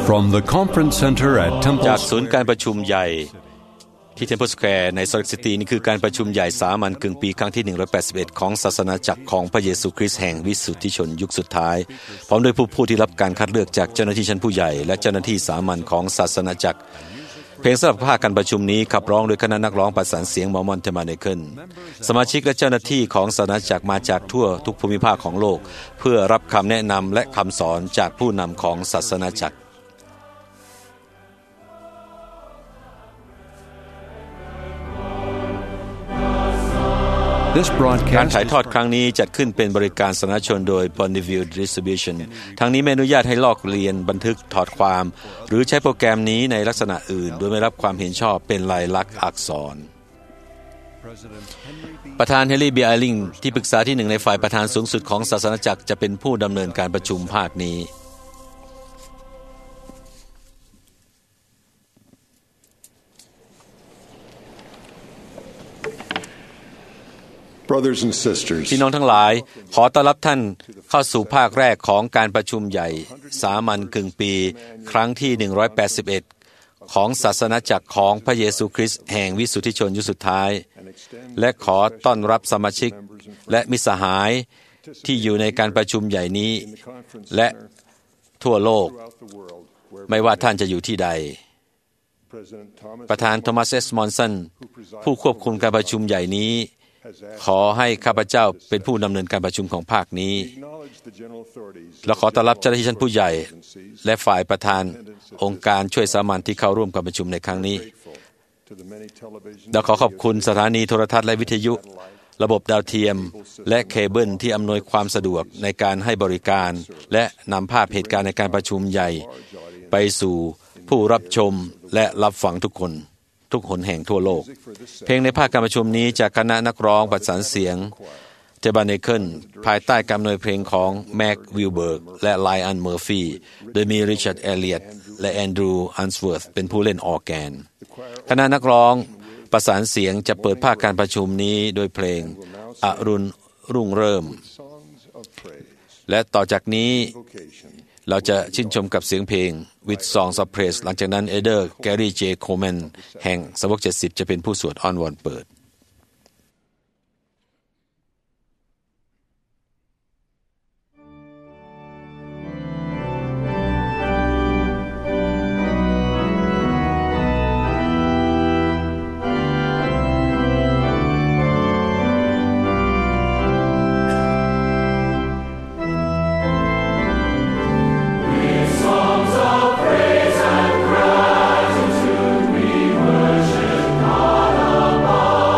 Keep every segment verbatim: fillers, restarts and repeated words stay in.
From the conference center at Temple จากศูนย์การประชุมใหญ่ที่ Temple Square ใน Salt Lake City นี่คือการประชุมใหญ่สามัญกึ่งปีครั้งที่หนึ่งร้อยแปดสิบเอ็ดของศาสนาจักรของพระเยซูคริสต์แห่งวิสุทธิชนยุคสุดท้ายพร้อมด้วยผู้ผู้ที่รับการคัดเลือกจากเจ้าหน้าที่ชั้นผู้ใหญ่และเจ้าหน้าที่สามัญของศาสนาจักรเพลงสำหรับภาคการประชุมนี้ขับร้องโดยคณะนักร้องประสานเสียงมอร์มอนเทมาเนเคิลสมาชิกและเจ้าหน้าที่ของศาสนาจักรมาจากทั่วทุกภูมิภาคของโลกเพื่อรับคำแนะนำและคำสอนจากผู้นำของศาสนาจักรการถ่ายทอดครั้งนี้จัดขึ้นเป็นบริการสาธารณชนโดย Bonneville Distribution ทางนี้ไม่อนุญาตให้ลอกเลียนบันทึกถอดความหรือใช้โปรแกรมนี้ในลักษณะอื่นโดยไม่รับความเห็นชอบเป็นลายลักษณ์อักษรประธานเฮนรี่ บี ไอลิงที่ปรึกษาที่หนึ่งในฝ่ายประธานสูงสุดของศาสนาจักรจะเป็นผู้ดำเนินการประชุมภาคนี้ Brothers and sisters พี่น้องทั้งหลายขอต้อนรับท่านเข้าสู่ภาคแรกของการประชุมใหญ่สามัญกึ่งปีครั้งที่หนึ่งร้อยแปดสิบเอ็ดของศาสนาจักรของพระเยซูคริสต์แห่งวิสุทธิชนยุคสุดท้ายและขอต้อนรับสมาชิกและมิตรสหายที่อยู่ในการประชุมใหญ่นี้และทั่วโลกไม่ว่าท่านจะอยู่ที่ใดประธานโทมัส เอส มอนสันผู้ควบคุมการประชุมใหญ่นี้ขอให้ข้าพเจ้าเป็นผู้ดำเนินการประชุมของภาคนี้และขอต้อนรับเจ้าหน้าที่ชั้นผู้ใหญ่และฝ่ายประธานองค์การช่วยสามัญที่เข้าร่วมการประชุมในครั้งนี้และขอขอบคุณสถานีโทรทัศน์และวิทยุระบบดาวเทียมและเคเบิลที่อำนวยความสะดวกในการให้บริการและนำภาพเหตุการณ์ในการประชุมใหญ่ไปสู่ผู้รับชมและรับฟังทุกคนทุกหนแห่งทั่วโลกเพลงในภาคการประชุมนี้จากคณะนักร้องประสานเสียงเทบาเนเคิลภายใต้การอำนวยเพลงของแม็กวิลเบิร์กและไลออนเมอร์ฟีโดยมีริชาร์ดเอเลียตและแอนดรูว์อันสเวิร์ธเป็นผู้เล่นออร์แกนคณะนักร้องประสานเสียงจะเปิดภาคการประชุมนี้โดยเพลงอรุณรุ่งเริ่มและต่อจากนี้เราจะชื่นชมกับเสียงเพลง With Songs of Praise หลังจากนั้นเอเดอร์แกรี่เจโคแมนแห่งสาวกเจ็ดสิบจะเป็นผู้สวดอ้อนวอนเปิด Praise and gratitude we worship God above.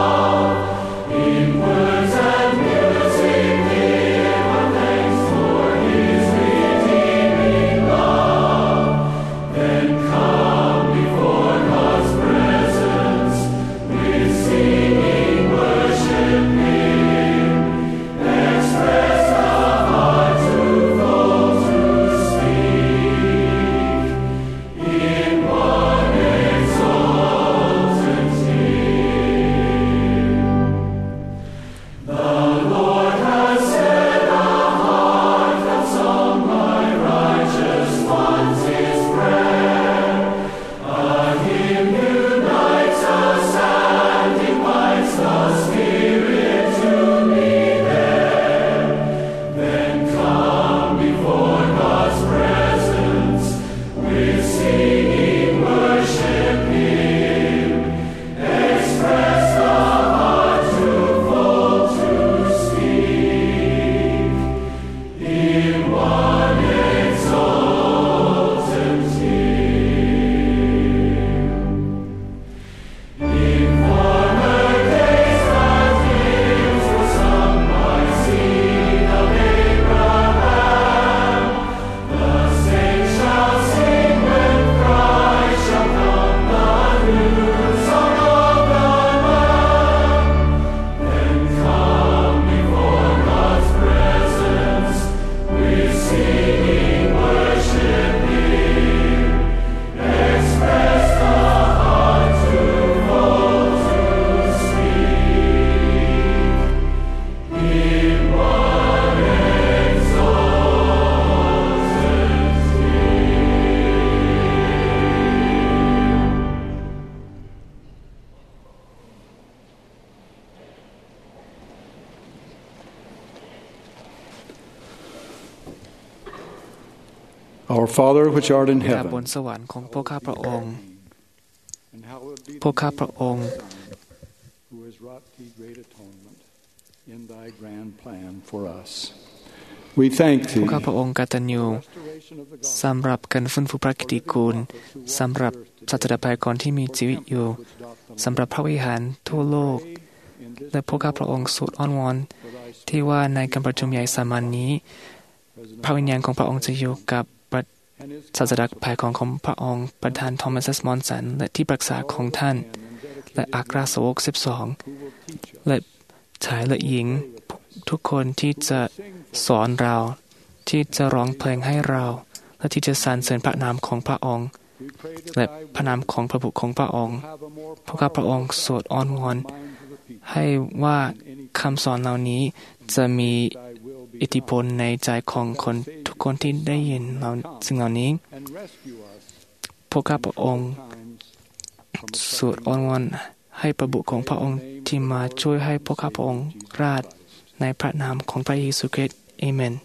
Father which art in บิดาบน heaven, สวรรค์ของพวกข้าพระองค์พวกข้าพระองค์ who has wrought thee great atonement in thy grand plan for us. We thank พว thee กข้าพระองค์กตัญญูสำหรับการฟื้นฟูพระกิตติกูลสำหรับศาสดาพยากรณ์ที่มีชีวิตอยู่สำหรับพระวิหารทั่วโลกและพวกข้าพระองค์สูตรอ้อนวอนที่ว่าในการประชุมใหญ่สามัญนี้พระวิญญาณของพระองค์จะอยู่กับศาสดาพยากรณ์ของพระองค์ประธานทอมัส มอนสันและที่ปรึกษาของท่านและอัครสาวกสิบสองและชายและหญิงทุกคนที่จะสอนเราที่จะร้องเพลงให้เราและที่จะสรรเสริญพระนามของพระองค์และพระนามของพระบุตรของพระองค์พวกข้าพระองค์สวดอ้อนวอนให้ว่าคำสอนเหล่านี้จะมีอิทธิพลในใจของคนทุกคนที่ได้ยินสิ่งเหล่านี้พวกข้าพระองค์สวดอ้อนวอนให้พระบุตรของพระองค์ที่มาช่วยให้พวกข้าพระองค์ราชในพระนามของพระเยซูคริสต์เอเมน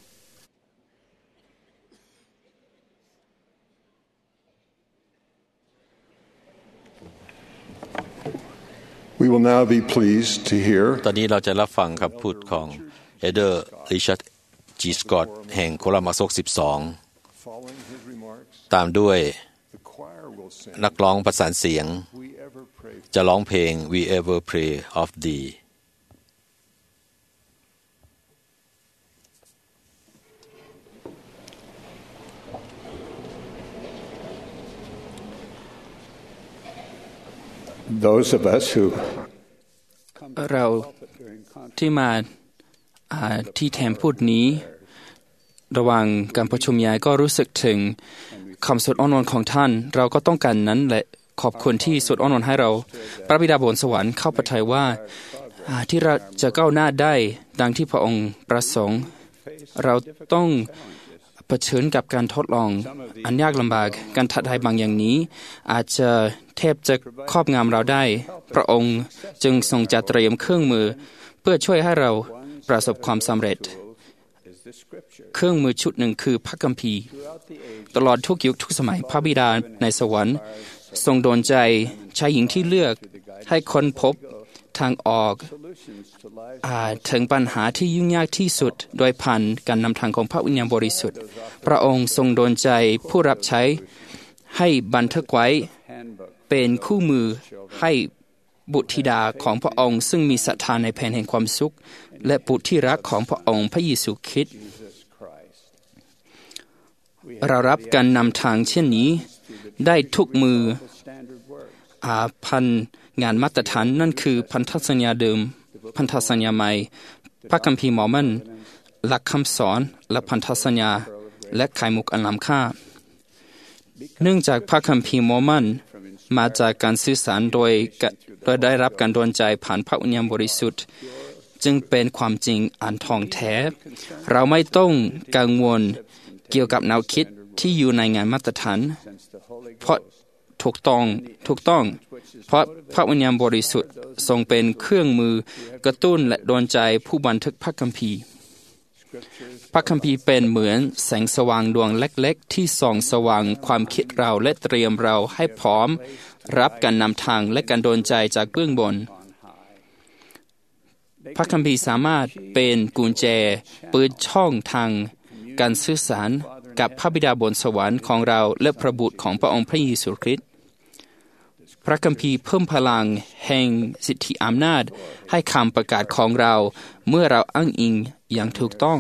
We will now be pleased to hear ตอนนี้เราจะรับฟังคำพูดของเอเดอร์ริชาร์ดจีสกอตแห่งโคลามาโซกสิบสองตามด้วยนักร้องประสานเสียงจะร้องเพลง We Ever Pray of Thee those of us who เราที่มาที่แถมพูดนี้ระหว่างการประชุมใหญ่ก็รู้สึกถึงคำสวดอ้อนวอนของท่านเราก็ต้องการนั้นและขอบคุณที่สวดอ้อนวอนให้เราพระบิดาบนสวรรค์เข้าประทัยว่าที่เราจะก้าวหน้าได้ดังที่พระองค์ประสงค์เราต้องเผชิญกับการทดลองอันยากลำบากการท้าทายบางอย่างนี้อาจจะแทบจะครอบงำเราได้พระองค์จึงทรงจัดเตรียมเครื่องมือเพื่อช่วยให้เราประสบความสำเร็จเครื่องมือชุดหนึ่งคือพระคัมภีร์ตลอดทุกยุคทุกสมัยพระบิดาในสวรรค์ทรงโดนใจชายหญิงที่เลือกให้ค้นพบทางออกถึงปัญหาที่ยุ่งยากที่สุดโดยผ่านการนำทางของพระวิญญาณบริสุทธิ์พระองค์ทรงโดนใจผู้รับใช้ให้บันทึกไว้เป็นคู่มือให้บุตรธิดาของพระองค์ซึ่งมีศรัทธาในแผนแห่งความสุขและบุตรที่รักของพระองค์พระเยซูคริสต์เรารับการนำทางเช่นนี้ได้ทุกมืออาพันงานมาตรฐานนั่นคือพันธสัญญาเดิมพันธสัญญาใหม่พระคัมภีร์มอร์มอนหลักคำสอนและพันธสัญญาและไข่มุกอันล้ำค่าเนื่องจากพระคัมภีร์มอร์มอนมาจากการสื่อสารโดยโดยได้รับการดลใจผ่านพระวิญญาณบริสุทธิ์จึงเป็นความจริงอันทองแท้เราไม่ต้องกังวลเกี่ยวกับแนวคิดที่อยู่ในงานมาตรฐานเพราะถูกต้องถูกต้องเพราะพระวิญญาณบริสุทธิ์ทรงเป็นเครื่องมือกระตุ้นและดลใจผู้บันทึกพระคัมภีร์พระคัมภีร์เป็นเหมือนแสงสว่างดวงเล็กๆที่ส่องสว่างความคิดเราและเตรียมเราให้พร้อมรับการนำทางและการดลใจจากเบื้องบนพระคัมภีร์สามารถเป็นกุญแจเปิดช่องทางการสื่อสารกับพระบิดาบนสวรรค์ของเราและพระบุตรของพระองค์พระเยซูคริสต์พระคัมภีร์เพิ่มพลังแห่งสิทธิอำนาจให้คำประกาศของเราเมื่อเราอ้างอิงอย่างถูกต้อง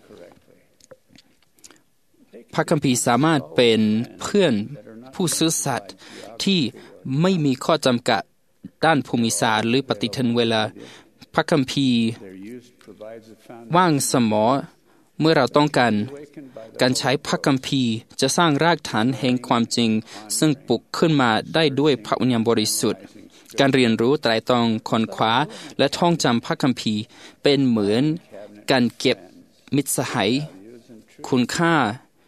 พระคัมภีร์สามารถเป็นเพื่อนผู้ซื่อสัตย์ที่ไม่มีข้อจำกัดด้านภูมิศาสตร์หรือปฏิทินเวลาพระคัมภีร์ว่างสมอเมื่อเราต้องการการใช้พระคัมภีร์จะสร้างรากฐานแห่งความจริงซึ่งปลุกขึ้นมาได้ด้วยพระวิญญาณบริสุทธิ์การเรียนรู้ไตร่ตรองค้นคว้าและท่องจำพระคัมภีร์เป็นเหมือนการเก็บมิตรสหายคุณค่า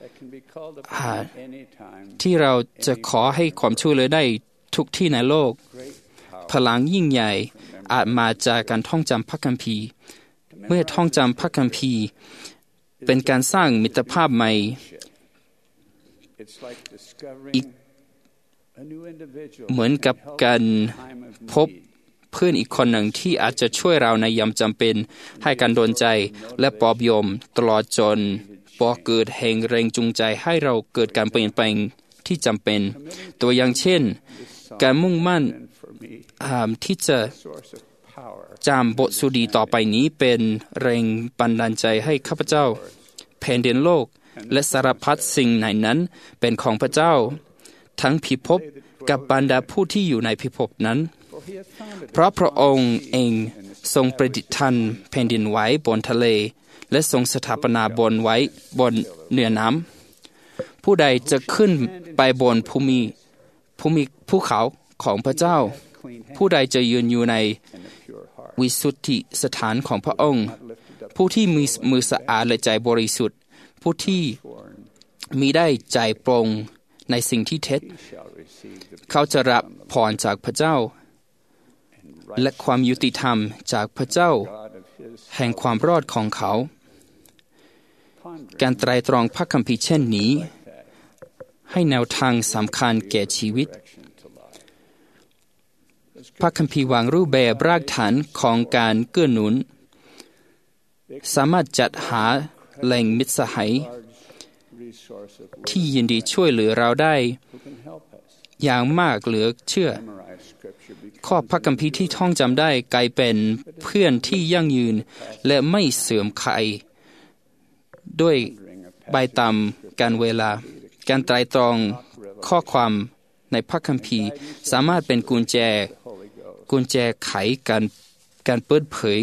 ที่เราจะขอให้ความช่วยเหลือได้ทุกที่ในโลกพลังยิ่งใหญ่อาจมาจากการท่องจำพระคัมภีร์เมื่อท่องจำพระคัมภีร์เป็นการสร้างมิตรภาพใหม่อีกเหมือนกับการพบเพื่อนอีกคนหนึ่งที่อาจจะช่วยเราในยามจำเป็นให้การโดนใจและปลอบโยมตลอดจนบ่เกิดแห่งแรงจูงใจให้เราเกิดการเปลี่ยนแปลงที่จำเป็นตัวอย่างเช่นการมุ่งมั่นที่จะจำบทสุดีต่อไปนี้เป็นแรงบันดาลใจให้ข้าพเจ้าแผ่นดินโลกและสารพัดสิ่งในนั้นเป็นของพระเจ้าทั้งพิภพกับบรรดาผู้ที่อยู่ในพิภพนั้นเพราะพระองค์เองทรงประดิษฐานแผ่นดินไว้บนทะเลและทรงสถาปนาบนไว้บนเหนือน้ำผู้ใดจะขึ้นไปบนภูมิภูมิภูเขาของพระเจ้าผู้ใดจะยืนอยู่ในวิสุทธิสถานของพระองค์ผู้ที่มีมือสะอาดและใจบริสุทธิ์ผู้ที่มีได้ใจปรงในสิ่งที่เท็จเขาจะรับพรจากพระเจ้าและความยุติธรรมจากพระเจ้าแห่งความรอดของเขาการไตร่ตรองพระคัมภีร์เช่นนี้ให้แนวทางสำคัญแก่ชีวิตพระคัมภีร์วางรูปแบบรากฐานของการเกื้อหนุนสามารถจัดหาแหล่งมิตรสหายที่ยินดีช่วยเหลือเราได้อย่างมากเหลือเชื่อข้อพระคัมภีร์ที่ท่องจำได้กลายเป็นเพื่อนที่ยั่งยืนและไม่เสื่อมคลายด้วยใบตามการเวลาการไตร่ตรองข้อความในพระคัมภีร์สามารถเป็นกุญแจกุญแจไขการการเปิดเผย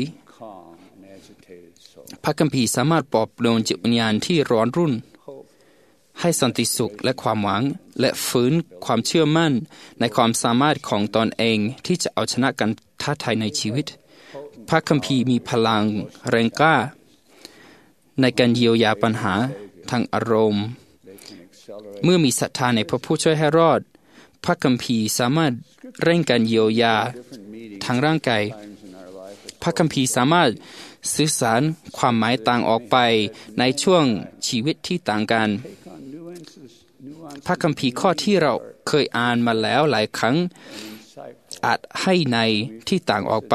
พระคัมภีร์สามารถปลอบโยนจิตวิญญาณที่ร้อนรุ่นให้สันติสุขและความหวังและฟื้นความเชื่อมั่นในความสามารถของตนเองที่จะเอาชนะการท้าทายในชีวิตพระคัมภีร์มีพลังแรงกล้าในการเยียวยาปัญหาทางอารมณ์เมื่อมีศรัทธาในพระผู้ช่วยให้รอดพระคัมภีร์สามารถเร่งการเยียวยาทางร่างกายพระคัมภีร์สามารถสื่อสารความหมายต่างออกไปในช่วงชีวิตที่ต่างกันพระคัมภีร์ข้อที่เราเคยอ่านมาแล้วหลายครั้งอาจให้ในที่ต่างออกไป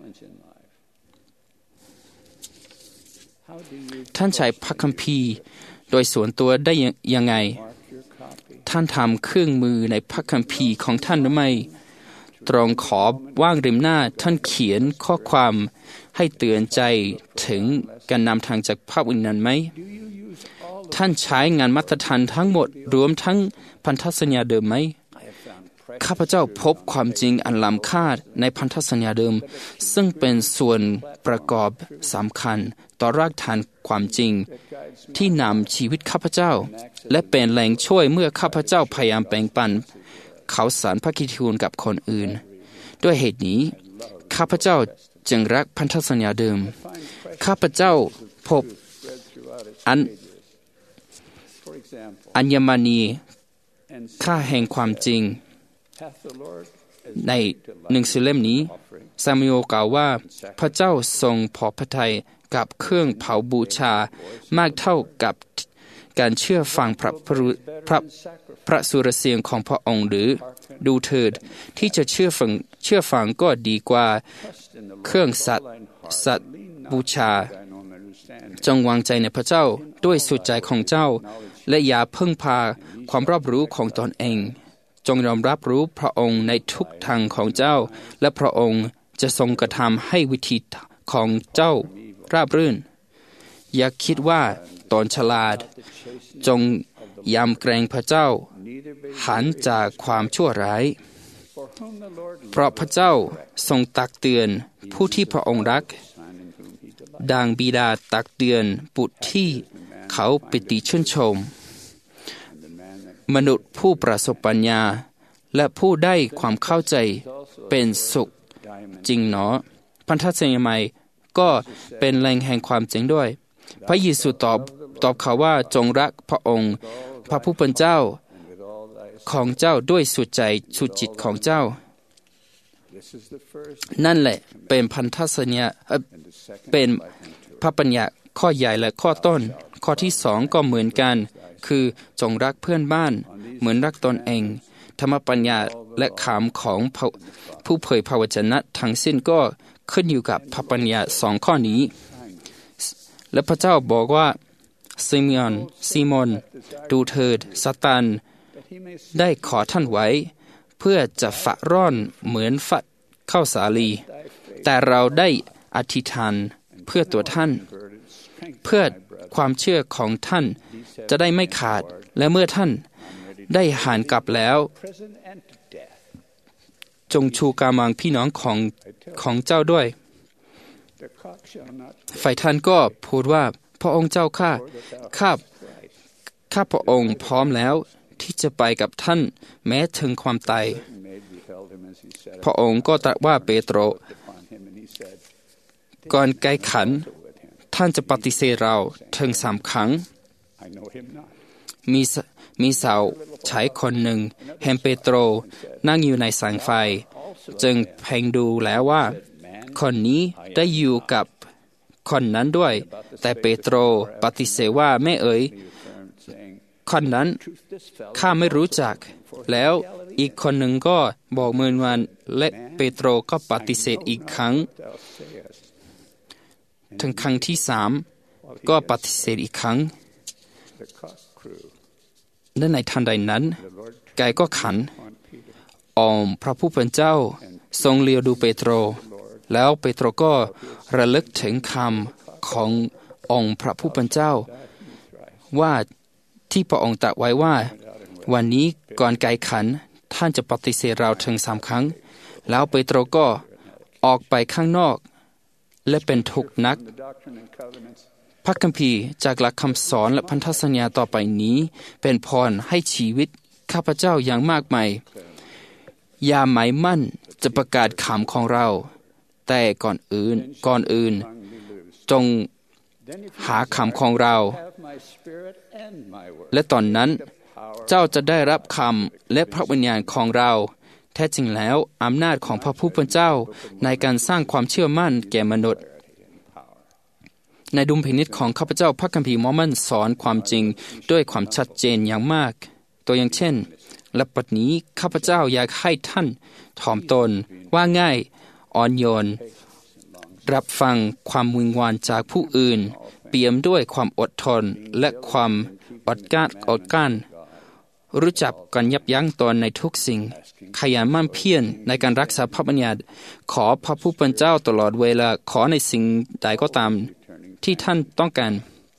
ท่านใช้พระคัมภีร์โดยส่วนตัวได้ยังไงท่านทำเครื่องมือในพระคัมภีร์ของท่านหรือไม่ตรงขอบว่างริมหน้าท่านเขียนข้อความให้เตือนใจถึงการนำทางจากพระวิญญาณไหมท่านใช้งานมาตรฐานทั้งหมดรวมทั้งพันธสัญญาเดิมไหมข้าพเจ้าพบความจริงอันล้ำค่าในพันธสัญญาเดิมซึ่งเป็นส่วนประกอบสำคัญต่อรากฐานความจริงที่นำชีวิตข้าพเจ้าและเป็นแรงช่วยเมื่อข้าพเจ้าพยายามแบ่งปันข่าวสารพระกิตติคุณกับคนอื่นด้วยเหตุนี้ข้าพเจ้าจึงรักพันธสัญญาเดิมข้าพเจ้าพบอันอัญมณีค่าแห่งความจริงในหนังสือเล่มนี้ซามูเอลกล่าวว่าพระเจ้าทรงพอพระทัยกับเครื่องเผาบูชามากเท่ากับการเชื่อฟังพระพระพระสุรเสียงของพระองค์หรือดูเถิดที่จะเชื่อฟังเชื่อฟังก็ดีกว่าเครื่องสัตว์สัตว์บูชาจงวางใจในพระเจ้าด้วยสุดใจของเจ้าและอย่าพึ่งพาความรอบรู้ของตนเองจงยอมรับรู้พระองค์ในทุกทางของเจ้าและพระองค์จะทรงกระทำให้วิธีของเจ้าราบรื่นอย่าคิดว่าตนฉลาดจงยำเกรงพระเจ้าหันจากความชั่วร้ายเพราะพระเจ้าทรงตักเตือนผู้ที่พระองค์รักดังบิดาตักเตือนบุตรที่เขาปิติชื่นชมมนุษย์ผู้ประสบปัญญาและผู้ได้ความเข้าใจเป็นสุขจริงหนอพันธสัญญาใหม่ก็เป็นแหล่งแห่งความจริงด้วยพระเยซูตอบตอบเขาว่าจงรักพระองค์พระผู้เป็นเจ้าของเจ้าด้วยสุดใจสุดจิตของเจ้านั่นแหละเป็นพันธสัญญาเป็นพระปัญญาข้อใหญ่และข้อต้นข้อที่สองก็เหมือนกันคือจงรักเพื่อนบ้านเหมือนรักตนเองธรรมปัญญาและขามของผู้เผยพระวจนะทั้งสิ้นก็ขึ้นอยู่กับพระปัญญาสองข้อนี้และพระเจ้าบอกว่าซิมอนซิมอนดูเถิดซาตานได้ขอท่านไว้เพื่อจะฝะร่อนเหมือนฝัดข้าวสาลีแต่เราได้อธิษฐานเพื่อตัวท่านเพื่อความเชื่อของท่านจะได้ไม่ขาดและเมื่อท่านได้หันกลับแล้วจงชูกำลังพี่น้องของของเจ้าด้วยฝ่ายท่านก็พูดว่าพระองค์เจ้าข้าข้าข้าพระองค์พร้อมแล้วที่จะไปกับท่านแม้ถึงความตายพระองค์ก็ตรัสว่าเปโตรก่อนไกลขันท่านจะปฏิเสธเราถึงสามครั้งมีมีสาวใช้คนหนึ่งเห็นเปโตรนั่งอยู่ในแสงไฟจึงเพ่งดูแล้วว่าคนนี้ได้อยู่กับคนนั้นด้วยแต่เปโตรปฏิเสธว่าไม่เอ๋ยคนนั้นข้าไม่รู้จักแล้วอีกคนหนึ่งก็บอกเหมือนวันและเปโตรก็ปฏิเสธอีกครั้งถึงครั้งที่สามก็ปฏิเสธอีกครั้งและในทันใดนั้นไก่ก็ขันองค์พระผู้เป็นเจ้าทรงเลียวดูเปโตรแล้วเปโตรก็ระลึกถึงคำขององค์พระผู้เป็นเจ้าว่าที่พระองค์ตรัสไว้ว่าวันนี้ก่อนไก่ขันท่านจะปฏิเสธเราถึงสามครั้งแล้วเปโตรก็ออกไปข้างนอกและเป็นทุกข์นักพระคัมภีร์จากหลักคำสอนและพันธสัญญาต่อไปนี้เป็นพรให้ชีวิตข้าพเจ้าอย่างมากมายอย่าหมายมั่นจะประกาศคำของเราแต่ก่อนอื่นก่อนอื่นจงหาคำของเราและตอนนั้นเจ้าจะได้รับคำและพระวิญญาณของเราแท้จริงแล้วอำนาจของพระผู้เป็นเจ้าในการสร้างความเชื่อมั่นแก่มนุษย์ในดุลพินิจของข้าพเจ้าพระคัมภีร์มอร์มอนสอนความจริงด้วยความชัดเจนอย่างมากตัวอย่างเช่นและปัจจุบันข้าพเจ้าอยากให้ท่านถ่อมตนว่าง่ายอ่อนโยนรับฟังความวิงวอนจากผู้อื่นเปี่ยมด้วยความอดทนและความอดกลั้นอดกลั้นรู้จักกันยับยั้งตนในทุกสิ่งขยันมั่นเพียรในการรักษาพระบัญญัติขอพระผู้เป็นเจ้าตลอดเวลาขอในสิ่งใดก็ตามที่ท่านต้องการ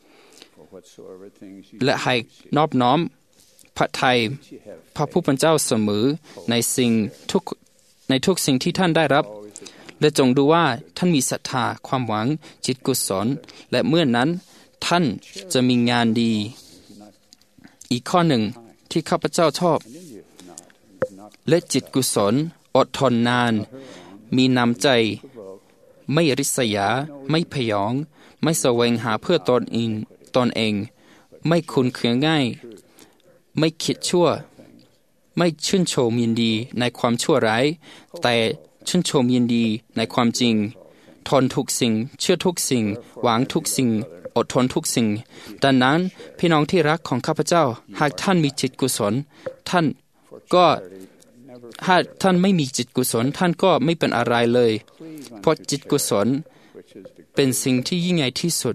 และให้นอบน้อมพระทัยพระผู้เป็นเจ้าเสมอในสิ่งทุกในทุกสิ่งที่ท่านได้รับและจงดูว่าท่านมีศรัทธาความหวังจิตกุศลและเมื่อนั้นท่านจะมีงานดีอีกข้อหนึ่งที่ข้าพเจ้าชอบและจิตกุศลอดทนนานมีน้ำใจไม่ริษยาไม่พยองไม่แสวงหาเพื่อตนเองตนเองไม่คุ้นเคืองง่ายไม่คิดชั่วไม่ชื่นชมยินดีในความชั่วร้ายแต่ชื่นชมยินดีในความจริงทนทุกสิ่งเชื่อทุกสิ่งหวังทุกสิ่งอดทนทุกสิ่งดังนั้นพี่น้องที่รักของข้าพเจ้าหากท่านมีจิตกุศลท่านก็ถ้าท่านไม่มีจิตกุศลท่านก็ไม่เป็นอะไรเลยเพราะจิตกุศลเป็นสิ่งที่ยิ่งใหญ่ที่สุด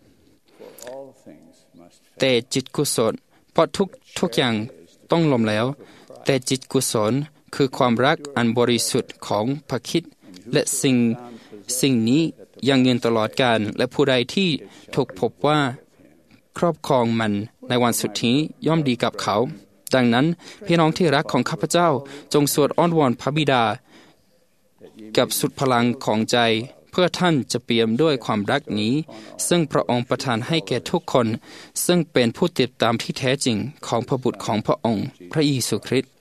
แต่จิตกุศลเพราะทุกทุกอย่างต้องล้มแล้วแต่จิตกุศลคือความรักอันบริสุทธิ์ของพระคริสต์และสิ่งสิ่งนี้ยังยืนตลอดกาลและผู้ใดที่ถูกพบว่าครอบครองมันในวันสุดท้ายย่อมดีกับเขาดังนั้นพี่น้องที่รักของข้าพเจ้าจงสวดอ้อนวอนพระบิดากับสุดพลังของใจเพื่อท่านจะเปี่ยมด้วยความรักนี้ซึ่งพระองค์ประทานให้แก่ทุกคนซึ่งเป็นผู้ติดตามที่แท้จริงของพระบุตรของพระองค์พระเยซูคริสต์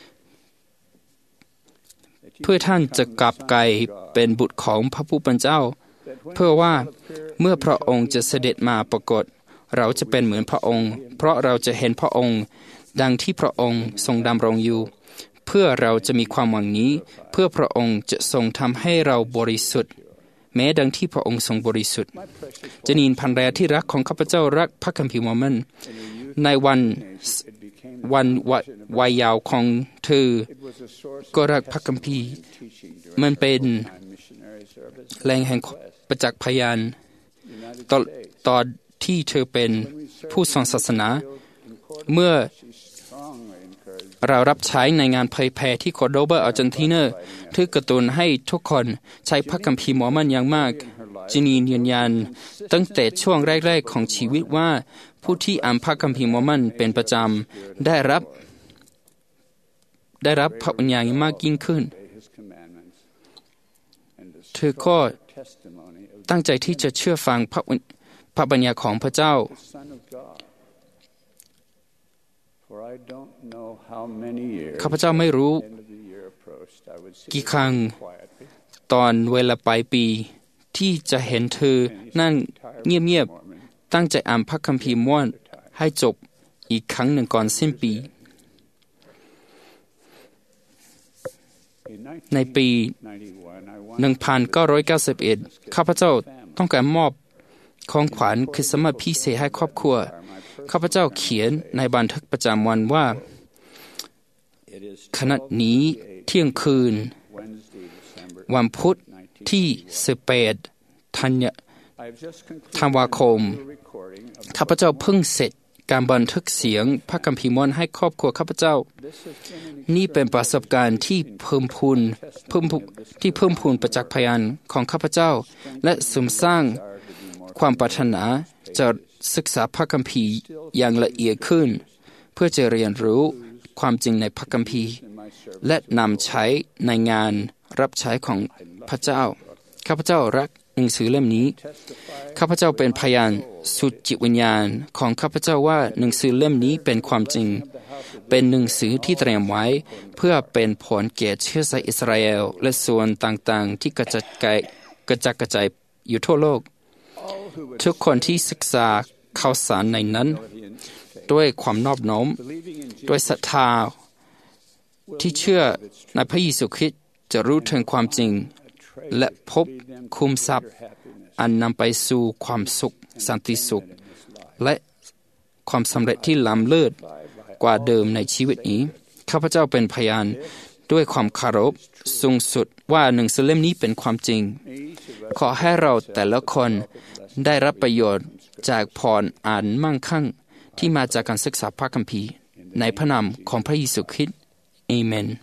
เพื่อท่านจะกลับกลายเป็นบุตรของพระผู้เป็นเจ้าเพื่อว่าเมื่อพระองค์จะเสด็จมาปรากฏเราจะเป็นเหมือนพระองค์เพราะเราจะเห็นพระองค์ดังที่พระองค์ทรงดำรงอยู่เพื่อเราจะมีความหวังนี้เพื่อพระองค์จะทรงทำให้เราบริสุทธิ์แม้ดังที่พระองค์ทรงบริสุทธิ์เจนีนภรรยาที่รักของข้าพเจ้ารักพระคัมภีร์มอร์มอนในวันวันวัยเยาว์ของเธอก็รักพระคัมภีร์มันเป็นแหล่งแห่งประจักษ์พยานตอนตอนที่เธอเป็นผู้สอนศาสนาเมื่อเรารับใช้ในงานเผยแผ่ที่โคโดบาอาร์เจนตินาเธอกระตุ้นให้ทุกคนใช้พระคัมภีร์มอร์มอนอย่างมากจินียืนยันตั้งแต่ช่วงแรกๆของชีวิตว่าผู้ที่อ่านพระคัมภีร์มอร์มอนเป็นประจำได้รับได้รับพระวิญญาณมากยิ่งขึ้นเธอก็ตั้งใจที่จะเชื่อฟังพระพระบัญญัติของพระเจ้าข้าพเจ้าไม่รู้กี่ครั้งตอนเวลาปลายปีที่จะเห็นเธอนั่งเงียบๆตั้งใจอ่านพระคัมภีร์ม่วนให้จบอีกครั้งหนึ่งก่อนสิ้นปีในปีหนึ่งพันเก้าร้อยเก้าสิบเอ็ดข้าพเจ้าต้องการมอบของขวัญคริสต์มาสพิเศษให้ครอบครัวข้าพเจ้าเขียนในบันทึกประจำวันว่าขณะนี้เที่ยงคืนวันพุธที่สิบแปดธันวาคมข้าพเจ้าเพิ่งเสร็จการบันทึกเสียงพระคัมภีร์มอร์มอนให้ครอบครัวข้าพเจ้านี่เป็นประสบการณ์ที่เพิ่มพูนเพิ่มที่เพิ่มพูนประจักษ์พยานของข้าพเจ้าและเสริมสร้างความปรารถนาจะศึกษาพระคัมภีร์อย่างละเอียดขึ้นเพื่อจะเรียนรู้ความจริงในพระคัมภีร์และนำใช้ในงานรับใช้ของพระเจ้าข้าพเจ้ารักหนังสือเล่มนี้ข้าพเจ้าเป็นพยานสุดจิตวิญญาณของข้าพเจ้าว่าหนังสือเล่มนี้เป็นความจริงเป็นหนังสือที่เตรียมไว้เพื่อเป็นผลแก่เชื้อสายอิสราเอลและส่วนต่างๆที่กระจัดกระจัดกระจายอยู่ทั่วโลกทุกคนที่ศึกษาข่าวสารในนั้นด้วยความนอบน้อมด้วยศรัทธาที่เชื่อในพระเยซูคริสต์จะรู้ถึงความจริงและพบคุ้มทรัพย์อันนำไปสู่ความสุขสันติสุขและความสำเร็จที่ล้ำเลิศกว่าเดิมในชีวิตนี้ข้าพเจ้าเป็นพยานด้วยความเคารพสูงสุดว่าหนังสือเล่มนี้เป็นความจริงขอให้เราแต่ละคนได้รับประโยชน์จากพรอันมั่งคั่งที่มาจากการศึกษาพระคัมภีร์ในพระนามของพระเยซูคริสต์อาเมน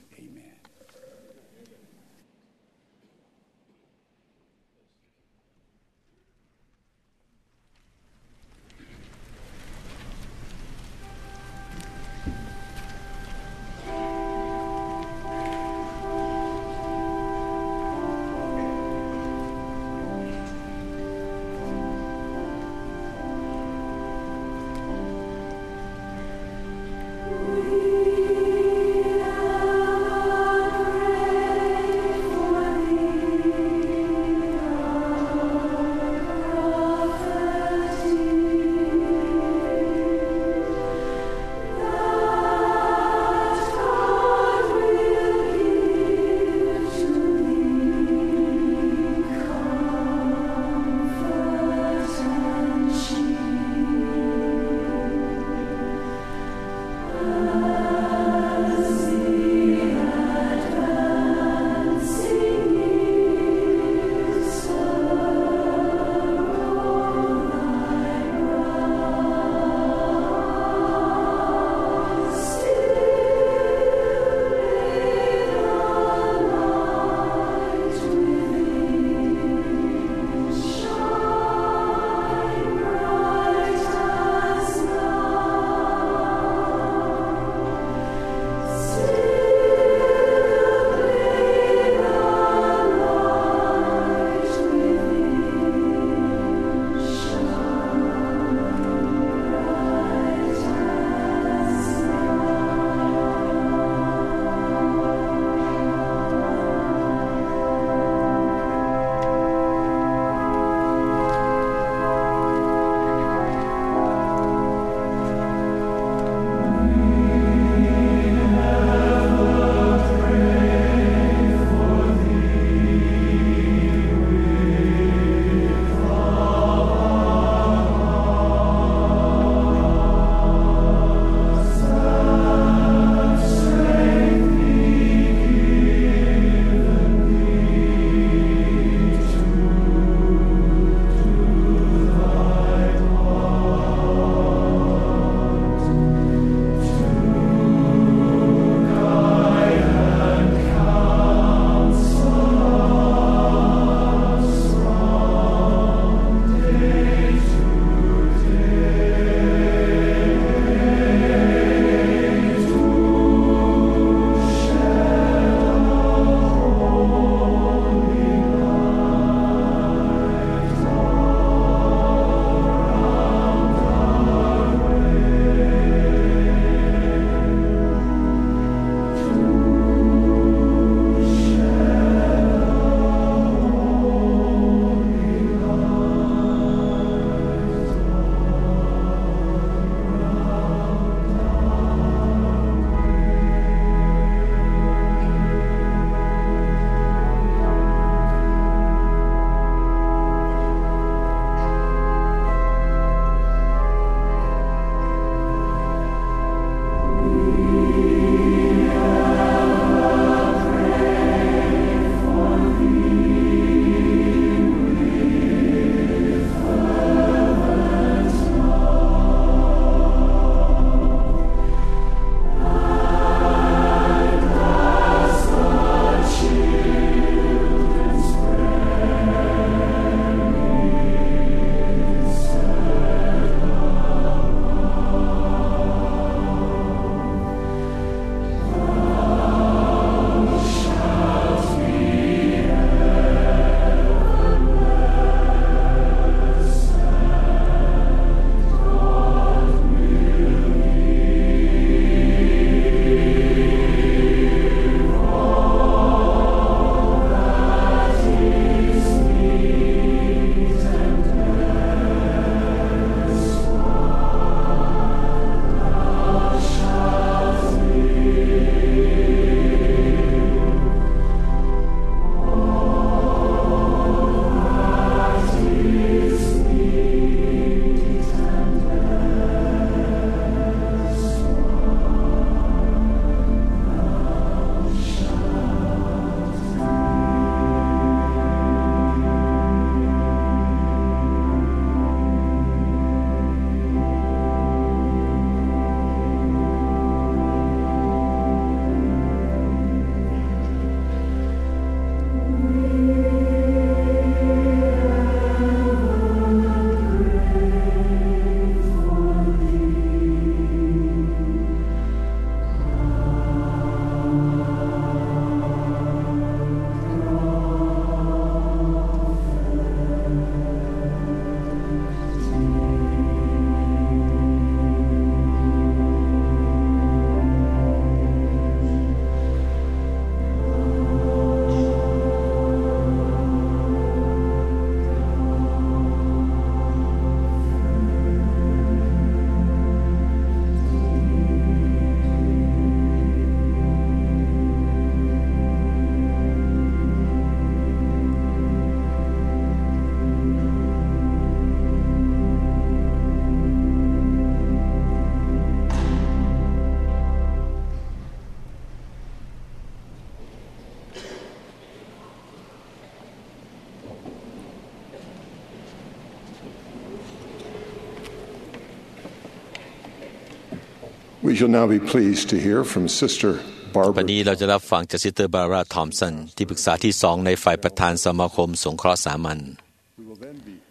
We shall now be pleased to hear from Sister วัน Barbara. นี้เราจะรับฟังจากซิสเตอร์บาราทอมสันที่ปรึกษาที่สองในฝ่ายประธานสมาคมสงเคราะห์สามัญ We will then be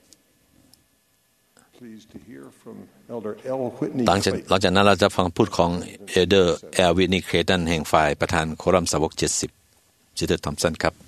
pleased to hear from Elder L. Whitney หลังจาก Clayton. หลังจากนั้นเราจะฟังพูดของเอเดอร์แอลวินนีเครตันแห่งฝ่ายประธานโครัมสาวกเจ็ดสิบซิสเตอร์ทอมสันครับ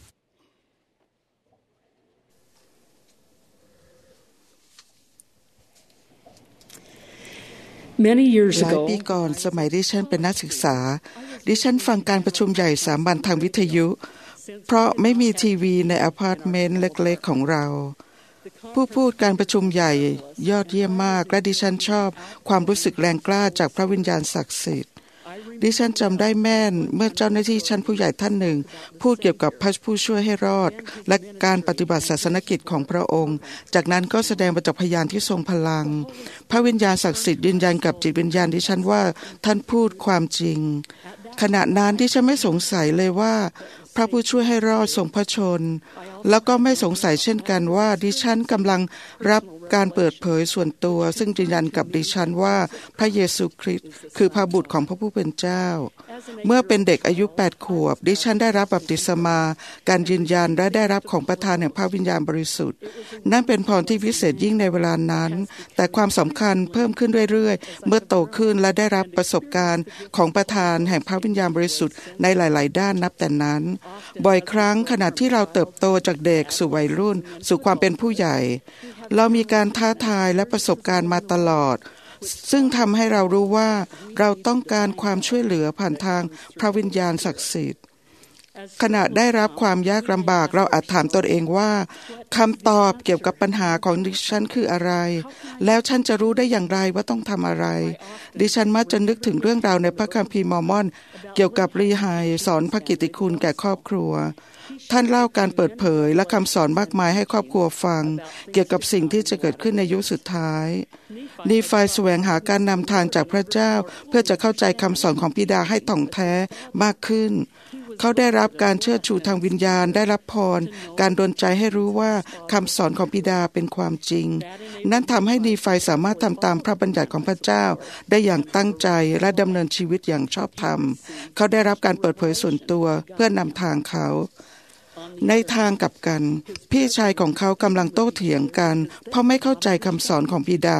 Many years หลาย ago, ปีก่อนสมัยดิฉันเป็นนักศึกษาดิฉันฟังการประชุมใหญ่สามัญทางวิทยุ เพราะไม่มีทีวีในอพาร์ตเมนต์เล็กๆของเรา ผู้พูดการประชุมใหญ่ยอดเยี่ยมมากและดิฉันชอบความรู้สึกแรงกล้าจากพระวิญญาณศักดิ์สิทธิ์ดิฉันจำได้แม่นเมื่อเจ้าหน้าที่ชั้นผู้ใหญ่ท่านหนึ่งพูดเกี่ยวกับพระผู้ช่วยให้รอดและการปฏิบัติศาสนกิจของพระองค์จากนั้นก็แสดงประจักษ์พยานที่ทรงพลังพระวิญญาณศักดิ์สิทธิ์ยืนยันกับจิตวิญญาณดิฉันว่าท่านพูดความจริงขณะนั้นดิฉันไม่สงสัยเลยว่าพระผู้ช่วยให้รอดทรงพระชนแล้วก็ไม่สงสัยเช่นกันว่าดิฉันกำลังรับการเปิดเผยส่วนตัวซึ่งยืนยันกับดิฉันว่าพระเยซูคริสต์คือพระบุตรของพระผู้เป็นเจ้าเมื่อเป็นเด็กอายุแปดขวบดิฉันได้รับบัพติศมาการยืนยันและได้รับของประทานแห่งพระวิญญาณบริสุทธิ์นั่นเป็นพรที่วิเศษยิ่งในเวลานั้นแต่ความสำคัญเพิ่มขึ้นเรื่อยๆเมื่อโตขึ้นและได้รับประสบการณ์ของประทานแห่งพระวิญญาณบริสุทธิ์ในหลายๆด้านนับแต่นั้นบ่อยครั้งขณะที่เราเติบโตจากเด็กสู่วัยรุ่นสู่ความเป็นผู้ใหญ่เรามีการท้าทายและประสบการณ์มาตลอดซึ่งทำให้เรารู้ว่าเราต้องการความช่วยเหลือผ่านทางพระวิญญาณศักดิ์สิทธิ์ขณะได้รับความยากลำบากเราอาจถามตนเองว่าคำตอบเกี่ยวกับปัญหาของดิฉันคืออะไรแล้วฉันจะรู้ได้อย่างไรว่าต้องทำอะไรดิฉันมักจะนึกถึงเรื่องราวในพระคัมภีร์มอร์มอนเกี่ยวกับลีไฮสอนพระกิตติคุณแก่ครอบครัวท่านเล่าการเปิดเผยและคำสอนมากมายให้ครอบครัวฟังเกี่ยวกับสิ่งที่จะเกิดขึ้นในยุคสุดท้ายนีไฟแสวงหาการนำทางจากพระเจ้าเพื่อจะเข้าใจคำสอนของบิดาให้ถ่องแท้มากขึ้นเขาได้รับการเชิดชูทางวิญญาณได้รับพรการดลใจให้รู้ว่าคำสอนของบิดาเป็นความจริงนั่นทำให้นีไฟสามารถทำตามพระบัญญัติของพระเจ้าได้อย่างตั้งใจและดำเนินชีวิตอย่างชอบธรรมเขาได้รับการเปิดเผยส่วนตัวเพื่อนำทางเขาในทางกลับกันพี่ชายของเขากำลังโต้เถียงกันเพราะไม่เข้าใจคำสอนของบิดา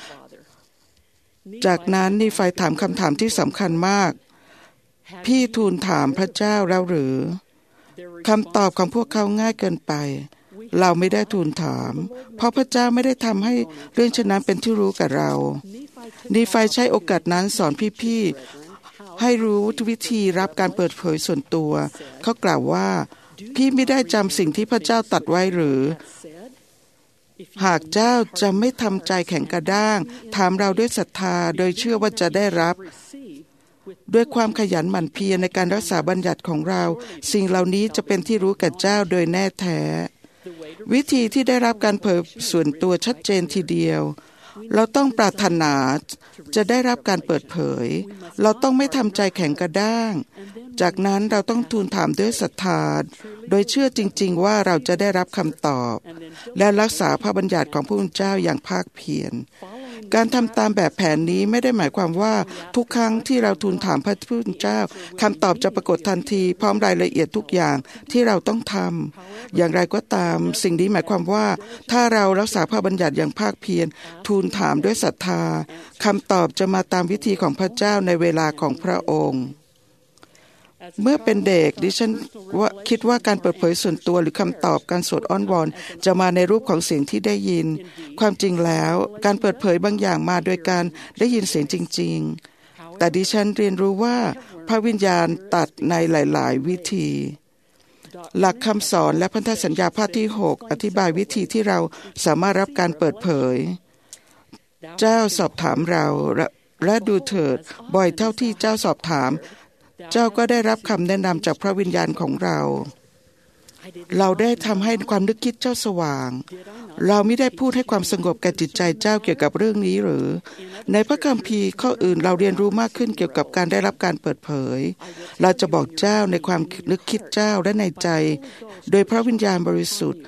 จากนั้นนีไฟถามคำถามที่สำคัญมากพี่ทูลถามพระเจ้าแล้วหรือคำตอบของพวกเขาง่ายเกินไปเราไม่ได้ทูลถามเพราะพระเจ้าไม่ได้ทำให้เรื่องเช่นนั้นเป็นที่รู้กับเรานีไฟใช้โอกาสนั้นสอนพี่ๆให้รู้วิธีรับการเปิดเผยส่วนตัวเขากล่าวว่าพี่ไม่ได้จำสิ่งที่พระเจ้าตรัสไว้หรือหากเจ้าจะไม่ทำใจแข็งกระด้างถามเราด้วยศรัทธาโดยเชื่อว่าจะได้รับด้วยความขยันหมั่นเพียรในการรักษาบัญญัติของเราสิ่งเหล่านี้จะเป็นที่รู้แก่เจ้าโดยแน่แท้วิธีที่ได้รับการเผยส่วนตัวชัดเจนทีเดียวเราต้องปรารถนาจะได้รับการเปิดเผยเราต้องไม่ทำใจแข็งกระด้างจากนั้นเราต้องทูลถามด้วยศรัทธาโดยเชื่อจริงๆว่าเราจะได้รับคำตอบและรักษาพระบัญญัติของพระเจ้าอย่างภาคเพียรการทำตามแบบแผนนี้ไม่ได้หมายความว่าทุกครั้งที่เราทูลถามพระผู้เป็นเจ้าคำตอบจะปรากฏทันทีพร้อมรายละเอียดทุกอย่างที่เราต้องทำอย่างไรก็ตามสิ่งนี้หมายความว่าถ้าเรารักษาพระบัญญัติอย่างภาคเพียรทูลถามด้วยศรัทธาคำตอบจะมาตามวิธีของพระเจ้าในเวลาของพระองค์เมื่อเป็นเด็กดิฉันว่าคิดว่าการเปิดเผยส่วนตัวหรือคำตอบการสวดอ้อนวอนจะมาในรูปของเสียงที่ได้ยินความจริงแล้วการเปิดเผยบางอย่างมาโดยการได้ยินเสียงจริงๆแต่ดิฉันเรียนรู้ว่าพระวิญญาณตัดในหลายๆวิธีหลักคำสอนและพันธสัญญาภาคที่หกอธิบายวิธีที่เราสามารถรับการเปิดเผยเจ้าสอบถามเราและดูเถิดบ่อยเท่าที่เจ้าสอบถามเจ้าก็ได้รับคำแนะนำจากพระวิญญาณของเราเราได้ทำให้ความนึกคิดเจ้าสว่างเราไม่ได้พูดให้ความสงบแก่จิตใจเจ้าเกี่ยวกับเรื่องนี้หรือในพระคัมภีร์ข้ออื่นเราเรียนรู้มากขึ้นเกี่ยวกับการได้รับการเปิดเผยเราจะบอกเจ้าในความนึกคิดเจ้าและในใจโดยพระวิญญาณบริสุทธิ์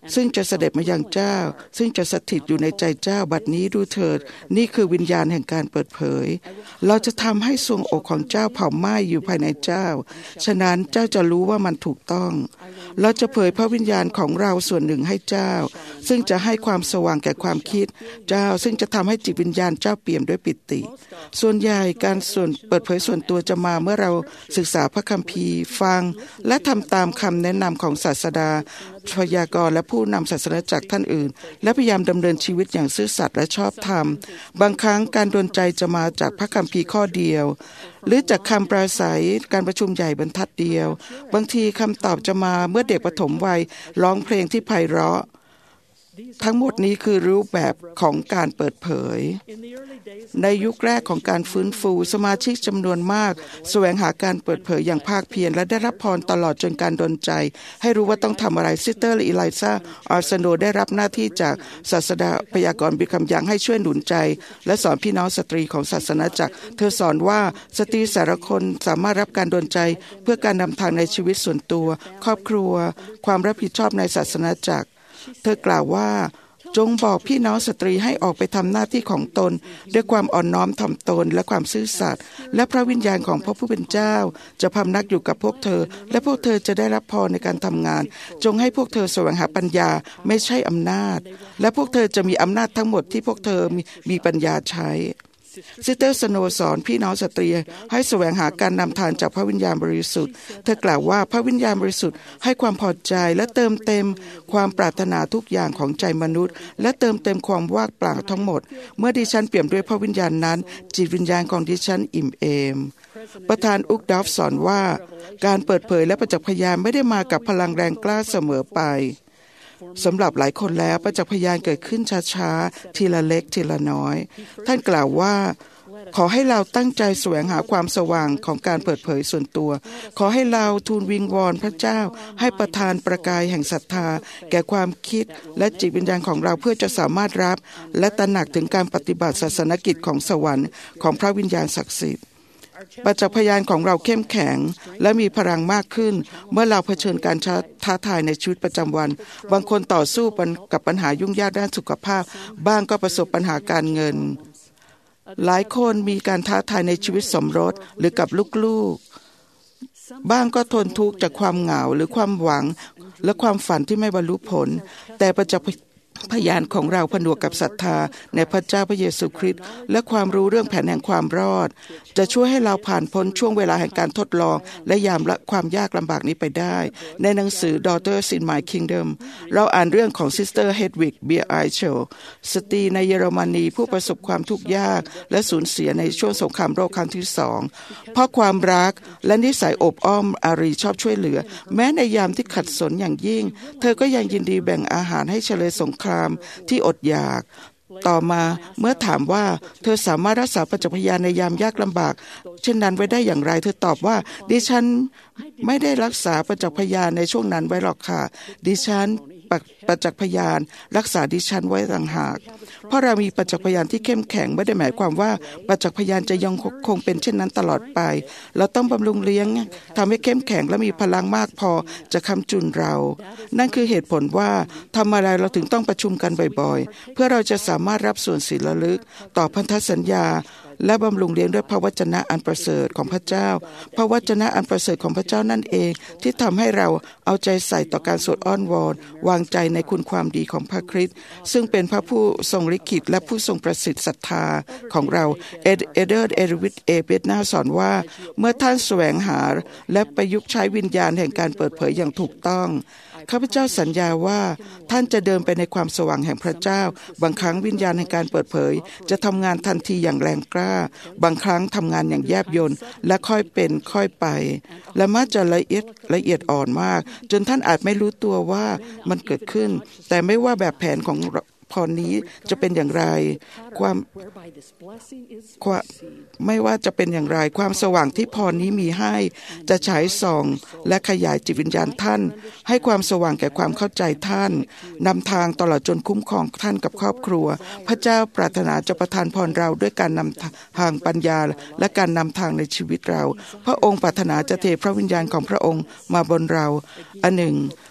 ซึ่งจะเสด็จมายังเจ้าซึ่งจะสถิตอยู่ในใจเจ้าบัดนี้ดูเถิดนี่คือวิญญาณแห่งการเปิดเผยเราจะทำให้ทรวงอกของเจ้าเผาไหม้อยู่ภายในเจ้าฉะนั้นเจ้าจะรู้ว่ามันถูกต้องเราจะเผยพระวิญญาณของเราส่วนหนึ่งให้เจ้าซึ่งจะให้ความสว่างแก่ความคิดเจ้าซึ่งจะทำให้จิตวิญญาณเจ้าเปี่ยมด้วยปิติส่วนใหญ่การส่วนเปิดเผยส่วนตัวจะมาเมื่อเราศึกษาพระคัมภีร์ฟังและทำตามคำแนะนำของศาสดาพยากรณ์และผู้นำศาสนาจักรท่านอื่นและพยายามดำเนินชีวิตอย่างซื่อสัตย์และชอบธรรมบางครั้งการดลใจจะมาจากพระคัมภีร์ข้อเดียวหรือจากคำปราศัยการประชุมใหญ่บรรทัดเดียวบางทีคำตอบจะมาเมื่อเด็กปฐมวัยร้องเพลงที่ไพเราะทั้งหมดนี้คือรูปแบบของการเปิดเผยในยุคแรกของการฟื้นฟูสมาชิกจำนวนมากแสวงหาการเปิดเผยอย่างภาคเพียรและได้รับพรตลอดจนการดลใจให้รู้ว่าต้องทำอะไรซิสเตอร์และอีไลซาอาร์เซโนได้รับหน้าที่จากศาสดาพยากรณ์บิคำยังให้ช่วยหนุนใจและสอนพี่น้องสตรีของศาสนาจักรเธอสอนว่าสตรีสารคนสามารถรับการดลใจเพื่อการนำทางในชีวิตส่วนตัวครอบครัวความรับผิดชอบในศาสนาจักรเธอกล่าวว่าจงบอกพี่น้องสตรีให้ออกไปทำหน้าที่ของตนด้วยความอ่อนน้อมถ่อมตนและความซื่อสัตย์และพระวิญญาณของพระผู้เป็นเจ้าจะพำนักอยู่กับพวกเธอและพวกเธอจะได้รับพรในการทำงานจงให้พวกเธอแสวงหาปัญญาไม่ใช่อำนาจและพวกเธอจะมีอำนาจทั้งหมดที่พวกเธอมีมีปัญญาใช้ซิสเตอร์สโนสอนพี่น้องสตรีให้แสวงหาการนำทางจากพระวิญญาณบริสุทธิ์เธอกล่าวว่าพระวิญญาณบริสุทธิ์ให้ความพอใจและเติมเต็มความปรารถนาทุกอย่างของใจมนุษย์และเติมเต็มความว่างเปล่าทั้งหมดเมื่อดิฉันเปี่ยมด้วยพระวิญญาณนั้นจิตวิญญาณของดิฉันอิ่มเอมประธานอุกดอฟสอนว่าการเปิดเผยและประจักษ์พยานไม่ได้มากับพลังแรงกล้าเสมอไปสำหรับหลายคนแล้วประจักษ์พยานเกิดขึ้นช้าๆทีละเล็กทีละน้อยท่านกล่าวว่าขอให้เราตั้งใจแสวงหาความสว่างของการเปิดเผยส่วนตัวขอให้เราทูลวิงวอนพระเจ้าให้ประทานประกายแห่งศรัทธาแก่ความคิดและจิตวิญญาณของเราเพื่อจะสามารถรับและตระหนักถึงการปฏิบัติศาสนกิจของสวรรค์ของพระวิญญาณศักดิ์สิทธิ์ประจักษ์พยานของเราเข้มแข็งและมีพลังมากขึ้นเมื่อเราเผชิญการท้าทายในชีวิตประจำวันบางคนต่อสู้กับปัญหายุ่งยากด้านสุขภาพบ้างก็ประสบปัญหาการเงินหลายคนมีการท้าทายในชีวิตสมรสหรือกับลูกๆบ้างก็ทนทุกข์จากความเหงาหรือความหวังและความฝันที่ไม่บรรลุผลแต่ประจักษ์พยานของเราผนวกกับศรัทธาในพระเจ้าพระเยซูคริสต์และความรู้เรื่องแผนแห่งความรอดจะช่วยให้เราผ่านพ้นช่วงเวลาแห่งการทดลองและยามและความยากลำบากนี้ไปได้ในหนังสือ Daughters in My Kingdom เราอ่านเรื่องของซิสเตอร์เฮดวิกเบียร์ไอเชลสตรีในเยอรมนีผู้ประสบความทุกข์ยากและสูญเสียในช่วงสงครามโลกครั้งที่สองเพราะความรักและนิสัยอบอ้อมอารีชอบช่วยเหลือแม้ในยามที่ขัดสนอย่างยิ่งเธอก็ยังยินดีแบ่งอาหารให้เฉลยสงครามที่อดอยากต่อมาเมื่อถามว่าเธอสามารถรักษาประจักษ์พยานในยามยากลำบากเช่นนั้นไว้ได้อย่างไรเธอตอบว่าดิฉันไม่ได้รักษาประจักษ์พยานในช่วงนั้นไว้หรอกค่ะดิฉันประจักษ์พยานรักษาดิฉันไว้ต่างหากเพราะเรามีประจักษ์พยานที่เข้มแข็งไม่ได้หมายความว่าประจักษ์พยานจะยังคงเป็นเช่นนั้นตลอดไปเราต้องบำรุงเลี้ยงทำให้เข้มแข็งและมีพลังมากพอจะค้ำจุนเรานั่นคือเหตุผลว่าทำอะไรเราถึงต้องประชุมกันบ่อยๆเพื่อเราจะสามารถรับส่วนศิลลึกต่อพันธสัญญาและบำรุงเลี้ยงด้วยพระวจนะอันประเสริฐของพระเจ้าพระวจนะอันประเสริฐของพระเจ้านั่นเองที่ทำให้เราเอาใจใส่ต่อการสวดอ้อนวอนวางใจในคุณความดีของพระคริสต์ซึ่งเป็นพระผู้ทรงฤทธิ์และผู้ทรงประสิทธิ์ศรัทธาของเราเอ็ดเอเดอร์เอริวิทเอเบตนาสอนว่าเมื่อท่านแสวงหาและประยุกต์ใช้วิญญาณแห่งการเปิดเผยอย่างถูกต้องข้าพเจ้าสัญญาว่าท่านจะเดินไปในความสว่างแห่งพระเจ้าบางครั้งวิญญาณแห่งการเปิดเผยจะทำงานทันทีอย่างแรงกล้าบางครั้งทำงานอย่างแยบยลและค่อยเป็นค่อยไปและมักจะละเอียดละเอียดอ่อนมากจนท่านอาจไม่รู้ตัวว่ามันเกิดขึ้นแต่ไม่ว่าแบบแผนของพรนี้จะเป็นอย่างไรความความไม่ว่าจะเป็นอย่างไรความสว่างที่พรนี้มีให้จะฉายส่องและขยายจิตวิญญาณท่านให้ความสว่างแก่ความเข้าใจท่านนำทางตลอดจนคุ้มครองท่านกับครอบครัวพระเจ้าปรารถนาจะประทานพรเราด้วยการนำทางปัญญาและการนำทางในชีวิตเราพระองค์ปรารถนาจะเทพระวิญญาณของพระองค์มาบนเราอันหนึ่ง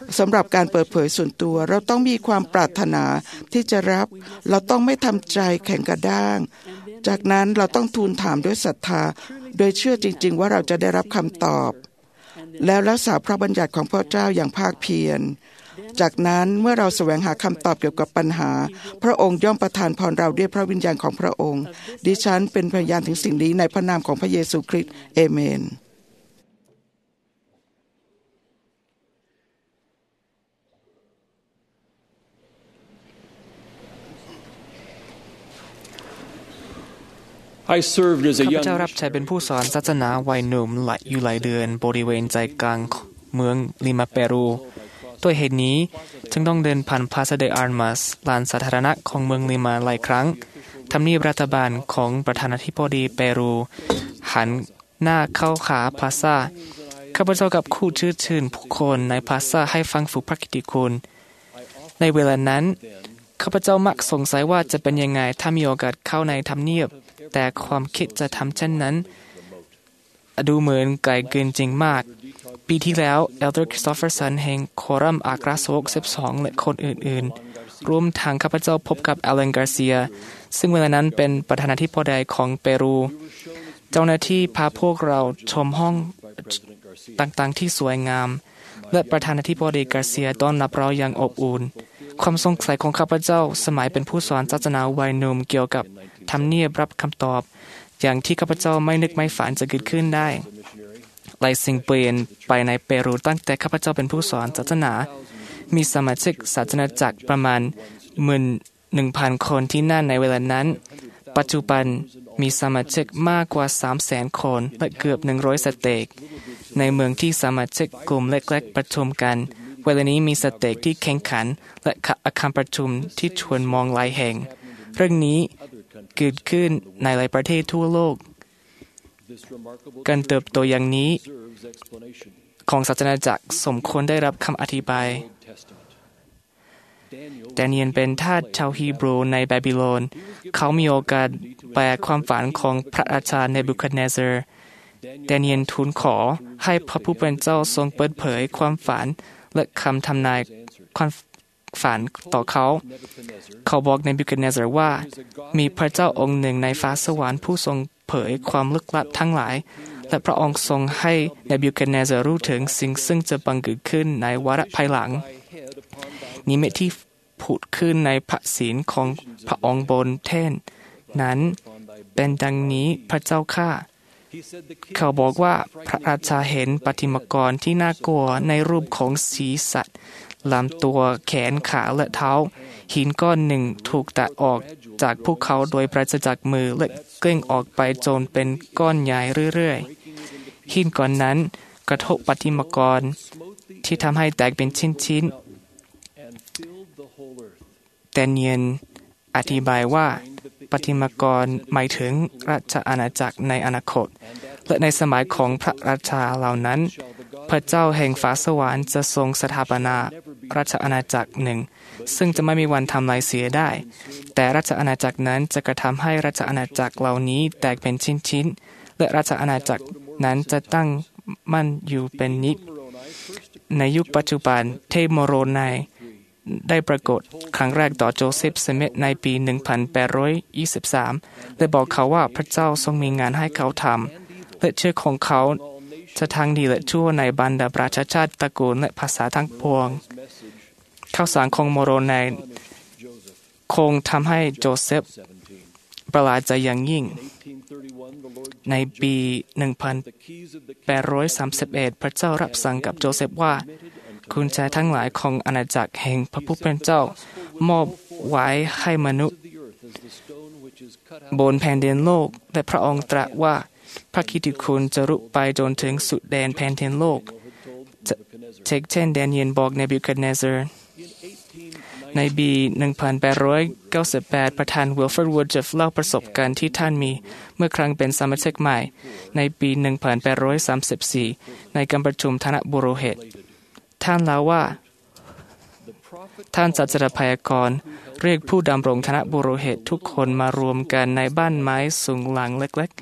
สำหรับการเปิดเผยส่วนตัวเราต้องมีความปรารถนาที่จะรับเราต้องไม่ทำใจแข็งกระด้างจากนั้นเราต้องทูลถามด้วยศรัทธาโดยเชื่อจริงๆว่าเราจะได้รับคำตอบแล้วรักษาพระบัญญัติของพระเจ้าอย่างภาคเพียรจากนั้นเมื่อเราแสวงหาคำตอบเกี่ยวกับปัญหาพระองค์ย่อมประทานพรเราด้วยพระวิญญาณของพระองค์ดิฉันเป็นพยานถึงสิ่งนี้ในพระนามของพระเยซูคริสต์เอเมนข้าพเจ้ารับใช้เป็นผู้สอนศาสนาวัยหนุ่มอยู่หลายเดือนบริเวณใจกลางเมืองลิมาเปรูด้วยเหตุนี้จึงต้องเดินผ่านพาซาเดอาร์มัสลานสาธารณะของเมืองลิมาหลายครั้งทำเนียบรัฐบาลของประธานาธิบดีเปรูหันหน้าเข้าขาพลาซ่าข้าพเจ้ากับคู่ชื่อชื่นผู้คนในพลาซ่าให้ฟังฝูพระกิตติคุณในเวลานั้นข้าพเจ้ามักสงสัยว่าจะเป็นยังไงถ้ามีโอกาสเข้าในทำเนียบแต่ความคิดจะทำเช่นนั้นดูเหมือนไกลเกินจริงมากปีที่แล้วเอลเดอร์คริสโตเฟอร์สันแห่งโครัมอากราโซกสิบสองและคนอื่นๆรวมทางข้าพเจ้าพบกับอเลนกาเซียซึ่งเวลานั้นเป็นประธานาธิบดีของเปรูเจ้าหน้าที่พาพวกเราชมห้องต่างๆที่สวยงามและประธานาธิบดีกาเซียต้อนรับเราอย่างอบอุ่นความสงสัยของข้าพเจ้าสมัยเป็นผู้สอนศาสนาวัยหนุ่มเกี่ยวกับทำเนียบรับคำตอบอย่างที่ข้าพเจ้าไม่นึกไม่ฝันจะเกิดขึ้นได้หลายสิ่งเปลี่ยนไปในเปรูตั้งแต่ข้าพเจ้าเป็นผู้สอนศาสนามีสมาชิกศาสนาจักรประมาณหมื่นหนึ่งพันคนที่นั่นในเวลานั้นปัจจุบันมีสมาชิกมากกว่าสามแสนคนและเกือบหนึ่งร้อยสเต็กในเมืองที่สมาชิกกลุ่มเล็กๆประชุมกันเวลานี้มีสเต็กที่แข่งขันและอาคารประชุมที่ชวนมองหลายแห่งเรื่องนี้เกิดขึ้นในหลายประเทศทั่วโลกการเติบโตอย่างนี้ของศาสนาจักรสมควรได้รับคำอธิบายดาเนียลเป็นทาสชาวฮีบรูในบาบิโลนเขามีโอกาสแปลความฝันของพระราชาเนบูคัดเนเซอร์ดาเนียลทูลขอให้พระผู้เป็นเจ้าทรงเปิดเผยความฝันและคำทำนายความฝันต่อเขาเขาบอกเนบูคัดเนเซอร์ว่ามีพระเจ้าองค์หนึ่งในฟ้าสวรรค์ผู้ทรงเผยความลึกลับทั้งหลายและพระองค์ทรงให้เนบูคัดเนเซอร์รู้ถึงสิ่งซึ่งจะบังเกิดขึ้นในวาระภายหลังนิมิตที่ผุดขึ้นในพระศีลของพระองค์บนแท่นนั้นเป็นดังนี้พระเจ้าข้าเขาบอกว่าพระราชาเห็นปฏิมากรที่น่ากลัวในรูปของสีสัตว์ลำตัวแขนขาและเท้าหินก้อนหนึ่งถูกตัดออกจากพวกเขาโดยปราศจากมือและเกลิ้งออกไปจนเป็นก้อนใหญ่เรื่อยๆหินก้อนนั้นกระทบปฏิมากรที่ทำให้แตกเป็นชิ้นๆดาเนียลอธิบายว่าปฏิมากรหมายถึงราชอาณาจักรในอนาคตและในสมัยของพระราชาเหล่านั้นพระเจ้าแห่งฟ้าสวรรค์จะทรงสถาปนาราชอาณาจักรหนึ่งซึ่งจะไม่มีวันทำลายเสียได้แต่ราชอาณาจักรนั้นจะกระทำให้ราชอาณาจักรเหล่านี้แตกเป็นชิ้นๆและราชอาณาจักรนั้นจะตั้งมั่นอยู่เป็นนิจในยุคปัจจุบันเทพโมโรไนได้ปรากฏครั้งแรกต่อโจเซฟสมิธในปี หนึ่งพันแปดร้อยยี่สิบสาม และบอกเขาว่าพระเจ้าทรงมีงานให้เขาทำและเชื่อของเขาจะทั้งดีและชั่วในบรรดาประชาชาติตระกูลและภาษาทั้งปวงข่าวสารของโมโรไนคงทำให้โจเซฟประหลาดใจอย่างยิ่งในปี หนึ่งพันแปดร้อยสามสิบเอ็ด พระเจ้ารับสั่งกับโจเซฟว่ากุญแจทั้งหลายของอาณาจักรแห่งพระผู้เป็นเจ้ามอบไว้ให้มนุษย์บนแผ่นดินโลกและพระองค์ตรัสว่าพระกิตติคุณจะรุไปจนถึงสุดแดนแผ่นดินโลกเช็คเช่นดาเนียลบอกเนบูคัดเนเซอร์ในปี หนึ่งพันแปดร้อยเก้าสิบแปด ประธานวิลฟอร์ด วูดเจฟเล่าประสบการณ์ที่ท่านมีเมื่อครั้งเป็นสมาชิกใหม่ในปี หนึ่งพันแปดร้อยสามสิบสี่ ในการประชุมคณะบุโรหิตท่านเล่าว่าท่านศาสดาพยากรณ์เรียกผู้ดำรงคณะบุโรหิตทุกคนมารวมกันในบ้านไม้สูงหลังเล็ก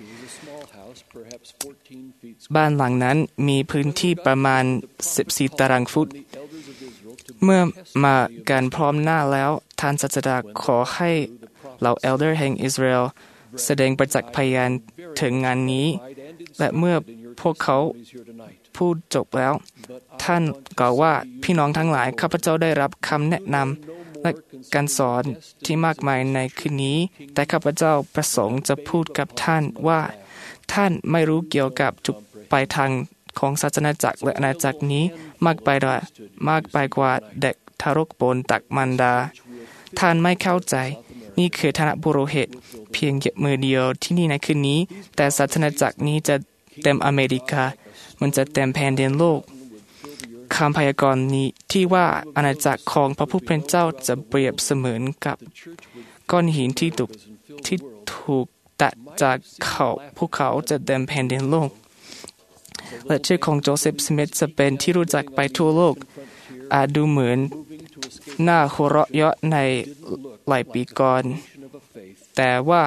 ๆบ้านหลังนั้นมีพื้นที่ประมาณสิบสี่ตารางฟุตเมื่อมากันพร้อมหน้าแล้วท่านศาสดาขอให้เหล่าเอลเดอร์แห่งอิสราเอลแสดงประจักษ์พยานถึงงานนี้และเมื่อพวกเขาพูดจบแล้วท่านกล่าวว่าพี่น้องทั้งหลายข้าพเจ้าได้รับคำแนะนำและการสอนที่มากมายในคืนนี้แต่ข้าพเจ้าประสงค์จะพูดกับท่านว่าท่านไม่รู้เกี่ยวกับจุดปลายทางของศาสนาจักรและอาณาจักรนี้มากไปด้วยมากไปกว่าเด็กทารกบนตักมารดาท่านไม่เข้าใจนี่คือฐานะบุโรหิตเพียงเหยียบมือเดียวที่นี่ในคืนนี้แต่ศาสนาจักรนี้จะเต็มอเมริกามันจะเต็มแผ่นดินโลกคำพยากรณ์นี้ที่ว่าอาณาจักรของพระผู้เป็นเจ้าจะเปรียบเสมือนกับก้อนหินที่ถูกที่ถูกตัดจากเขาภูเขาจะเต็มแผ่นดินโลกและชื่อของโจเซฟสมิธจะเป็นที่รู้จักไปทั่วโลกอาจดูเหมือนน่าหัวเราะเยาะในหลายปีก่อนแต่ว่า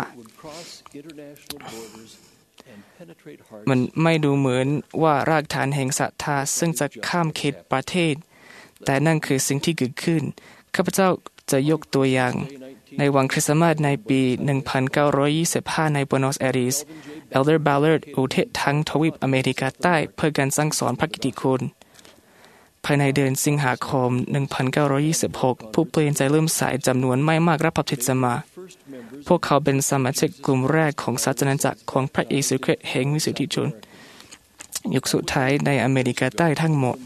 มันไม่ดูเหมือนว่ารากฐานแห่งศรัทธาซึ่งจะข้ามเขตประเทศแต่นั่นคือสิ่งที่เกิดขึ้นข้าพเจ้าจะยกตัวอย่างในวันคริสต์มาสในปีหนึ่งพันเก้าร้อยยี่สิบห้าในบูโนสแอรีสเอลเดอร์บาลเลอร์ดอุทิศทั้งทวีปอเมริกาใต้เพื่อการสั่งสอนพระกิตติคุณภายในเดือนสิงหาคมหนึ่งพันเก้าร้อยยี่สิบหกผู้เปลี่ยนใจเริ่มสายจำนวนไม่มากรับบัพติศมาพวกเขาเป็นสมาชิกกลุ่มแรกของศาสนาจักรของพระเยซูคริสต์แห่งวิสุทธิชนยุคสุดท้ายในอเมริกาใต้ทั้งหมด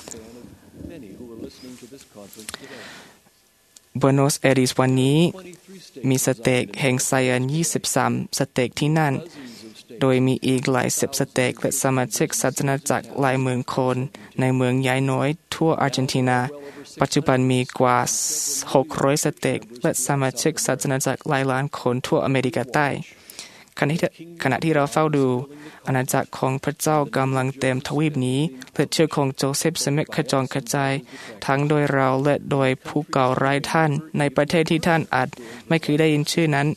บูโนสแอรีสวันนี้มีสเต็กแห่งไซออนยี่สิบสามสเต็กที่นั่นโดยมีอีกหลายสิบสเต็กและสมาชิกศาสนาจักรหลายหมื่นคนในเมืองใหญ่น้อยทั่วอาร์เจนตินาปัจจุบันมีกว่าหกร้อยสเต็กและสมาชิกศาสนาจักรหลายล้านคนทั่วอเมริกาใต้ขณะที่ขณะที่เราเฝ้าดูอาณาจักรของพระเจ้ากำลังเต็มทวีปนี้และชื่อของโจเซฟสมิธขจรกระจายทั้งโดยเราและโดยผู้เก่าร้ายท่านในประเทศที่ท่านอาจไม่เคยได้ยินชื่อนั้น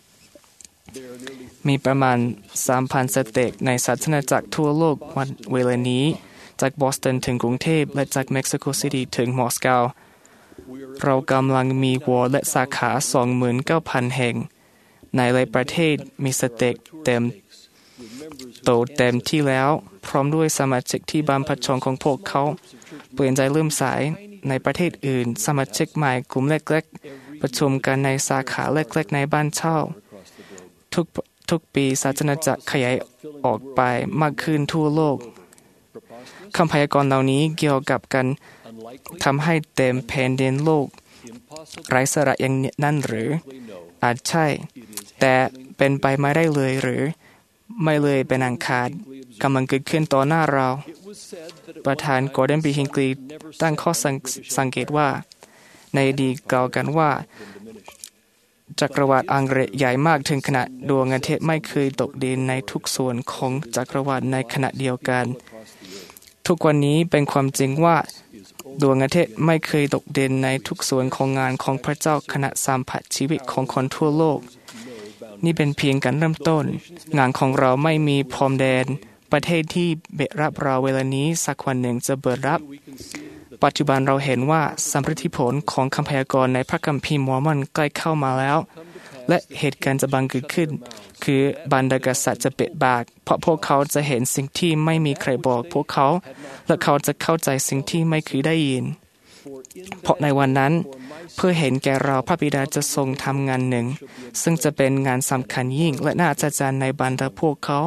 มีประมาณ สามพัน สเต็กในศาสนาจักรทั่วโลกวันเวลานี้จากบอสตันถึงกรุงเทพและจากเม็กซิโกซิตี้ถึงมอสโกเรากำลังมีวอร์และสาขา สองหมื่นเก้าพัน แห่งในหลายประเทศมีสเต็กเต็มโตเต็มที่แล้วพร้อมด้วยสมาชิกที่บรรพชนของพวกเขาเปลี่ยนใจเริ่มสายในประเทศอื่นสมาชิกใหม่กลุ่มเล็กๆประชุมกันในสาขาเล็กๆในบ้านเช่าทุกทุกปีศาสนาจักรขยายออกไปมากขึ้นทั่วโลกคำพยากรณ์เหล่านี้เกี่ยวกับการทำให้เต็มแผ่นดินโลกไร้สาระอย่างนั้นหรืออาจใช่แต่เป็นไปไม่ได้เลยหรือไม่เลยเป็นอันขาดกำลังเกิดขึ้นต่อหน้าเราประธานกอร์ดอนบีฮิงกลีตั้งข้อสังเกตว่าในอดีตกล่าวกันว่าจักรวาลอังกฤษใหญ่มากถึงขนาดดวงอาทิตย์ไม่เคยตกดินในทุกส่วนของจักรวาลในขณะเดียวกันทุกวันนี้เป็นความจริงว่าดวงอาทิตย์ไม่เคยตกดินในทุกส่วนของงานของพระเจ้าขณะสัมผัสชีวิตของคนทั่วโลกนี่เป็นเพียงการเริ่มต้นงานของเราไม่มีพรมแดนประเทศที่เบรับเราเวลานี้สักวันหนึ่งจะเปิดรับปัจจุบันเราเห็นว่าสัมฤทธิผลของคำพยากรณ์ในพระคัมภีร์มอร์มอนใกล้เข้ามาแล้วและเหตุการณ์จะบังเกิดขึ้นคือบรรดากษัตริย์จะเปิดปากเพราะพวกเขาจะเห็นสิ่งที่ไม่มีใครบอกพวกเขาและเขาจะเข้าใจสิ่งที่ไม่เคยได้ยินเพราะในวันนั้นเพื่อเห็นแก่เราพระบิดาจะทรงทำงานหนึ่งซึ่งจะเป็นงานสำคัญยิ่งและน่าอัศจรรย์ในบรรดาพวกเขา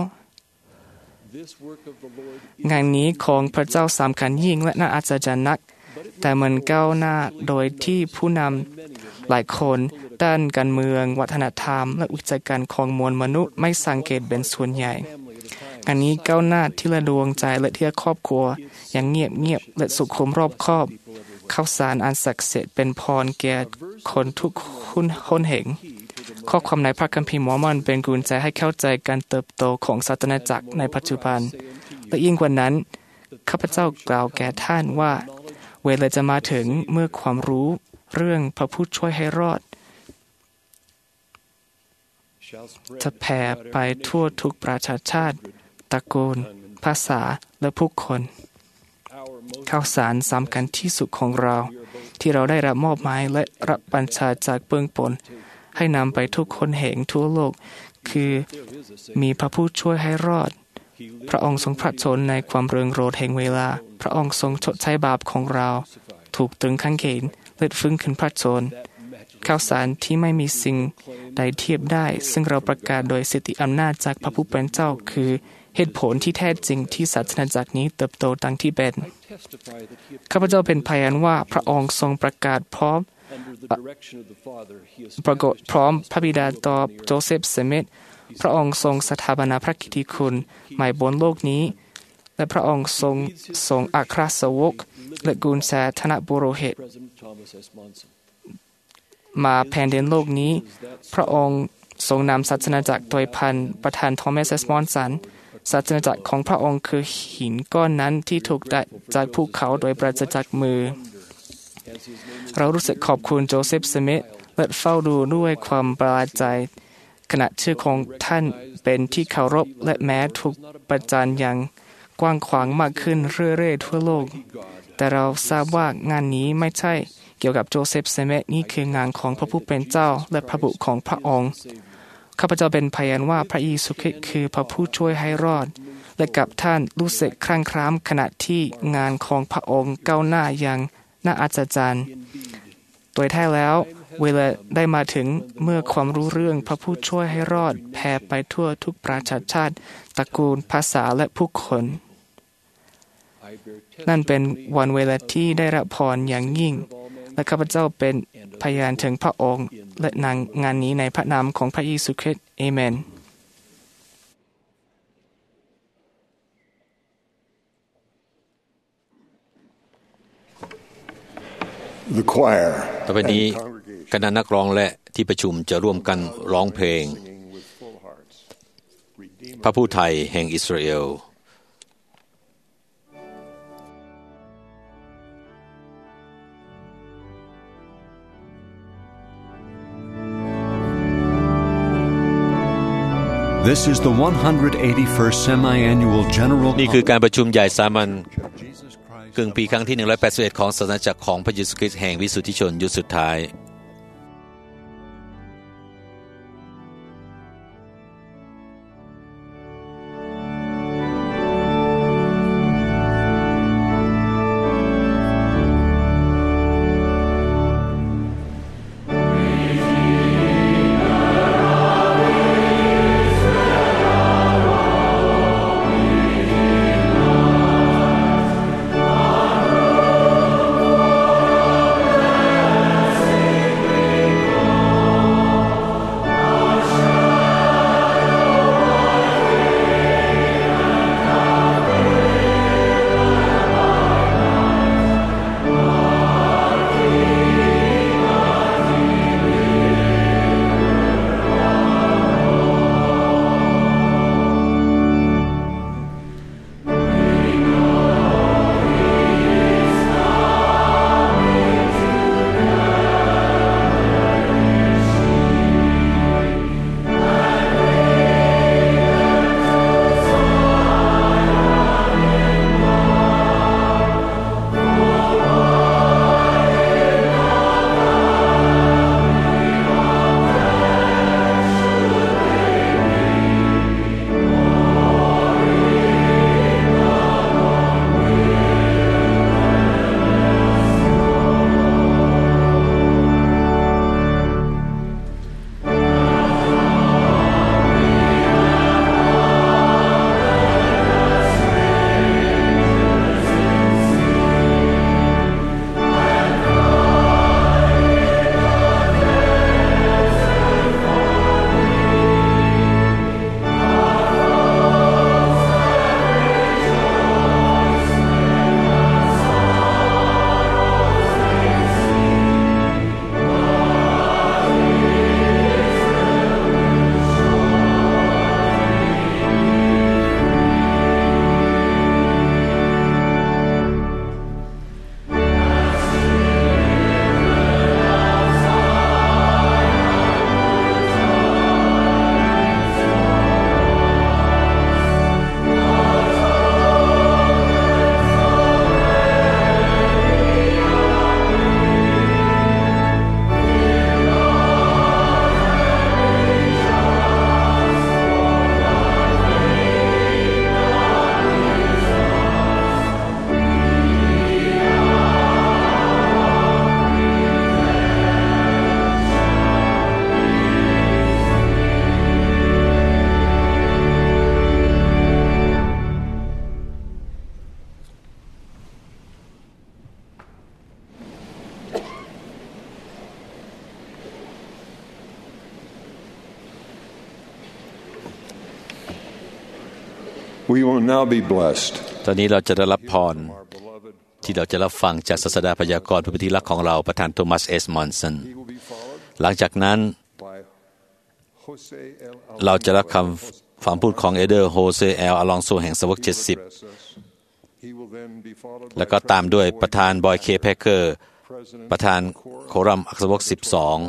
งานนี้ของพระเจ้าสำคัญยิ่งและน่าอัศจรรย์นักแต่มันก้าวหน้าโดยที่ผู้นำหลายคนด้านการเมืองวัฒนธรรมและวิจัยการของมวลมนุษย์ไม่สังเกตเป็นส่วนใหญ่งานนี้ก้าวหน้าที่ละดวงใจและที่ครอบครัวอย่างเงียบๆและสุขุมรอบคอบข้าวสารอันศักดิ์สิทธิ์เป็นพรแก่คนทุกคนเห็นข้อความในพระคัมภีร์มอร์มอนเป็นกุญแจให้เข้าใจการเติบโตของศาสนาจักรในปัจจุบันและยิ่งกว่านั้นข้าพเจ้ากล่าวแก่ท่านว่าเวลาจะมาถึงเมื่อความรู้เรื่องพระผู้ช่วยให้รอดจะแผ่ไปทั่วทุกประชาชาติตระกูลภาษาและผู้คนข่าวสารสำคัญที่สุดของเราที่เราได้รับมอบหมายและรับบัญชาจากเบื้องบนให้นำไปทุกคนแห่งทั่วโลกคือมีพระผู้ช่วยให้รอดพระองค์ทรงพระชนในความเริงโรจน์แห่งเวลาพระองค์ทรงชดใช้บาปของเราถูกตรึงข้างเขนเลือดฟื้นขึ้นพระชนข่าวสารที่ไม่มีสิ่งใดเทียบได้ซึ่งเราประกาศโดยสิทธิอำนาจจากพระผู้เป็นเจ้าคือเหตุผลที่แท้จริงที่ศาสนาจักรนี้เติบโตดังที่เป็นข้าพเจ้าเป็นพยานว่าพระองค์ทรงประกาศพร้อมประกาศพร้อมพระบิดาต่อโจเซฟสมิธพระองค์ทรงสถาปนาพระกิตติคุณใหม่บนโลกนี้และพระองค์ทรงทรงอัครสาวกและกุญแจธนบุโรหิตมาแผ่นดินโลกนี้พระองค์ทรงนำศาสนาจักรโดยพันประธานทอมัส เอส มอนสันศาสนาจักรของพระองค์คือหินก้อนนั้นที่ถูกดัดจากภูเขาโดยปราศจากมือเรารู้สึกขอบคุณโจเซฟสมิธและเฝ้าดูด้วยความประหลาดใจขณะชื่อของท่านเป็นที่เคารพและแม้ถูกประจานอย่างกว้างขวางมากขึ้นเรื่อยๆทั่วโลกแต่เราทราบว่างานนี้ไม่ใช่เกี่ยวกับโจเซฟสมิธนี่คืองานของพระผู้เป็นเจ้าและพระบุตรของพระองค์ข้าพเจ้าเป็นพยานว่าพระเยซูคริสต์คือพระผู้ช่วยให้รอดและกับท่านรู้สึกครั่งคร้ามขณะที่งานของพระองค์ก้าวหน้าอย่างน่าอัศจรรย์โดยแท้แล้วเวลาได้มาถึงเมื่อความรู้เรื่องพระผู้ช่วยให้รอดแผ่ไปทั่วทุกประชาชาติตระกูลภาษาและผู้คนนั่นเป็นวันเวลาที่ได้รับพรอย่างยิ่งและข้าพเจ้าเป็นพยานถึงพระองค์และนางงานนี้ในพระนามของพระเยซูคริสต์เอเมน The choir ต่อไปนี้คณะนักร้องและที่ประชุมจะร่วมกันร้องเพลงพระผู้ไทยแห่งอิสราเอล This is the one hundred eighty-first Semi-Annual General นี่คือการประชุมใหญ่สามัญกึ่งปีครั้งที่หนึ่งร้อยแปดสิบเอ็ดของศาสนาจักรของพระเยซูคริสต์แห่งวิสุทธิชนยุคสุดท้าย We will now be blessed. ตอนนี้เราจะได้รับพรที่เราจะรับฟังจากศาสดาพยากรณ์ผู้เป็นที่รักของเราประธานโทมัสเอสมอนสันหลังจากนั้นเราจะรับคำฟังพูดของเอเดอร์โฮเซเอลอลองโซแห่งสาวกเจ็ดสิบแล้วก็ตามด้วยประธานบอยเคแพคเกอร์ประธานโครัมอักษวกสิบสอง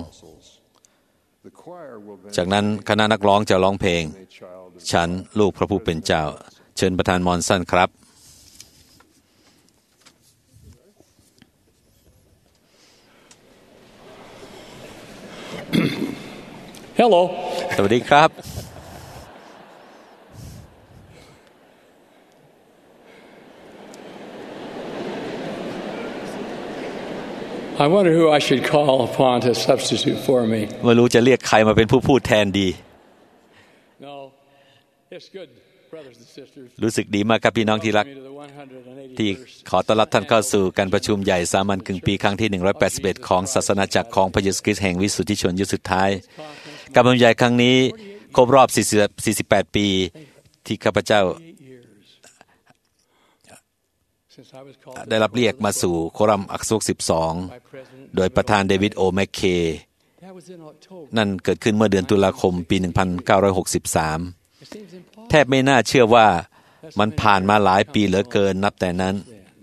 จากนั้นคณะนักร้องจะร้องเพลงฉันลูกพระผู้เป็นเจ้าเชิญประธานมอนสันครับ Hello สวัสดีครับ I wonder who I should call upon to substitute for me. ไม่รู้จะเรียกใครมาเป็นผู้พูดแทนดี No, it's good, brothers and sisters. รู้สึกดีมากครับพี่น้องที่รักที่ขอต้อนรับท่านเข้าสู่การประชุมใหญ่สามัญครึ่งปีครั้งที่หนึ่งร้อยแปดสิบเอ็ดของศาสนาจักรของพระเยซูคริสต์แห่งวิสุทธิชนยุคสุดท้ายการประชุมใหญ่ครั้งนี้ครบรอบสี่สิบแปดปีที่ข้าพเจ้าได้รับเรียกมาสู่โครัมอักษวกสิบสองโดยประธานเดวิดโอแมคเคนั่นเกิดขึ้นเมื่อเดือนตุลาคมปีหนึ่งพันเก้าร้อยหกสิบสามแทบไม่น่าเชื่อว่ามันผ่านมาหลายปีเหลือเกินนับแต่นั้น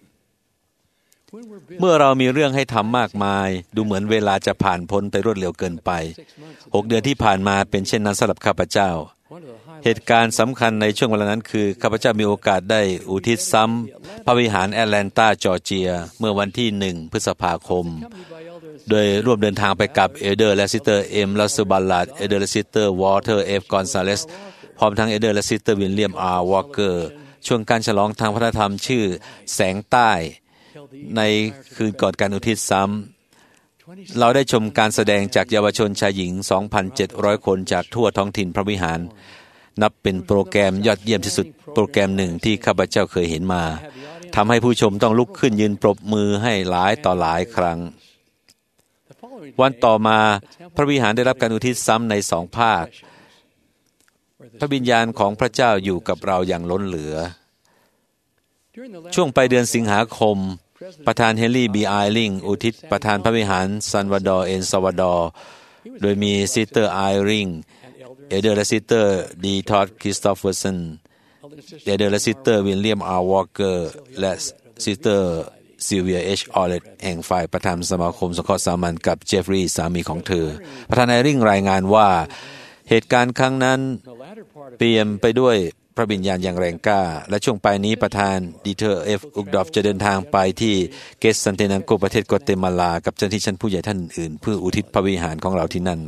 เมื่อเรามีเรื่องให้ทำมากมายดูเหมือนเวลาจะผ่านพ้นไปรวดเร็วเกินไปหกเดือนที่ผ่านมาเป็นเช่นนั้นสำหรับข้าพเจ้าเหตุการณ์สำคัญในช่วงเวลานั้นคือข้าพเจ้ามีโอกาสได้อุทิศซ้ำพระวิหารแอตแลนตาจอร์เจียเมื่อวันที่หนึ่งพฤษภาคมโดยร่วมเดินทางไปกับเอเดอร์และซิสเตอร์เอ็มลาซูบัลลาดเอเดอร์และซิสเตอร์วอเตอร์เอฟกอนซาเลสพร้อมทั้งเอเดอร์และซิสเตอร์วิลเลียมอาร์วอลเกอร์ช่วงการฉลองทางพระธรรมชื่อแสงใต้ในคืนก่อนการอุทิศซ้ำเราได้ชมการแสดงจากเยาวชนชายหญิง สองพันเจ็ดร้อย คนจากทั่วท้องถิ่นพระวิหารนับเป็นโปรแกรมยอดเยี่ยมที่สุดโปรแกรมหนึ่งที่ข้าพเจ้าเคยเห็นมาทำให้ผู้ชมต้องลุกขึ้นยืนปรบมือให้หลายต่อหลายครั้งวันต่อมาพระวิหารได้รับการอุทิศซ้ำในสองภาคพระวิญญาณของพระเจ้าอยู่กับเราอย่างล้นเหลือช่วงปลายเดือนสิงหาคมประธานเฮนรี่บีไอลิงอุทิศประธานพระวิหารซันวาดอร์เอลซาวาดอร์โดยมีซิสเตอร์ไอริงเอเดอร์และซิสเตอร์ดีทอดคริสโตเฟอร์สันเอเดอร์และซิสเตอร์วิลเลียมอาร์วอลเกอร์และซิสเตอร์ซิลเวียเอชออเลตแห่งฝ่ายประธานสมาคมสงเคราะห์สามัญกับเจฟฟรีย์สามีของเธอประธานไอริงรายงานว่าเหตุการณ์ครั้งนั้นเตรียมไปด้วยพระวิญญาณอย่างแรงกล้าและช่วงปลายนี้ประธานดีเทอร์เอฟอุกดอฟจะเดินทางไปที่เกสซันเตนังโกประเทศกัวเตมาลากับเจ้าหน้าที่ชั้นผู้ใหญ่ท่านอื่นเพื่ออุทิศพระวิหารของเราที่นั่น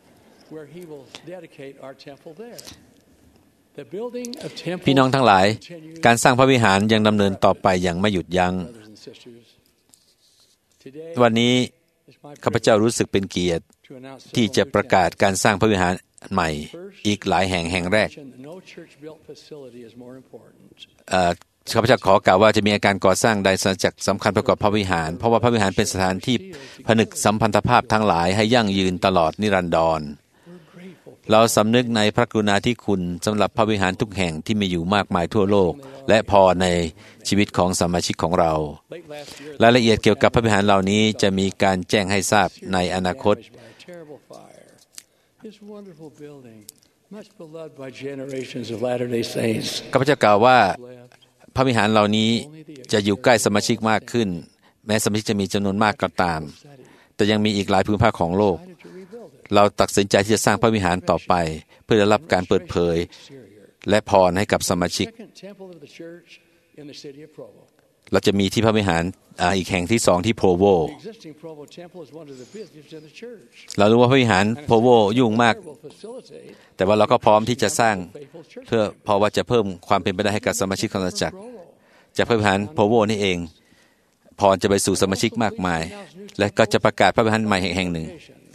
พี่น้องทั้งหลายการสร้างพระวิหารยังดำเนินต่อไปอย่างไม่หยุดยั้งวันนี้ข้าพเจ้ารู้สึกเป็นเกียรติที่จะประกาศการสร้างพระวิหารใหม่อีกหลายแห่งแห่งแรกข้าพเจ้าขอกล่าวว่าจะมีการก่อสร้างใดสัญจักรสำคัญประกอบพระวิหารเพราะว่าพระวิหารเป็นสถานที่ผนึกสัมพันธภาพทั้งหลายให้ยั่งยืนตลอดนิรันดรเราสำนึกในพระกรุณาธิคุณสำหรับพระวิหารทุกแห่งที่มีอยู่มากมายทั่วโลกและพอในชีวิตของสมาชิกของเรารายละเอียดเกี่ยวกับพระวิหารเหล่านี้จะมีการแจ้งให้ทราบในอนาคตข้าพเจ้ากล่าวว่าพระวิหารเหล่านี้จะอยู่ใกล้สมาชิกมากขึ้นแม้สมาชิกจะมีจำนวนมากก็ตามแต่ยังมีอีกหลายภูมิภาคของโลกเราตัดสินใจที่จะสร้างพระวิหารต่อไปเพื่อได้รับการเปิดเผยและพรให้กับสมาชิกเราจะมีที่พระวิหารอีกแห่งที่สองที่โพโวเรารู้ว่าพระวิหารโพโวยุ่งมากแต่ว่าเราก็พร้อมที่จะสร้างเพื่อเพราะว่าจะเพิ่มความเป็นไปได้ให้กับสมาชิกของเราจากจากพระวิหารโพโวนี่เองพรจะไปสู่สมาชิกมากมายและก็จะประกาศพระวิหารใหม่แห่งหนึ่ง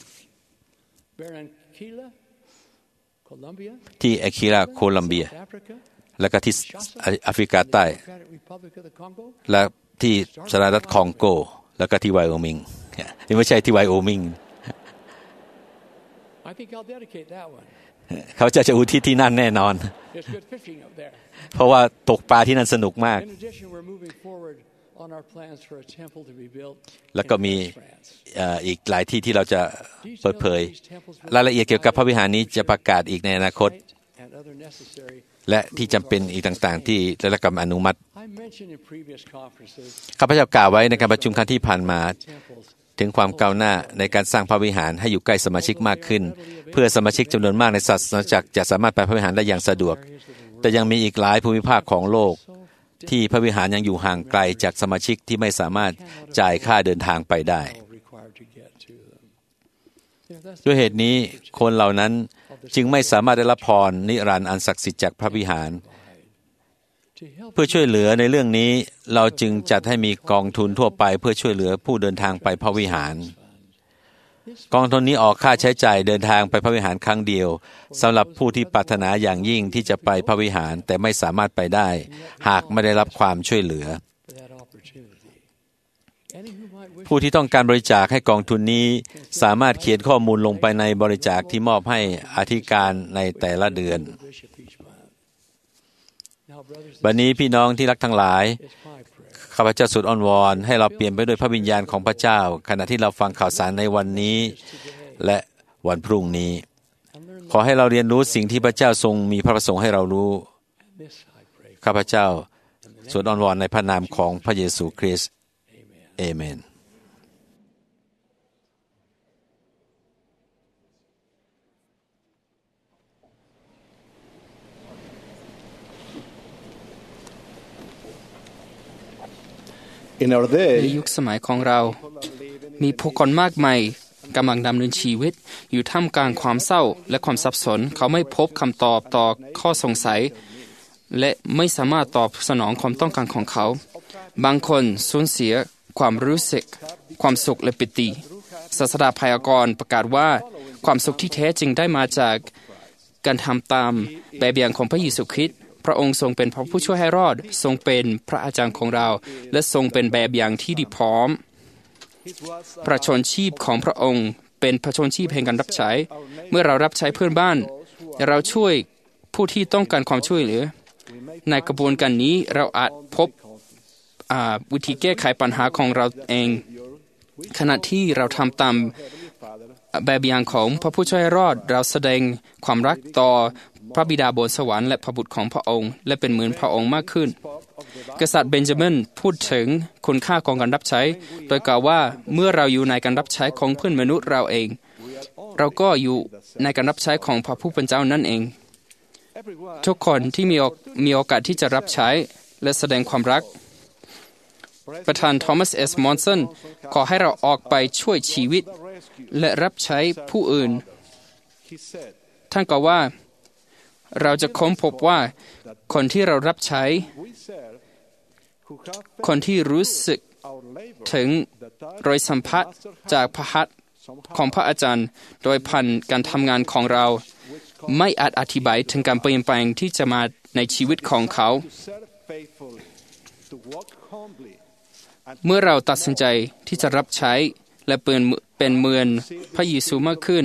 ที่แอคิราโคลัมเบียแล้วก็ที่แอฟริกาใต้และที่สหรัฐคองโกแล้วก็ที่ไวโอมิงนี่ไม่ใช่ที่ไวโอมิงเขาจะจะอุทิศที่นั่นแน่นอน It's good fishing up there. เพราะว่าตกปลาที่นั่นสนุกมาก In addition, we're moving forward on our plans for a temple to be built แล้วก็ in มี France. เอ่ออีกหลายที่ที่เราจะเปิดเผยรายละเอียดเกี่ยวกับพระวิหารนี้จะประกาศอีกในอนาคต And other necessary และที่จำเป็นอีกต่างๆ ที่ได้รับการอนุมัติ I mentioned in previous conferences ข้าพเจ้ากล่าวไว้ในการประชุมครั้งที่ผ่านมา temples ถึงความก้าวหน้าในการสร้างพระวิหารให้อยู่ใกล้สมาชิกมากขึ้น เพื่อสมาชิกจำนวนมากในศาสนาจักรจะสามารถไปพระวิหารได้อย่างสะดวก แต่ยังมีอีกหลายภูมิภาคของโลกที่พระวิหารยังอยู่ห่างไกลจากสมาชิกที่ไม่สามารถจ่ายค่าเดินทางไปได้ required to get to them. You know, that's ด้วยเหตุนี้คนเหล่านั้นจึงไม่สามารถได้รับพรนิรันดร์อันศักดิ์สิทธิ์จากพระวิหาร to help เพื่อช่วยเหลือในเรื่องนี้เราจึงจัดให้มีกองทุนทั่วไปเพื่อช่วยเหลือผู้เดินทางไปพระวิหารกองทุนนี้ออกค่าใช้จ่ายเดินทางไปพระวิหารครั้งเดียวสำหรับผู้ที่ปรารถนาอย่างยิ่งที่จะไปพระวิหารแต่ไม่สามารถไปได้หากไม่ได้รับความช่วยเหลือ that opportunity. Any who might wish ผู้ที่ต้องการบริจาคให้กองทุนนี้สามารถเขียนข้อมูลลงไปในบริจาคที่มอบให้อธิการในแต่ละเดือน to bishop each month. Now, brothers วัน and นี้พี่น้องที่รักทั้งหลาย sisters, it's my prayer ข้าพเจ้าสุดอ้อนวอนให้เราเปลี่ยนไปด้วยพระวิญญาณของพระเจ้าขณะที่เราฟังข่าวสารในวันนี้และวันพรุ่งนี้ and learn ขอให้เราเรียนรู้สิ่งที่พระเจ้าทรงมีพระประสงค์ให้เรารู้ this. I pray. ข้าพเจ้าสุดอ้อนวอนในพระนามของพระเยซูคริสต์เอเมน In our ใน day, ยุคสมัยของเรา มีผู้คนมากมายกำลังดำเนินชีวิต อยู่ท่ามกลางความเศร้าและความสับสน เขาไม่พบคำตอบต่อข้อสงสัย และไม่สามารถตอบสนองความต้องการของเขา บางคนสูญเสียความรู้สึก ความสุขและปิติ ศาสดาพยากรณ์ประกาศว่าความสุขที่แท้จริงได้มาจากการทำตามแบบอย่างของพระเยซูคริสต์พระองค์ทรงเป็นพระผู้ช่วยให้รอด ทรงเป็นพระอาจารย์ของเรา และทรงเป็นแบบอย่างที่ดีพร้อม พระชนชีพของพระองค์เป็นพระชนชีพแห่งการรับใช้ เมื่อเรารับใช้เพื่อนบ้าน เราช่วยผู้ที่ต้องการความช่วยเหลือ ในกระบวนการนี้เราอาจพบวิธีแก้ไขปัญหาของเราเอง ขณะที่เราทำตามแบบอย่างของพระผู้ช่วยให้รอด เราแสดงความรักต่อพระบิดาบนสวรรค์และพระบุตรของพระองค์และเป็นเหมือนพระองค์มากขึ้น กษัตริย์เบนจามินพูดถึงคุณค่าของการรับใช้ โดยกล่าวว่าเมื่อเราอยู่ในการรับใช้ของเพื่อนมนุษย์เราเอง เราก็อยู่ในการรับใช้ของพระผู้เป็นเจ้านั่นเอง ทุกคนที่มีมีโอกาสที่จะรับใช้และแสดงความรัก ประธานทอมัสเอสมอนสันขอให้เราออกไปช่วยชีวิตและรับใช้ผู้อื่น ท่านกล่าวว่าเราจะค้นพบว่าคนที่เรารับใช้ คนที่รู้สึกถึงรอยสัมผัสจากพระหัตถ์ของพระอาจารย์ โดยผ่านการทำงานของเรา ไม่อาจอธิบายถึงการเปลี่ยนแปลงที่จะมาในชีวิตของเขา เมื่อเราตัดสินใจที่จะรับใช้และเป็นเป็นเหมือนพระเยซูมากขึ้น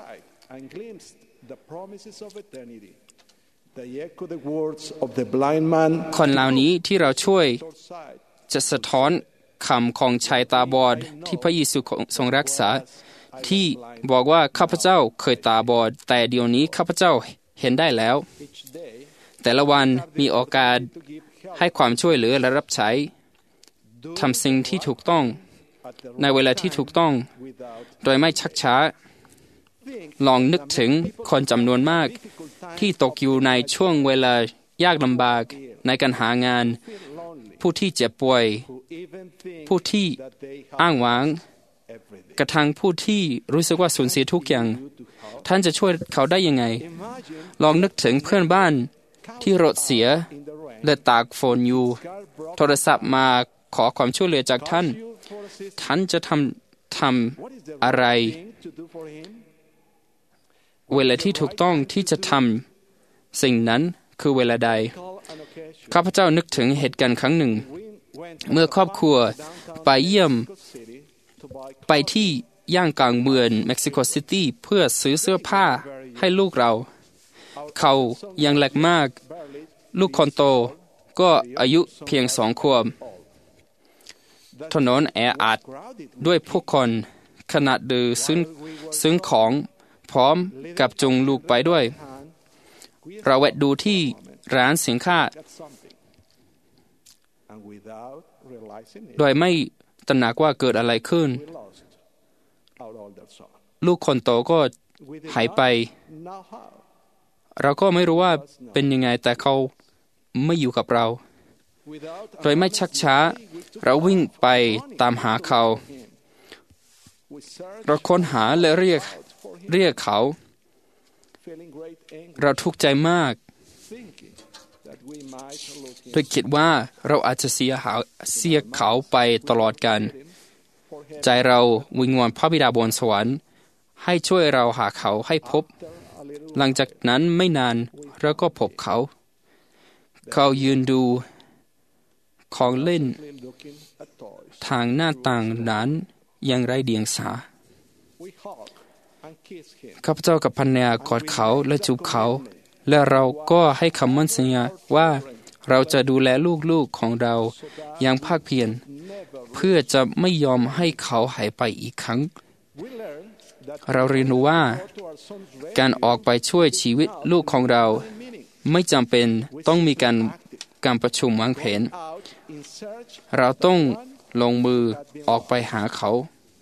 คนเหล่านี้ที่เราช่วยจะสะท้อนคำของชายตาบอดที่พระเยซูทรงรักษา ที่บอกว่าข้าพเจ้าเคยตาบอดแต่เดี๋ยวนี้ข้าพเจ้าเห็นได้แล้ว แต่ละวันมีโอกาสให้ความช่วยเหลือและรับใช้ทำสิ่งที่ถูกต้องในเวลาที่ถูกต้องโดยไม่ชักช้า ลองนึกถึงคนจำนวนมากที่ตกอยู่ในช่วงเวลายากลำบากในการหางาน ผู้ที่เจ็บป่วย ผู้ที่อ้างว้าง กระทั่งผู้ที่รู้สึกว่าสูญเสียทุกอย่าง ท่านจะช่วยเขาได้ยังไง ลองนึกถึงเพื่อนบ้านที่รถเสียและตากฝนอยู่โทรศัพท์มาขอความช่วยเหลือจากท่าน ท่านจะทำทำอะไรเวลาที่ถูกต้องที่จะทำสิ่งนั้นคือเวลาใด ข้าพเจ้านึกถึงเหตุการณ์ครั้งหนึ่ง เมื่อครอบครัวไปเยี่ยมไปที่ย่างกลางเมืองเม็กซิโกซิตี้เพื่อซื้อเสื้อผ้าให้ลูกเราเขายังเล็กมากลูกคนโตก็อายุเพียงสองขวบถนนแออัดด้วยผู้คนขณะเดินซื้อซื้อของพร้อมกับจุงลูกไปด้วยเราแวะดูที่ร้านสินค้าโดยไม่ตระหนักว่าเกิดอะไรขึ้นลูกคนโตก็หายไปเราก็ไม่รู้ว่าเป็นยังไงแต่เขาไม่อยู่กับเราโดยไม่ชักช้าเราวิ่งไปตามหาเขาเราค้นหาและเรียกเรียกเขาเราทุกข์ใจมากโดยคิดว่าเราอาจจะเสียหาเสียเขาไปตลอดกันใจเราวิงวอนพระบิดาบนสวรรค์ให้ช่วยเราหาเขาให้พบหลังจากนั้นไม่นานเราก็พบเขาเขายืนดูของเล่นทางหน้าต่างนั้นยังไร้เดียงสาข้าพเจ้ากับภรรยากอดเขาและจูบเขาและเราก็ให้คำมั่นสัญญาว่าเราจะดูแลลูกๆของเราอย่างภาคเพียรเพื่อจะไม่ยอมให้เขาหายไปอีกครั้งเราเรียนรู้ว่าการออกไปช่วยชีวิตลูกของเราไม่จำเป็นต้องมีการการประชุมวางแผนเราต้องลงมือออกไปหาเขา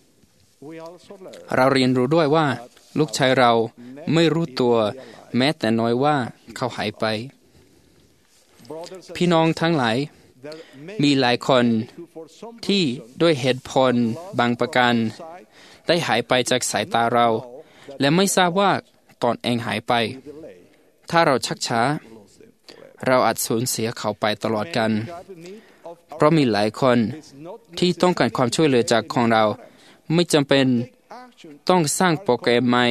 เราเรียนรู้ด้วยว่าลูกชายเราไม่รู้ตัวแม้แต่น้อยว่าเขาหายไปพี่น้องทั้งหลายมีหลายคนที่ด้วยเหตุผลบางประการได้หายไปจากสายตาเราและไม่ทราบว่าตอนเองหายไปถ้าเราชักช้าเราอาจสูญเสียเขาไปตลอดกันเพราะมีหลายคนที่ต้องการความช่วยเหลือจากของเราไม่จำเป็นต้องสร้างโปรแกรมใหม่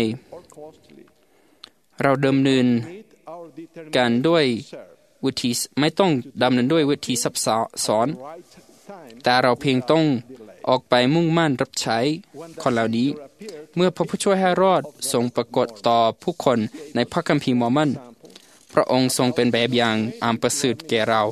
เราดำเนินการด้วยวิธีไม่ต้องดำเนินด้วยวิธีซับซ้อนแต่เราเพียงต้องออกไปมุ่งมั่นรับใช้คนเหล่านี้เมื่อพระผู้ช่วยให้รอดทรงปรากฏต่อผู้คนในพระคัมภีร์มอร์มอนพระองค์ทรงเป็นแบบอย่างอันประเสริฐแก่เรา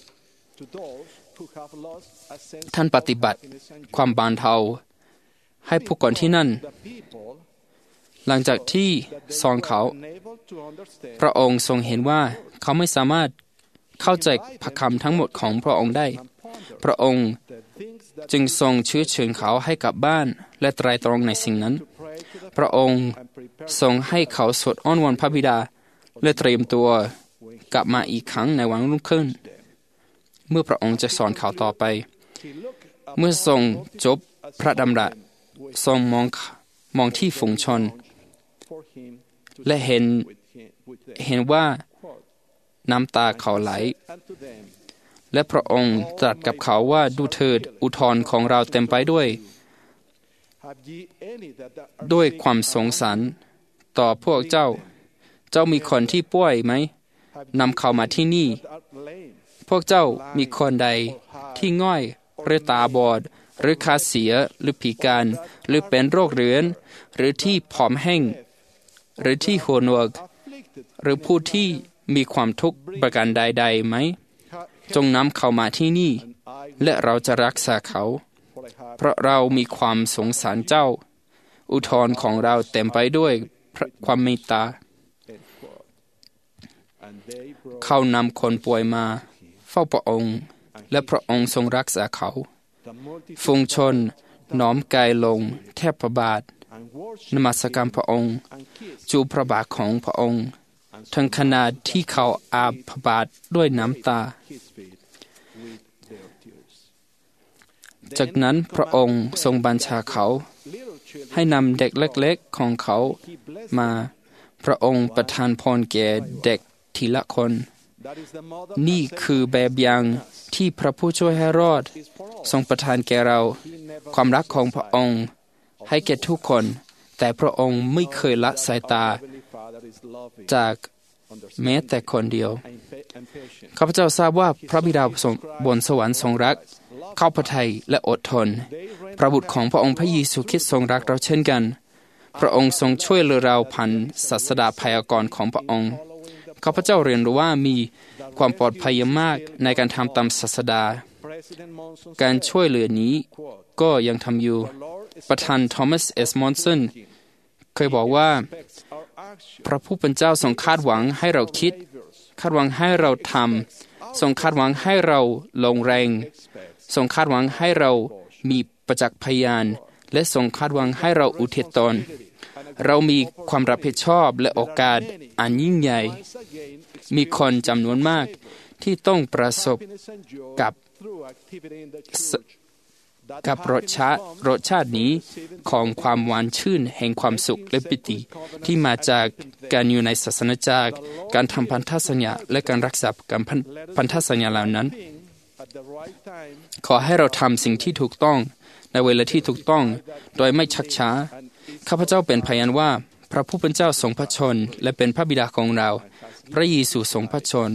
ท่านปฏิบัติความบรรเทาให้ผู้คนที่นั่นหลังจากที่สอนเขาพระองค์ทรงเห็นว่าเขาไม่สามารถเข้าใจพระคำทั้งหมดของพระองค์ได้พระองค์จึงทรงเชื้อเชิญเขาให้กลับบ้านและไตร่ตรองในสิ่งนั้นพระองค์ทรงให้เขาสวดอ้อนวอนพระบิดาและเตรียมตัวกลับมาอีกครั้งในวันรุ่งขึ้นเมื่อพระองค์จะสอนเขาต่อไปเมื่อทรงจบพระดำรัสทรงมองมองที่ฝูงชนและเห็นเห็นว่าน้ำตาเขาไหลและพระองค์ตรัสกับเขาว่าดูเถิดอุทธรของเราเต็มไปด้วยด้วยความสงสารต่อพวกเจ้าเจ้ามีคนที่ป่วยไหมนำเขามาที่นี่พวกเจ้ามีคนใดที่ง่อยหรือตาบอดหรือขาเสียหรือพิการหรือเป็นโรคเรื้อนหรือที่ผอมแห้งหรือที่หัวหนวกหรือผู้ที่มีความทุกข์ประการใดๆไหมจงนำเขามาที่นี่และเราจะรักษาเขาเพราะเรามีความสงสารเจ้าอุทธรของเราเต็มไปด้วยความเมตตาเขานำคนป่วยมาเฝ้าพระองค์และพระองค์ทรงรักษาเขาฝูงชนน้อมกายลงแทบพระบาทนมัสการพระองค์จูบพระบาทของพระองค์ทั้งขณะที่เขาอาบพระบาทด้วยน้ำตาจากนั้นพระองค์ทรงบัญชาเขาให้นำเด็กเล็กๆของเขามาพระองค์ประทานพรแก่เด็กทีละคนนี่คือแบบอย่างที่พระผู้ช่วยให้รอดทรงประทานแก่เราความรักของพระองค์ให้แก่ทุกคนแต่พระองค์ไม่เคยละสายตาจากแม้แต่คนเดียวข้าพเจ้าทราบว่าพระบิดาบนสวรรค์ทรงรักเข้าพระทัยและอดทนพระบุตรของพระองค์พระเยซูคริสต์ทรงรักเราเช่นกันพระองค์ทรงช่วยเหลือเราผ่านศาสดาพยากรณ์ของพระองค์ข้าพเจ้าเรียนรู้ว่ามีความปลอดภัยอย่างมากในการทำตามศาสดาการช่วยเหลือนี้ก็ยังทำอยู่ประธานทอมัสเอสมอนสันเคยบอกว่าพระผู้เป็นเจ้าทรงคาดหวังให้เราคิดคาดหวังให้เราทำทรงคาดหวังให้เราลงแรงทรงคาดหวังให้เรามีประจักษ์พยานและทรงคาดหวังให้เราอุทิศตนเรามีความรับผิดชอบและโอกาสอันยิ่งใหญ่มีคนจำนวนมากที่ต้องประสบกับกับรสชาติรสชาตินี้ของความหวานชื่นแห่งความสุขและปิติที่มาจากการอยู่ในศาสนาจักรการทำพันธสัญญาและการรักษาการพันธสัญญาเหล่านั้นขอให้เราทำสิ่งที่ถูกต้องในเวลาที่ถูกต้องโดยไม่ชักช้าข้าพเจ้าเป็นพยานว่าพระผู้เป็นเจ้าทรงพระชนและเป็นพระบิดาของเราพระเยซูทรงพระชน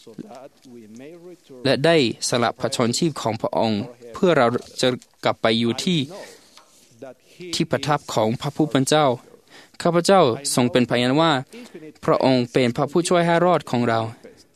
และได้สละพระชนชีพของพระองค์เพื่อเราจะกลับไปอยู่ที่ที่ประทับของพระผู้เป็นเจ้าข้าพเจ้าทรงเป็นพยานว่าพระองค์เป็นพระผู้ช่วยให้รอดของเรา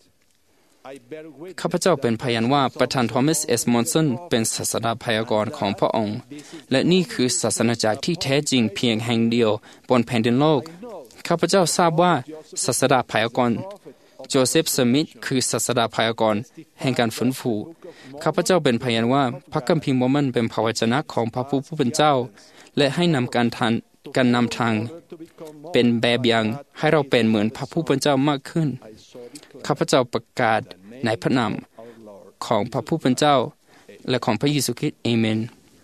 ข้าพเจ้าเป็นพยานว่าประธานทอมัสเอสมอนสันเป็นศาสดาพยากรณ์ของพระองค์และนี่คือศาสนาจักรที่แท้จริงเพียงแห่งเดียวบนแผ่นดินโลกข้าพเจ้าทราบว่าศาสดาพยากรณ์โจเซฟสมิธคือศาสดาพยากรณ์แห่งการฟื้นฟูข้าพเจ้าเป็นพยานว่าพระคัมภีร์โมมันเป็นพระวจนะของพระผู้เป็นเจ้าและให้นำการทานการนำทางเป็นแบบอย่างให้เราเป็นเหมือนพระผู้เป็นเจ้ามากขึ้นข้าพเจ้าประกาศในพระนามของพระผู้เป็นเจ้าและของพระเยซูคริสต์อาเมน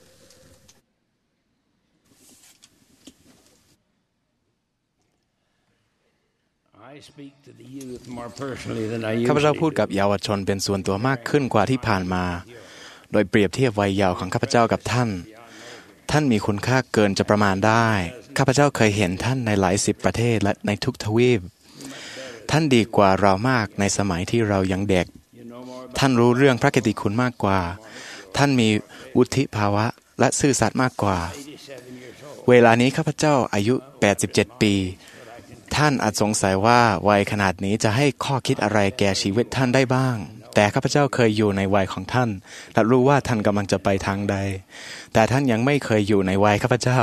ข้าพเจ้าพูดกับเยาวชนเป็นส่วนตัวมากขึ้นกว่าที่ผ่านมาโดยเปรียบเทียบวัยเยาว์ของข้าพเจ้ากับท่านท่านมีคุณค่าเกินจะประมาณได้ข้าพเจ้าเคยเห็นท่านในหลายสิบประเทศและในทุกทวีปท่านดีกว่าเรามากในสมัยที่เรายังเด็กท่านรู้เรื่องพระกิตติคุณมากกว่าท่านมีวุฒิภาวะและซื่อสัตย์มากกว่าเวลานี้ข้าพเจ้าอายุแปดสิบเจ็ดปีท่านอาจสงสัยว่าวัยขนาดนี้จะให้ข้อคิดอะไรแก่ชีวิตท่านได้บ้างแต่ข้าพเจ้าเคยอยู่ในวัยของท่านและรู้ว่าท่านกำลังจะไปทางใดแต่ท่านยังไม่เคยอยู่ในวัยข้าพเจ้า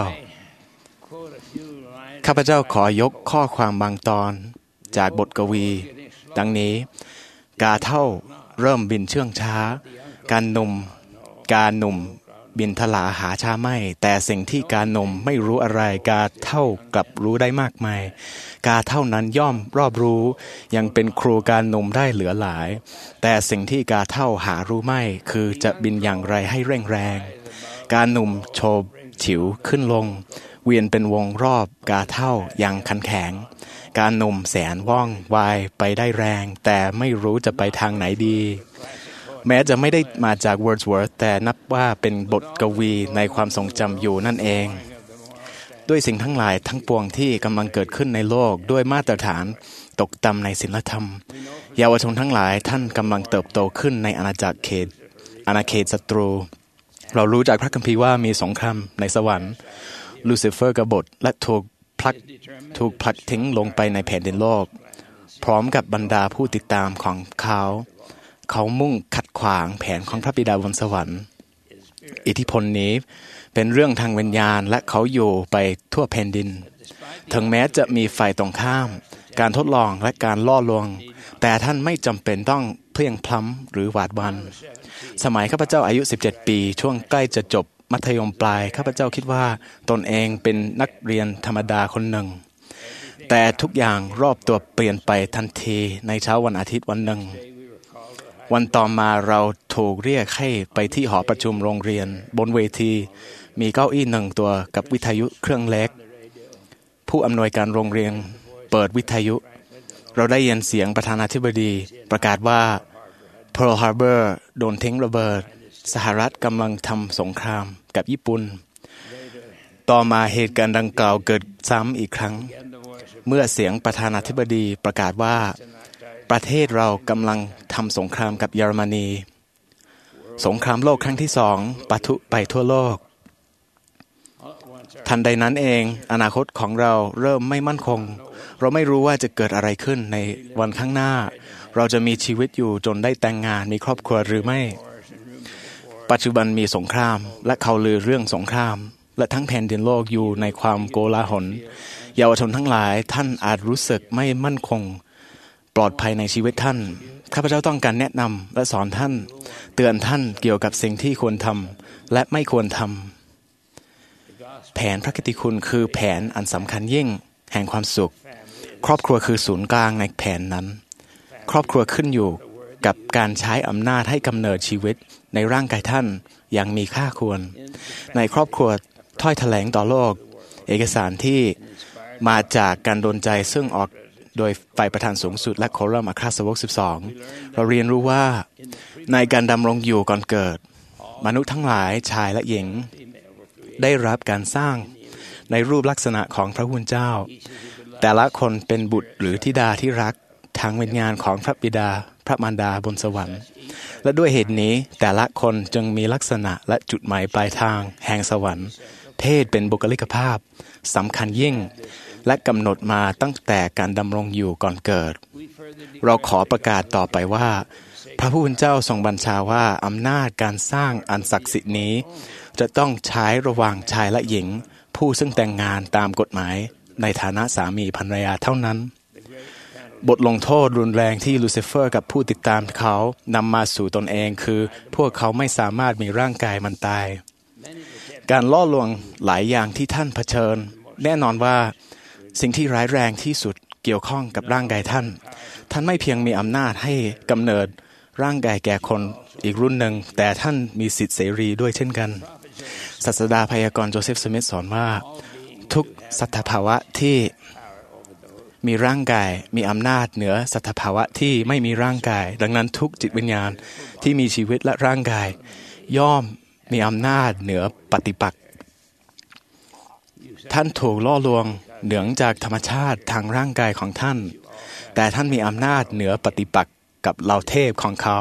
ข้าพเจ้าขอยกข้อความบางตอนจากบทกวีดังนี้กาเท่าเริ่มบินเชื่องช้าการหนุ่มการหนุ่มบินทลาหาช้าไม่แต่สิ่งที่การหนุ่มไม่รู้อะไรกาเท่ากลับรู้ได้มากมายกาเท่านั้นย่อมรอบรู้ยังเป็นครูการหนุ่มได้เหลือหลายแต่สิ่งที่กาเท่าหารู้ไม่คือจะบินอย่างไรให้เร่งแรงการหนุ่มโฉบฉิวขึ้นลงเวียนเป็นวงรอบกาเท่ายังขันแข็งการหนุ่มแสนว่องไวไปได้แรงแต่ไม่รู้จะไปทางไหนดีแม้จะไม่ได้มาจาก Wordsworth แต่นับว่าเป็นบทกวีในความทรงจำอยู่นั่นเองด้วยสิ่งทั้งหลายทั้งปวงที่กำลังเกิดขึ้นในโลกด้วยมาตรฐานตกต่ำในศีลธรรมเยาวชนทั้งหลายท่านกำลังเติบโตขึ้นในอาณาจักรเขตอาณาเขตศัตรูเรารู้จากพระคัมภีร์ว่ามีสงครามในสวรรค์ลูซิเฟอร์กบฏและถูกพลักถูกผลักทิ้งลงไปในแผ่นดินโลกพร้อมกับบรรดาผู้ติดตามของเขาเขามุ่งขัดขวางแผนของพระบิดาบนสวรรค์อิทธิพลนี้เป็นเรื่องทางวิญญาณและเขาอยู่ไปทั่วแผ่นดินถึงแม้จะมีฝ่ายตรงข้ามการทดลองและการล่อลวงแต่ท่านไม่จำเป็นต้องเพลียงพล้ำหรือหวาดหวั่นสมัยข้าพเจ้าอายุสิบเจ็ดปีช่วงใกล้จะจบมัธยมปลายข้าพเจ้าคิดว่าตนเองเป็นนักเรียนธรรมดาคนหนึ่งแต่ทุกอย่างรอบตัวเปลี่ยนไปทันทีในเช้าวันอาทิตย์วันหนึ่งวันต่อมาเราถูกเรียกให้ไปที่หอประชุมโรงเรียนบนเวทีมีเก้าอี้หนึ่งตัวกับวิทยุเครื่องเล็กผู้อำนวยการโรงเรียนเปิดวิทยุเราได้ยินเสียงประธานาธิบดีประกาศว่า Pearl Harbor โดนทิ้งระเบิดสหรัฐกำลังทำสงครามกับญี่ปุ่นต่อมาเหตุการณ์ดังกล่าวเกิดซ้ำอีกครั้งเมื่อเสียงประธานาธิบดีประกาศว่าประเทศเรากำลังทำสงครามกับเยอรมนีสงครามโลกครั้งที่สองปะทุไปทั่วโลกทันใดนั้นเองอนาคตของเราเริ่มไม่มั่นคงเราไม่รู้ว่าจะเกิดอะไรขึ้นในวันข้างหน้าเราจะมีชีวิตอยู่จนได้แต่งงานมีครอบครัวหรือไม่ปัจจุบันมีสงครามและข่าวลือเรื่องสงครามและทั้งแผ่นดินโลกอยู่ในความโกลาหลเยาวชนทั้งหลายท่านอาจรู้สึกไม่มั่นคงปลอดภัยในชีวิตท่านข้าพเจ้าต้องการแนะนำและสอนท่านเตือนท่านเกี่ยวกับสิ่งที่ควรทำและไม่ควรทำแผนพระกิตติคุณคือแผนอันสำคัญยิ่งแห่งความสุขครอบครัวคือศูนย์กลางในแผนนั้นครอบครัวขึ้นอยู่กับการใช้อำนาจให้กำเนิดชีวิตในร่างกายท่านอย่างมีค่าควรในครอบครัวถ้อยแถลงต่อโลกเอกสารที่มาจากการดลใจซึ่งออกโดยฝ่ายประธานสูงสุดและโคลัมอัครสาวกสิบสองเราเรียนรู้ว่าในการดำรงอยู่ก่อนเกิดมนุษย์ทั้งหลายชายและหญิงได้รับการสร้างในรูปลักษณะของพระผู้เป็นเจ้าแต่ละคนเป็นบุตรหรือธิดาที่รักทางวิญญาณของพระบิดาพระมารดาบนสวรรค์และด้วยเหตุนี้แต่ละคนจึงมีลักษณะและจุดหมายปลายทางแห่งสวรรค์เพศเป็นบุคลิกภาพสำคัญยิ่งและกำหนดมาตั้งแต่การดำรงอยู่ก่อนเกิดเราขอประกาศต่อไปว่าพระผู้เป็นเจ้าทรงบัญชาว่าอำนาจการสร้างอันศักดิ์สิทธิ์นี้จะต้องใช้ระหว่างชายและหญิงผู้ซึ่งแต่งงานตามกฎหมายในฐานะสามีภรรยาเท่านั้นบทลงโทษรุนแรงที่ลูซิเฟอร์กับผู้ติดตามเขานำมาสู่ตนเองคือพวกเขาไม่สามารถมีร่างกายมันตายการล่อลวงหลายอย่างที่ท่านเผชิญแน่นอนว่าสิ่งที่ร้ายแรงที่สุดเกี่ยวข้องกับร่างกายท่านท่านไม่เพียงมีอำนาจให้กำเนิดร่างกายแก่คนอีกรุ่นหนึ่งแต่ท่านมีสิทธิเสรีด้วยเช่นกันศาสดาพยากรณ์โจเซฟสมิธสอนว่าทุกสถภาวะที่มีร่างกายมีอำนาจเหนือสถภาวะที่ไม่มีร่างกายดังนั้นทุกจิตวิญญาณที่มีชีวิตและร่างกายย่อมมีอำนาจเหนือปฏิปักษ์ท่านถูกล่อลวงเหนือจากธรรมชาติทางร่างกายของท่านแต่ท่านมีอำนาจเหนือปฏิปักษ์กับเหล่าเทพของเขา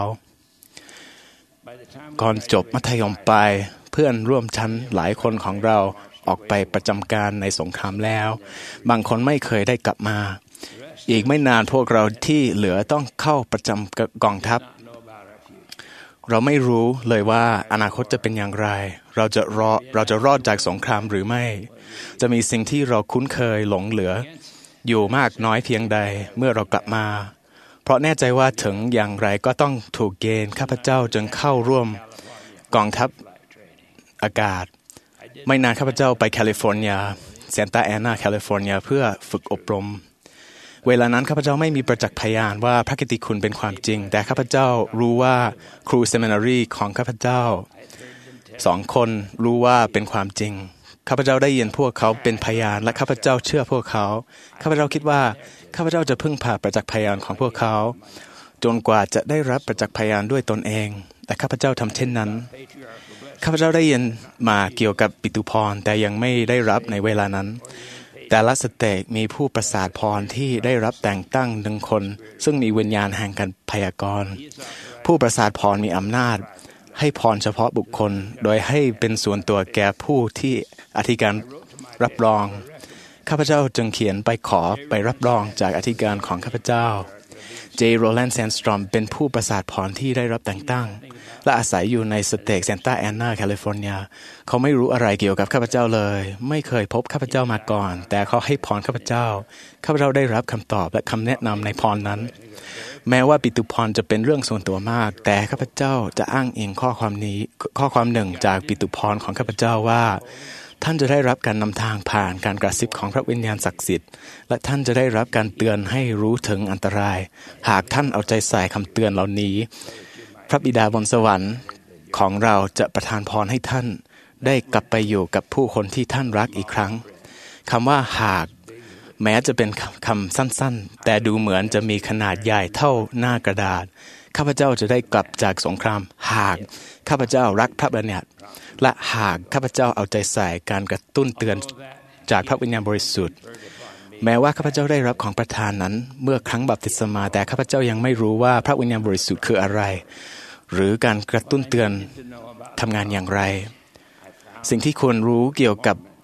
ก่อนจบมัธยมปลายเพื่อนร่วมชั้นหลายคนของเราออกไปประจำการในสงครามแล้วบางคนไม่เคยได้กลับมาอีกไม่นานพวกเราที่เหลือต้องเข้าประจำกองทัพเราไม่รู้เลยว่าอนาคตจะเป็นอย่างไรเราจะรอเราจะรอดจากสงครามหรือไม่จะมีสิ่งที่เราคุ้นเคยหลงเหลืออยู่มากน้อยเพียงใดเมื่อเรากลับมาเพราะแน่ใจว่าถึงอย่างไรก็ต้องถูกเกณฑ์ข้าพเจ้าจึงเข้าร่วมกองทัพอากาศไม่นานข้าพเจ้าไปแคลิฟอร์เนียซานตาแอนนาแคลิฟอร์เนียเพื่อฝึกอบรมเวลานั้นข้าพเจ้าไม่มีประจักษ์พยานว่าพระกิตติคุณเป็นความจริงแต่ข้าพเจ้ารู้ว่าครูเซมินารีของข้าพเจ้าสองคนรู้ว่าเป็นความจริงข้าพเจ้าได้ยินพวกเขาเป็นพยานและข้าพเจ้าเชื่อพวกเขาข้าพเจ้าคิดว่าข้าพเจ้าจะพึ่งพาประจักษ์พยานของพวกเขาจนกว่าจะได้รับประจักษ์พยานด้วยตนเองแต่ข้าพเจ้าทำเช่นนั้นข้าพเจ้าได้ยินมาเกี่ยวกับปิตุพรแต่ยังไม่ได้รับในเวลานั้นแต่ละสเตจมีผู้ประสาทพรที่ได้รับแต่งตั้งหนึ่งคนซึ่งมีวิญญาณแห่งการพยากรณ์ผู้ประสาทพรมีอำนาจให้พรเฉพาะบุคคลโดยให้เป็นส่วนตัวแก่ผู้ที่อธิการรับรองข้าพเจ้าจึงเขียนไปขอไปรับรองจากอธิการของข้าพเจ้าเจโรแลนด์แซนสตรอมเป็นผู้ประสาทพรที่ได้รับแต่งตั้งและอาศัยอยู่ในสเตทซานตาแอนนาแคลิฟอร์เนียเขาไม่รู้อะไรเกี่ยวกับข้าพเจ้าเลยไม่เคยพบข้าพเจ้ามาก่อนแต่เขาให้พรข้าพเจ้าข้าพเจ้าได้รับคำตอบและคำแนะนำในพรนั้นแม้ว่าปิตุพรจะเป็นเรื่องส่วนตัวมากแต่ข้าพเจ้าจะอ้างอิงข้อความนี้ข้อความหนึ่งจากปิตุพรของข้าพเจ้าว่าท่านจะได้รับการนำทางผ่านการกระซิบของพระวิญญาณศักดิ์สิทธิ์และท่านจะได้รับการเตือนให้รู้ถึงอันตรายหากท่านเอาใจใส่คำเตือนเหล่านี้พระบิดาบนสวรรค์ของเราจะประทานพรให้ท่านได้กลับไปอยู่กับผู้คนที่ท่านรักอีกครั้งคำว่าหากแม้จะเป็นคำสั้นๆแต่ดูเหมือนจะมีขนาดใหญ่เท่าหน้ากระดาษข้าพเจ้าจะได้กลับจากสงครามหากข้าพเจ้ารักพระบัญญัติและหากข้าพเจ้าเอาใจใส่การกระตุ้นเตือนจากพระวิญญาณบริสุทธิ์แม้ว่าข้าพเจ้าได้รับของประทานนั้นเมื่อครั้งบัพติศมาแต่ข้าพเจ้ายังไม่รู้ว่าพระวิญญาณบริสุทธิ์คืออะไรหรือการกระตุ้นเตือนทำงานอย่างไรสิ่งที่ควรรู้เกี่ยวกับ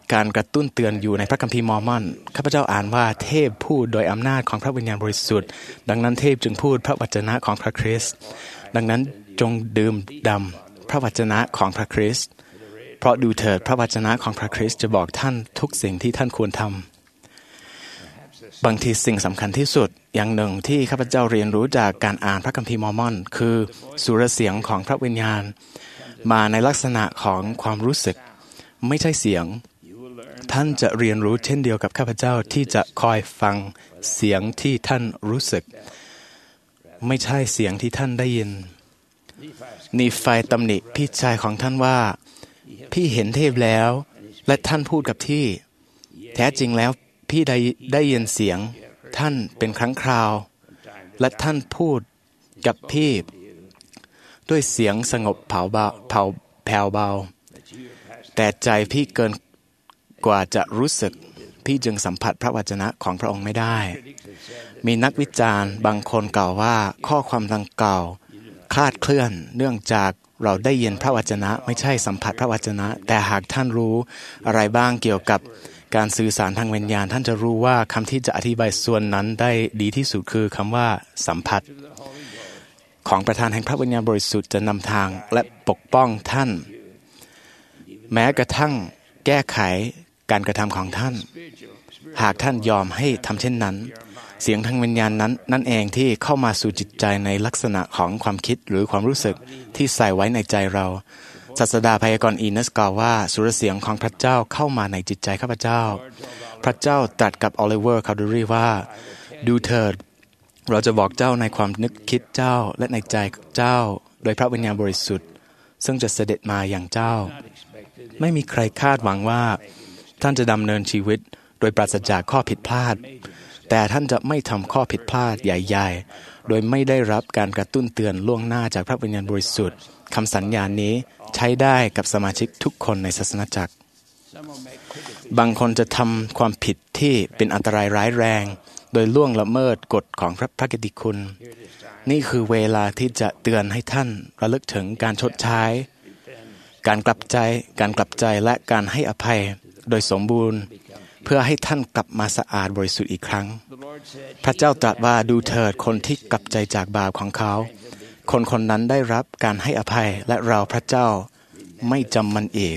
การกระตุ้นเตือนอยู่ในพระคัมภีร์มอร์มอนข้าพเจ้าอ่านว่าเทพพูดโดยอำนาจของพระวิญญาณบริสุทธิ์ดังนั้นเทพจึงพูดพระวจนะของพระคริสต์ดังนั้นจงดื่มด่ำพระวจนะของพระคริสต์เพราะดูเถิดพระวจนะของพระคริสต์จะบอกท่านทุกสิ่งที่ท่านควรทำบางทีสิ่งสำคัญที่สุดอย่างหนึ่งที่ข้าพเจ้าเรียนรู้จากการอ่านพระคัมภีร์มอร์มอนคือสุรเสียงของพระวิญญาณมาในลักษณะของความรู้สึกไม่ใช่เสียงท่านจะเรียนรู้เช่นเดียวกับข้าพเจ้าที่จะคอยฟังเสียงที่ท่านรู้สึกไม่ใช่เสียงที่ท่านได้ยินนีไฟตำหนิพี่ชายของท่านว่าพี่เห็นเทพแล้วและท่านพูดกับที่แท้จริงแล้วพี่ได้ได้ยินเสียงท่านเป็นครั้งคราวและท่านพูดกับพี่ด้วยเสียงสงบเผาเบาเผาแผ่วเบาแต่ใจพี่เกินกว่าจะรู้สึกพี่จึงสัมผัสพระวจนะของพระองค์ไม่ได้มีนักวิจารณ์บางคนกล่าวว่าข้อความดังกล่าวคลาดเคลื่อนเนื่องจากเราได้ยินพระวจนะไม่ใช่สัมผัสพระวจนะแต่หากท่านรู้อะไรบ้างเกี่ยวกับการสื่อสารทางวิญญาณท่านจะรู้ว่าคำที่จะอธิบายส่วนนั้นได้ดีที่สุดคือคำว่าสัมผัสของประธานแห่งพระวิญญาณบริสุทธิ์จะนำทางและปกป้องท่านแม้กระทั่งแก้ไขการกระทำของท่านหากท่านยอมให้ทำเช่นนั้นเสียงทางวิญญาณนั้นนั่นเองที่เข้ามาสู่จิตใจในลักษณะของความคิดหรือความรู้สึกที่ใส่ไว้ในใจเราศาสดาพยากรณ์อีนัสกล่าวว่าสุรเสียงของพระเจ้าเข้ามาในจิตใจข้าพเจ้าพระเจ้าตรัสกับออลิเวอร์คาวดูรีว่าดูเถิดเราจะบอกเจ้าในความนึกคิดเจ้าและในใจเจ้าโดยพระวิญญาณบริสุทธิ์ซึ่งจะเสด็จมาอย่างเจ้าไม่มีใครคาดหวังว่าท่านจะดำเนินชีวิตโดยปราศจากข้อผิดพลาดแต่ท่านจะไม่ทำข้อผิดพลาดใหญ่ๆโดยไม่ได้รับการกระตุ้นเตือนล่วงหน้าจากพระวิญญาณบริสุทธิ์คำสัญญาณนี้ใช้ได้กับสมาชิกทุกคนในศาสนาจักรบางคนจะทำความผิดที่เป็นอันตรายร้ายแรงโดยล่วงละเมิดกฎของพระพระกิตติคุณนี่คือเวลาที่จะเตือนให้ท่านระลึกถึงการชดใช้การกลับใจการกลับใจและการให้อภัยโดยสมบูรณ์เพื่อให้ท่านกลับมาสะอาดบริสุทธิ์อีกครั้งพระเจ้าตรัสว่าดูเถิดคนที่กลับใจจากบาปของเขาคนคนนั้นได้รับการให้อภัยและเราพระเจ้าไม่จำมันอีก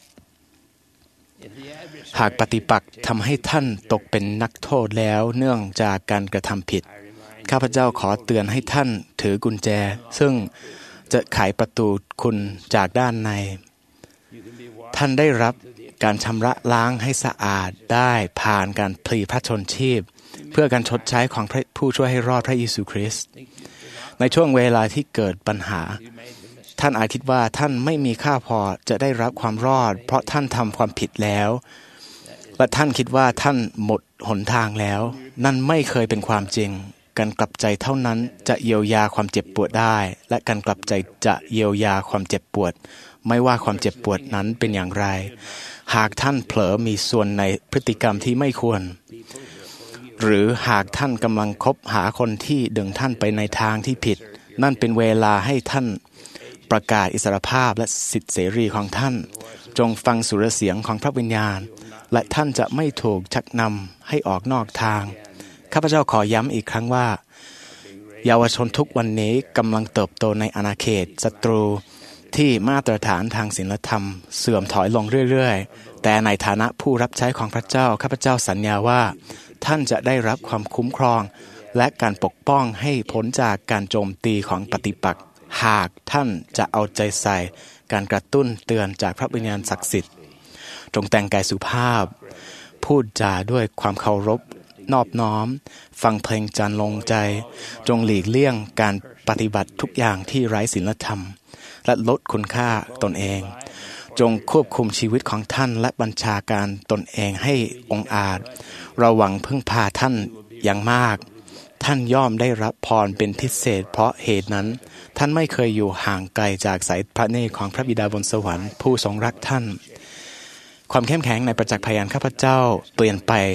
หากปฏิปักษ์ทำให้ท่านตกเป็นนักโทษแล้วเนื่องจากการกระทำผิดข้าพเจ้าขอเตือนให้ท่านถือกุญแจซึ่งจะไขประตูคุณจากด้านในท่านได้รับการชำระล้างให้สะอาดได้ผ่านการพลีพระชนชีพเพื่อการชดใช้ของพระผู้ช่วยให้รอดพระเยซูคริสต์ในช่วงเวลาที่เกิดปัญหาท่านอาจคิดว่าท่านไม่มีค่าพอจะได้รับความรอดเพราะท่านทำความผิดแล้วและท่านคิดว่าท่านหมดหนทางแล้วนั่นไม่เคยเป็นความจริงการกลับใจเท่านั้นจะเยียวยาความเจ็บปวดได้และการกลับใจจะเยียวยาความเจ็บปวดไม่ว่าความเจ็บปวดนั้นเป็นอย่างไรหากท่านเผลอมีส่วนในพฤติกรรมที่ไม่ควรหรือหากท่านกำลังคบหาคนที่ดึงท่านไปในทางที่ผิดนั่นเป็นเวลาให้ท่านประกาศอิสรภาพและสิทธิเสรีของท่านจงฟังสุรเสียงของพระวิญญาณและท่านจะไม่ถูกชักนำให้ออกนอกทางข้าพเจ้าขอย้ำอีกครั้งว่าเยาวชนทุกวันนี้กำลังเติบโตในอาณาเขตศัตรูที่มาตรฐานทางศีลธรรมเสื่อมถอยลงเรื่อยๆแต่ในฐานะผู้รับใช้ของพระเจ้าข้าพเจ้าสัญญาว่าท่านจะได้รับความคุ้มครองและการปกป้องให้พ้นจากการโจมตีของปฏิปักษ์หากท่านจะเอาใจใส่การกระตุ้นเตือนจากพระวิญญาณศักดิ์สิทธิ์จงแต่งกายสุภาพพูดจาด้วยความเคารพนอบน้อมฟังเพลงจรรลงใจจงหลีกเลี่ยงการปฏิบัติทุกอย่างที่ไร้ศีลธรรมและลดคุณค่าตนเองจงควบคุมชีวิตของท่านและบัญชาการตนเองให้องอาจเราหวังพึ่งพาท่านอย่างมากท่านย่อมได้รับพรเป็นพิเศษเพราะเหตุนั้นท่านไม่เคยอยู่ห่างไกลจากสายพระเนตรของพระบิดาบนสวรรค์ผู้ทรงรักท่านความเข้มแข็งในประจักษ์พยานข้าพเจ้าเปลี่ยนไป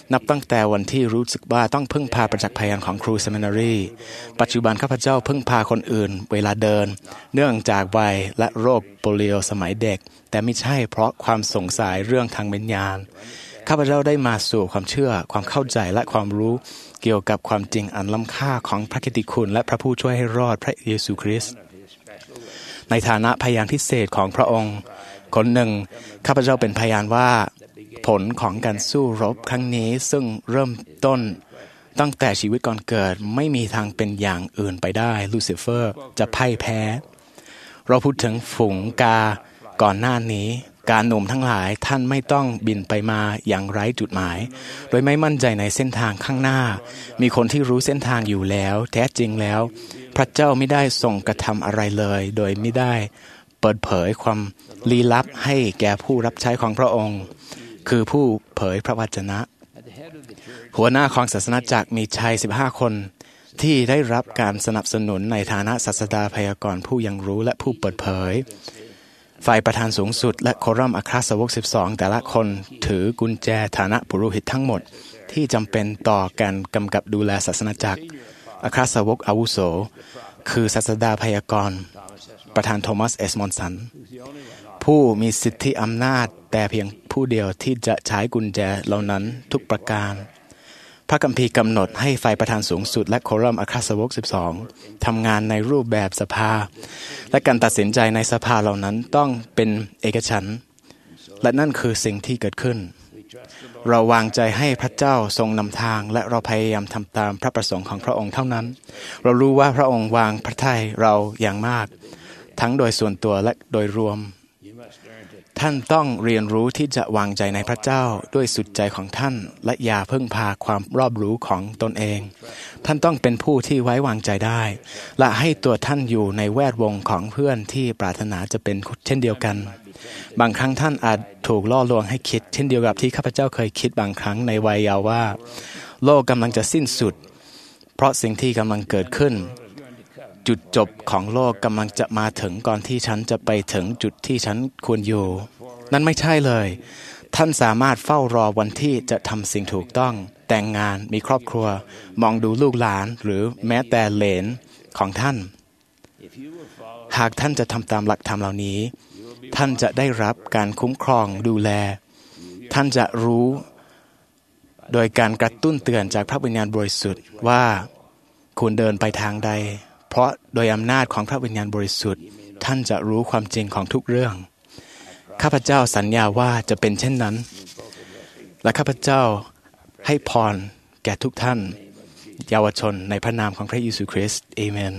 นับตั้งแต่วันที่รู้สึกว่าต้องพึ่งพาประจักษ์พยานของครูเซมินารีปัจจุบันข้าพเจ้าพึ่งพาคนอื่นเวลาเดินเนื่องจากวัยและโรคโปลิโอสมัยเด็กแต่ไม่ใช่เพราะความสงสัยเรื่องทางวิญญาณข้าพเจ้าได้มาสู่ความเชื่อความเข้าใจและความรู้เกี่ยวกับความจริงอันล้ำค่าของพระกิตติคุณและพระผู้ช่วยให้รอดพระเยซูคริสต์ในฐานะพยานพิเศษของพระองค์คนหนึ่งข้าพเจ้าเป็นพยานว่าผลของการสู้รบครั้งนี้ซึ่งเริ่มต้นตั้งแต่ชีวิตก่อนเกิดไม่มีทางเป็นอย่างอื่นไปได้ลูซิเฟอร์จะพ่ายแพ้เราพูดถึงฝูงกาก่อนหน้านี้การหนุ่มทั้งหลายท่านไม่ต้องบินไปมาอย่างไร้จุดหมายโดยไม่มั่นใจในเส้นทางข้างหน้ามีคนที่รู้เส้นทางอยู่แล้วแท้จริงแล้วพระเจ้าไม่ได้ทรงกระทำอะไรเลยโดยไม่ได้เปิดเผยความลี้ลับให้แก่ผู้รับใช้ของพระองค์คือผู้เผยพระวจนะหัวหน้าของศาสนาจักรมีชายสิบห้าคนที่ได้รับการสนับสนุนในฐานะศาสดาพยากรณ์ผู้ยังรู้และผู้เปิดเผยฝ่ายประธานสูงสุดและโครัมอัครสาวกสิบสองแต่ละคนถือกุญแจฐานะปุโรหิตทั้งหมดที่จำเป็นต่อการกำกับดูแลศาสนาจักรอัครสาวกอาวุโสคือศาสดาพยากรณ์ประธานโทมัสเอสมอนสันผู้มีสิทธิอำนาจแต่เพียงผู้เดียวที่จะใช้กุญแจเหล่านั้นทุกประการพระคัมภีร์กำหนดให้ฝ่ายประธานสูงสุดและโครัมอัครสาวกสิบสองทำงานในรูปแบบสภาและการตัดสินใจในสภาเหล่านั้นต้องเป็นเอกฉันท์และนั่นคือสิ่งที่เกิดขึ้นเราวางใจให้พระเจ้าทรงนำทางและเราพยายามทำตามพระประสงค์ของพระองค์เท่านั้นเรารู้ว่าพระองค์วางพระทัยเราอย่างมากทั้งโดยส่วนตัวและโดยรวมท่านต้องเรียนรู้ที่จะวางใจในพระเจ้าด้วยสุดใจของท่านและอย่าพึ่งพาความรอบรู้ของตนเองท่านต้องเป็นผู้ที่ไว้วางใจได้และให้ตัวท่านอยู่ในแวดวงของเพื่อนที่ปรารถนาจะเป็นเช่นเดียวกันบางครั้งท่านอาจถูกล่อลวงให้คิดเช่นเดียวกับที่ข้าพเจ้าเคยคิดบางครั้งในวัยเยาว์ว่าโลกกำลังจะสิ้นสุดเพราะสิ่งที่กำลังเกิดขึ้นจุดจบของโลกกำลังจะมาถึงก่อนที่ฉันจะไปถึงจุดที่ฉันควรอยู่นั่นไม่ใช่เลยท่านสามารถเฝ้ารอวันที่จะทำสิ่งถูกต้องแต่งงานมีครอบครัวมองดูลูกหลานหรือแม้แต่เหลนของท่านหากท่านจะทำตามหลักธรรมเหล่านี้ท่านจะได้รับการคุ้มครองดูแลท่านจะรู้โดยการกระตุ้นเตือนจากพระวิญญาณบริสุทธิ์ว่าควรเดินไปทางใดเพราะโดยอำนาจของพระวิญญาณบริสุทธิ์ท่านจะรู้ความจริงของทุกเรื่องข้าพเจ้าสัญญาว่าจะเป็นเช่นนั้นและข้าพเจ้าให้พรแก่ทุกท่านเยาวชนในพระนามของพระเยซูคริสต์อาเมน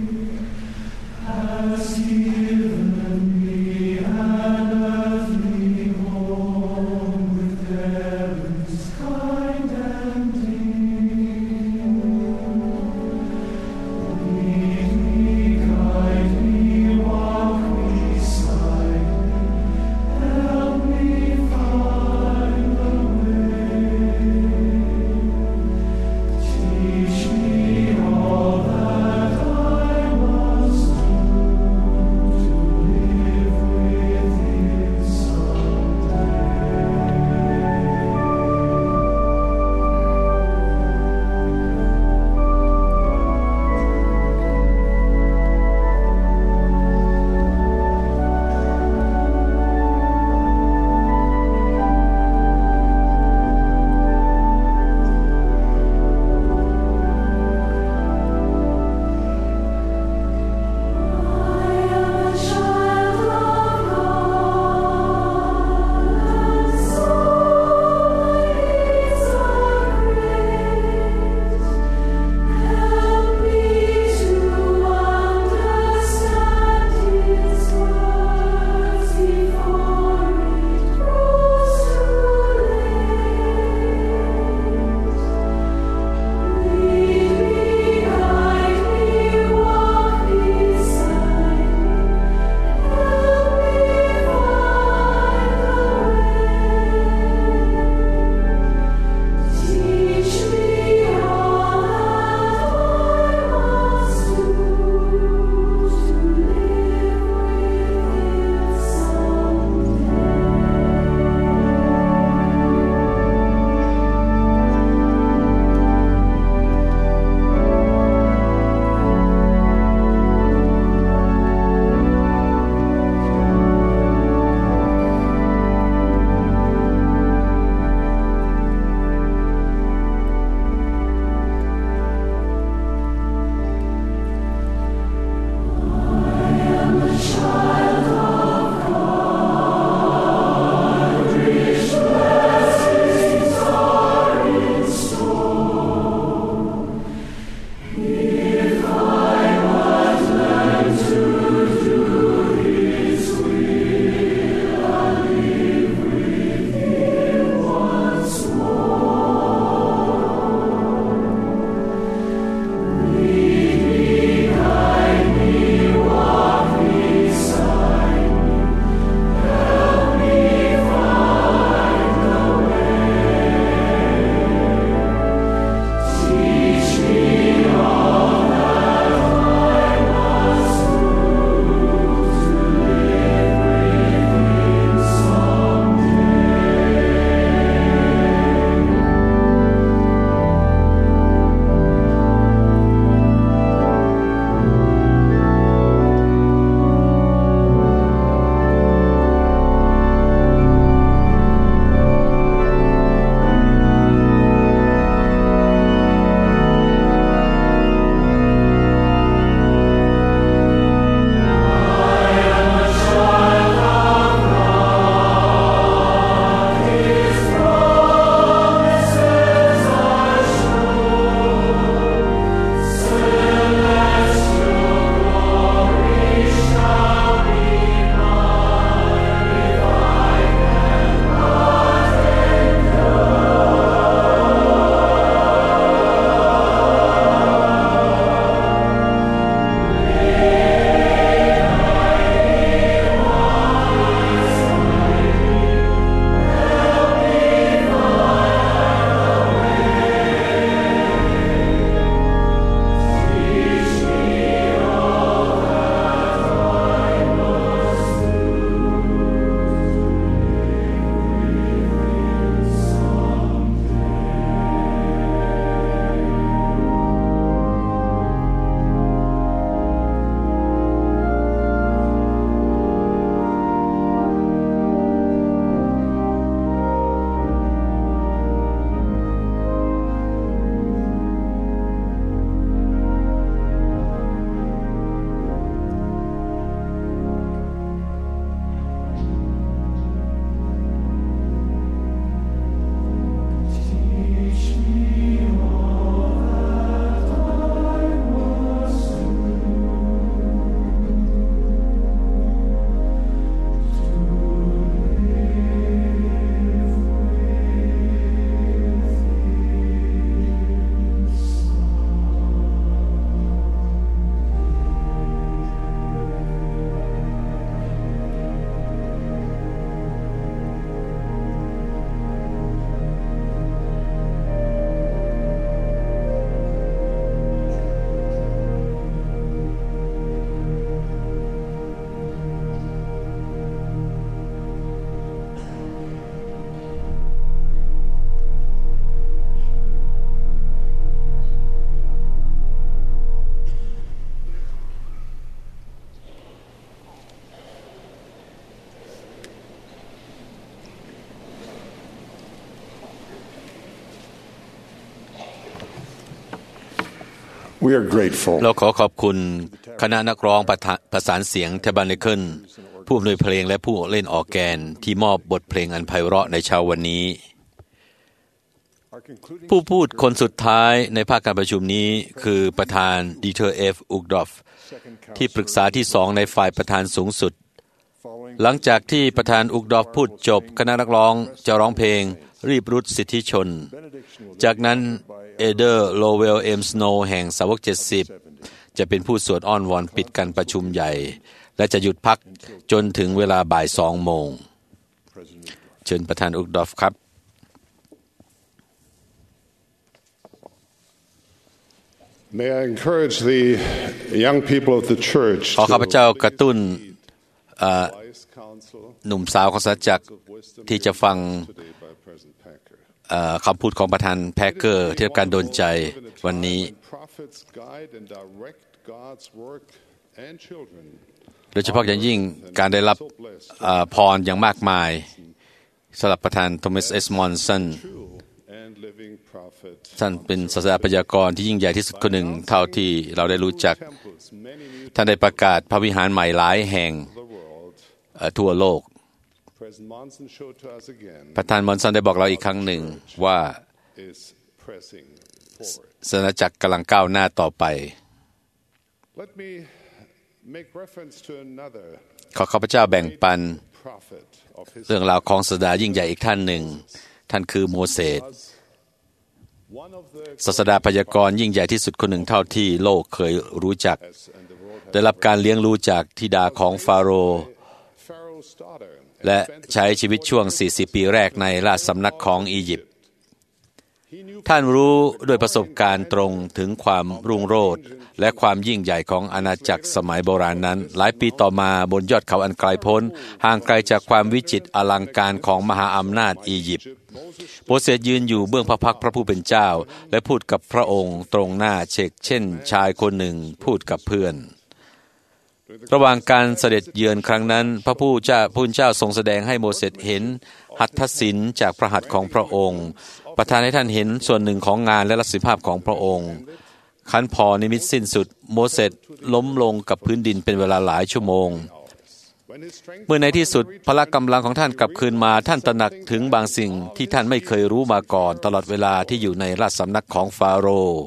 Has given me an earthly We are grateful เราขอขอบคุณคณะนักร้องประสานเสียงเทบันเนเคิลผู้อำนวยเพลงและผู้เล่นออร์แกนที่มอบบทเพลงอันไพเราะในเช้าวันนี้ผู้พูดคนสุดท้ายในภาคการประชุมนี้คือประธานดีเทอร์เอฟอุกดอฟที่ปรึกษาที่สองในฝ่ายประธานสูงสุดหลังจากที่ประธานอุกดอฟพูดจบคณะนักร้องจะร้องเพลงรีบรุดสิทธิชนจากนั้นเอเดอร์โลเวลเอมสโนว์แห่งสาวกเจ็ดสิบจะเป็นผู้สวดอ้อนวอนปิดการประชุมใหญ่และจะหยุดพักจนถึงเวลาบ่ายสองโมงเชิญประธานอุกดอฟครับ May I encourage the young people of the church ขอข้าพเจ้ากระตุ้นหนุ่มสาวของสัจจักรที่จะฟังคำพูดของประธานแพคเกอร์ที่รับการโดนใจวันนี้โดยเฉพาะอย่างยิ่งการได้รับพรอย่างมากมายสำหรับประธานโทมัสเอสมอนสันท่านเป็นศาสนาพยากรณ์ที่ยิ่งใหญ่ที่สุดคนหนึ่งเท่าที่เราได้รู้จักท่านได้ประกาศพระวิหารใหม่หลายแห่งทั่วโลกประธานมอนสันได้บอกเราอีกครั้งหนึ่งว่าศาสนาจักรกำลังก้าวหน้าต่อไปขอข้าพเจ้าแบ่งปันเรื่องราวของศาสดายิ่งใหญ่อีกท่านหนึ่งท่านคือโมเสสศาสดาพยากรณ์ยิ่งใหญ่ที่สุดคนหนึ่งเท่าที่โลกเคยรู้จักได้รับการเลี้ยงรู้จากธิดาของฟาโรห์และใช้ชีวิตช่วงสี่สิบปีแรกในราชสำนักของอียิปต์ท่านรู้ด้วยประสบการณ์ตรงถึงความรุ่งโรจน์และความยิ่งใหญ่ของอาณาจักรสมัยโบราณนั้นหลายปีต่อมาบนยอดเขาอันไกลโพ้นห่างไกลจากความวิจิตรอลังการของมหาอำนาจอียิปต์โมเสสยืนอยู่เบื้องพระพักตร์พระผู้เป็นเจ้าและพูดกับพระองค์ตรงหน้าเชกเช่นชายคนหนึ่งพูดกับเพื่อนระหว่างการเสด็จเยือนครั้งนั้นพระผู้เจ้าผู้เป็นเจ้าทรงแสดงให้โมเสสเห็นหัตถศิลป์จากพระหัตถ์ของพระองค์ประทานให้ท่านเห็นส่วนหนึ่งของงานและลักษณะภาพของพระองค์คันพอนิมิตสิ้นสุดโมเสสล้มลงกับพื้นดินเป็นเวลาหลายชั่วโมงเมื่อในที่สุดพละกำลังของท่านกลับคืนมาท่านตระหนักถึงบางสิ่งที่ท่านไม่เคยรู้มาก่อนตลอดเวลาที่อยู่ในราชสำนักของฟาโรห์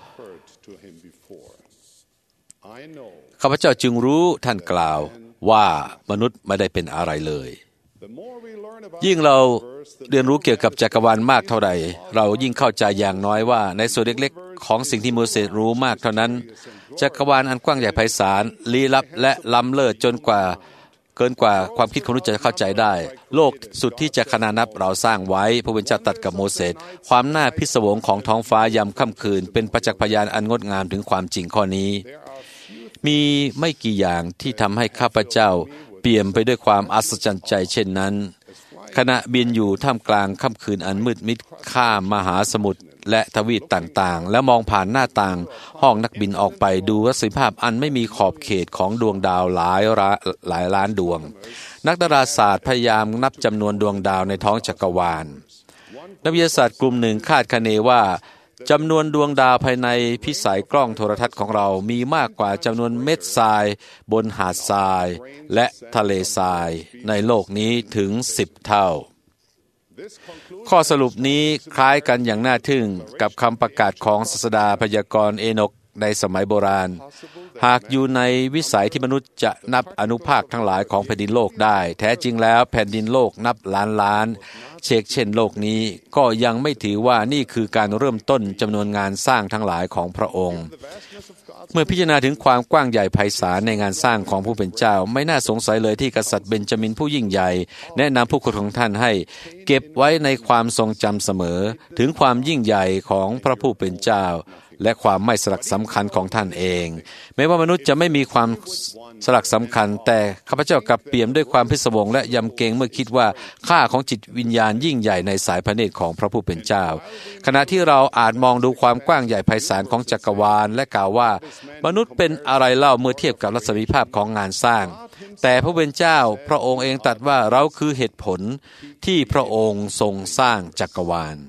ข้าพเจ้าจึงรู้ท่านกล่าวว่ามนุษย์ไม่ได้เป็นอะไรเลยยิ่งเราเรียนรู้เกี่ยวกับจักรวาลมากเท่าใดเรายิ่งเข้าใจอย่างน้อยว่าในส่วนเล็กๆของสิ่งที่โมเสสรู้มากเท่านั้นจักรวาลอันกว้างใหญ่ไพศาลลี้ลับและล้ำเลิศจนกว่าเกินกว่าความคิดของมนุษย์จะเข้าใจได้โลกสุดที่จะขนานับเราสร้างไว้พระผู้เป็นเจ้าตรัสกับโมเสสความน่าพิศวงของท้องฟ้ายามค่ำคืนเป็นประจักษ์พยานอันงดงามถึงความจริงข้อนี้มีไม่กี่อย่างที่ทำให้ข้าพเจ้าเปี่ยมไปด้วยความอัศจรรย์ใจเช่นนั้นขณะบินอยู่ท่ามกลางค่ำคืนอันมืดมิดข้ามมหาสมุทรและทวีปต่างๆและมองผ่านหน้าต่างห้องนักบินออกไปดูรัศมีภาพอันไม่มีขอบเขตของดวงดาวหลายหลายล้านดวงนักดาราศาสตร์พยายามนับจำนวนดวงดาวในท้องจักรวาลนักวิทยาศาสตร์กลุ่มหนึ่งคาดคะเนว่าจำนวนดวงดาวภายในพิสัยกล้องโทรทัศน์ของเรามีมากกว่าจำนวนเม็ดทรายบนหาดทรายและทะเลทรายในโลกนี้ถึงสิบเท่าข้อสรุปนี้คล้ายกันอย่างน่าทึ่งกับคำประกาศของศาสดาพยากรณ์เอนกในสมัยโบราณหากอยู่ในวิสัยที่มนุษย์จะนับอนุภาคทั้งหลายของแผ่นดินโลกได้แท้จริงแล้วแผ่นดินโลกนับล้านล้านเชกเช่นโลกนี้ก็ยังไม่ถือว่านี่คือการเริ่มต้นจำนวนงานสร้างทั้งหลายของพระองค์เมื่อพิจารณาถึงความกว้างใหญ่ไพศาลในงานสร้างของผู้เป็นเจ้าไม่น่าสงสัยเลยที่กษัตริย์เบนจามินผู้ยิ่งใหญ่แนะนำผู้คนของท่านให้เก็บไว้ในความทรงจำเสมอถึงความยิ่งใหญ่ของพระผู้เป็นเจ้าและความไม่สลักสำคัญของท่านเองแม้ว่ามนุษย์จะไม่มีความสลักสำคัญแต่ข้าพเจ้ากลับเปี่ยมด้วยความพิศวงและยำเกรงเมื่อคิดว่าค่าของจิตวิญญาณยิ่งใหญ่ในสายพระเนตรของพระผู้เป็นเจ้าขณะที่เราอาจมองดูความกว้างใหญ่ไพศาลของจักรวาลและกล่าวว่ามนุษย์เป็นอะไรเล่าเมื่อเทียบกับรัศมีภาพของงานสร้างแต่พระผู้เป็นเจ้าพระองค์เองตรัสว่าเราคือเหตุผลที่พระองค์ทรงสร้างจักรวาล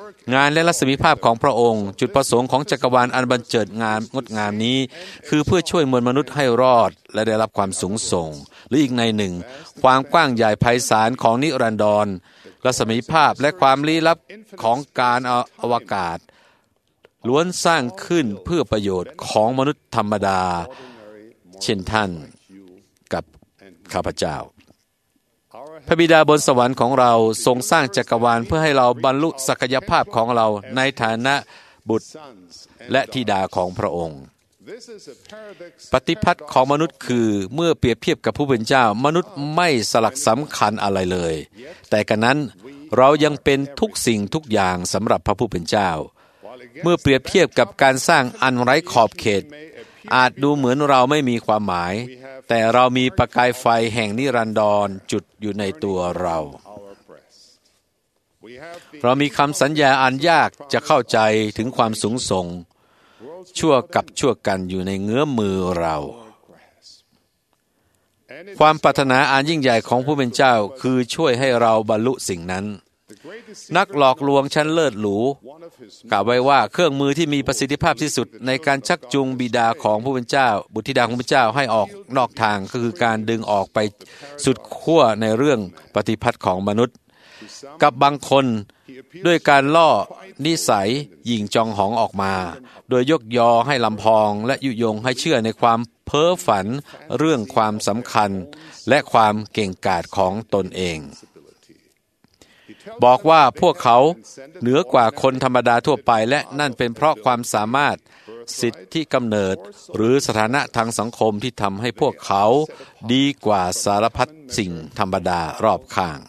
งานและรัศมีภาพของพระองค์จุดประสงค์ของจักรวาลอันบันเจิดงามงดงามนี้คือเพื่อช่วยมวลมนุษย์ให้รอดและได้รับความสูงส่งหรืออีกในหนึ่งความกว้างใหญ่ไพศาลของนิรันดรรัศมีภาพและความลี้ลับของการอวกาศล้วนสร้างขึ้นเพื่อประโยชน์ของมนุษย์ธรรมดาเช่นท่านกับข้าพเจ้าพระบิดาบนสวรรค์ของเราทรงสร้างจักรวาลเพื่อให้เราบรรลุศักยภาพของเราในฐานะบุตรและธิดาของพระองค์ปฏิพัทธ์ของมนุษย์คือเมื่อเปรียบเทียบกับผู้เป็นเจ้ามนุษย์ไม่สลักสำคัญอะไรเลยแต่กันนั้นเรายังเป็นทุกสิ่งทุกอย่างสำหรับพระผู้เป็นเจ้าเมื่อเปรียบเทียบกับการสร้างอันไร้ขอบเขตอาจดูเหมือนเราไม่มีความหมายแต่เรามีประกายไฟแห่งนิรันดรจุดอยู่ในตัวเราเรามีคำสัญญาอันยากจะเข้าใจถึงความสูงส่งชั่วกับชั่วกันอยู่ในเงื้อมมือเราความปรารถนาอันยิ่งใหญ่ของผู้เป็นเจ้าคือช่วยให้เราบรรลุสิ่งนั้นนักหลอกลวงชั้นเลิศหรูกล่าวไว้ว่าเครื่องมือที่มีประสิทธิภาพที่สุดในการชักจูงบิดาของผู้เป็นเจ้าบุตรธิดาของพระเจ้าให้ออกนอกทางก็คือการดึงออกไปสุดขั้วในเรื่องปฏิพัทธ์ของมนุษย์กับบางคนด้วยการล่อนิสัยหยิ่งจองหองออกมาโดยยกยอให้ลำพองและยุยงให้เชื่อในความเพ้อฝันเรื่องความสำคัญและความเก่งกาจของตนเองบอกว่าพวกเขาเหนือกว่าคนธรรมดาทั่วไปและนั่นเป็นเพราะความสามารถสิทธิกำเนิดหรือสถานะทางสังคมที่ทำให้พวกเขาดีกว่าสารพัดสิ่งธรรมดารอบข้าง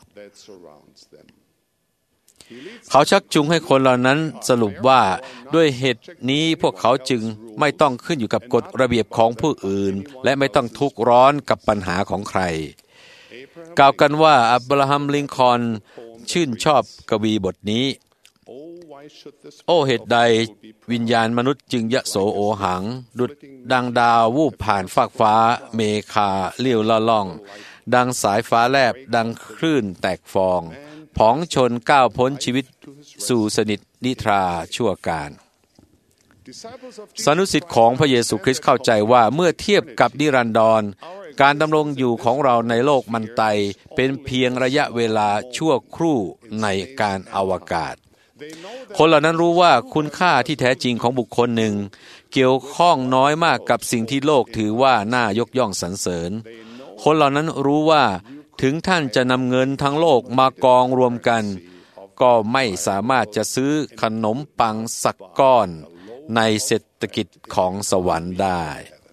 เขาชักจูงให้คนเหล่านั้นสรุปว่าด้วยเหตุนี้พวกเขาจึงไม่ต้องขึ้นอยู่กับกฎระเบียบของผู้อื่นและไม่ต้องทุกข์ร้อนกับปัญหาของใครกล่าวกันว่าอับราฮัมลิงคอล์นชื่นชอบกวีบทนี้โอ้เหตุใดวิญญาณมนุษย์จึงยโสโอหังดุจดังดาววูบผ่านฟากฟ้าเมฆาเลี้ยวละล่องดังสายฟ้าแลบดังคลื่นแตกฟองผองชนก้าวพ้นชีวิตสู่สนิทนิทราชั่วการสานุสิทธิ์ของพระเยซูคริสต์เข้าใจว่าเมื่อเทียบกับนิรันดรการดำรงอยู่ของเราในโลกมันไตเป็นเพียงระยะเวลาชั่วครู่ในการอวกาศคนเหล่านั้นรู้ว่าคุณค่าที่แท้จริงของบุคคลหนึ่งเกี่ยวข้องน้อยมากกับสิ่งที่โลกถือว่าน่ายกย่องสรรเสริญคนเหล่านั้นรู้ว่าถึงท่านจะนำเงินทั้งโลกมากองรวมกันก็ไม่สามารถจะซื้อขนมปังสักก้อนในเศรษฐกิจของสวรรค์ได้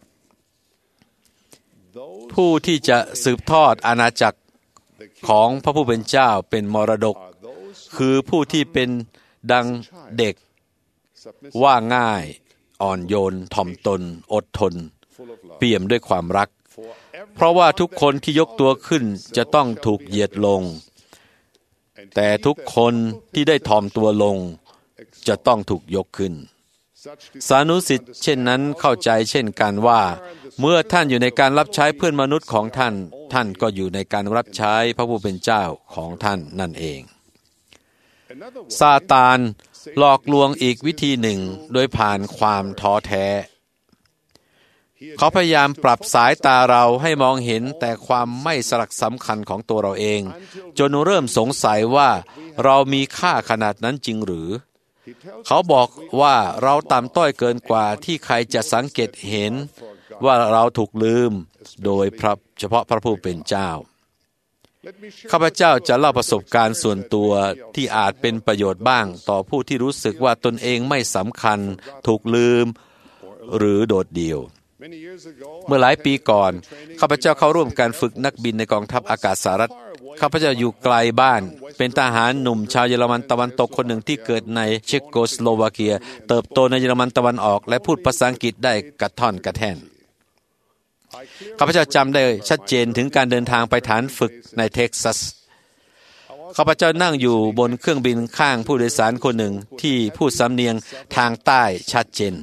ผู้ที่จะสืบทอดอาณาจักรของพระผู้เป็นเจ้าเป็นมรดกคือผู้ที่เป็นดังเด็กว่าง่ายอ่อนโยนถ่อมตนอดทนเปี่ยมด้วยความรักเพราะว่าทุกคนที่ยกตัวขึ้นจะต้องถูกเหยียดลงแต่ทุกคนที่ได้ถ่อมตัวลงจะต้องถูกยกขึ้นสานุสิทธิ์เช่นนั้นเข้าใจเช่นกันว่าเมื่อท่านอยู่ในการรับใช้เพื่อนมนุษย์ของท่านท่านก็อยู่ในการรับใช้พระผู้เป็นเจ้าของท่านนั่นเองซาตานหลอกลวงอีกวิธีหนึ่งโดยผ่านความท้อแท้เขาพยายามปรับสายตาเราให้มองเห็นแต่ความไม่สลักสำคัญของตัวเราเองจนเริ่มสงสัยว่าเรามีค่าขนาดนั้นจริงหรือเขาบอกว่าเราต่ำต้อยเกินกว่าที่ใครจะสังเกตเห็นว่าเราถูกลืมโดยพระเฉพาะพระผู้เป็นเจ้าข้าพเจ้าจะเล่าประสบการณ์ส่วนตัวที่อาจเป็นประโยชน์บ้างต่อผู้ที่รู้สึกว่าตนเองไม่สำคัญถูกลืมหรือโดดเดี่ยวเมื่อหลายปีก่อนข้าพเจ้าเข้าร่วมการฝึกนักบินในกองทัพอากาศสหรัฐข้าพเจ้าอยู่ไกลบ้านเป็นทหารหนุ่มชาวเยอรมันตะวันตกคนหนึ่งที่เกิดในเชโกสโลวาเกียเติบโตในเยอรมันตะวันออกและพูดภาษาอังกฤษได้กระท่อนกระแท่นข้าพเจ้าจำได้ชัดเจนถึงการเดินทางไปฐานฝึกในเท็กซัสข้าพเจ้านั่งอยู่บนเครื่องบินข้างผู้โดยสารคนหนึ่งที่พูดสำเนียงทางใต้ชัดเจน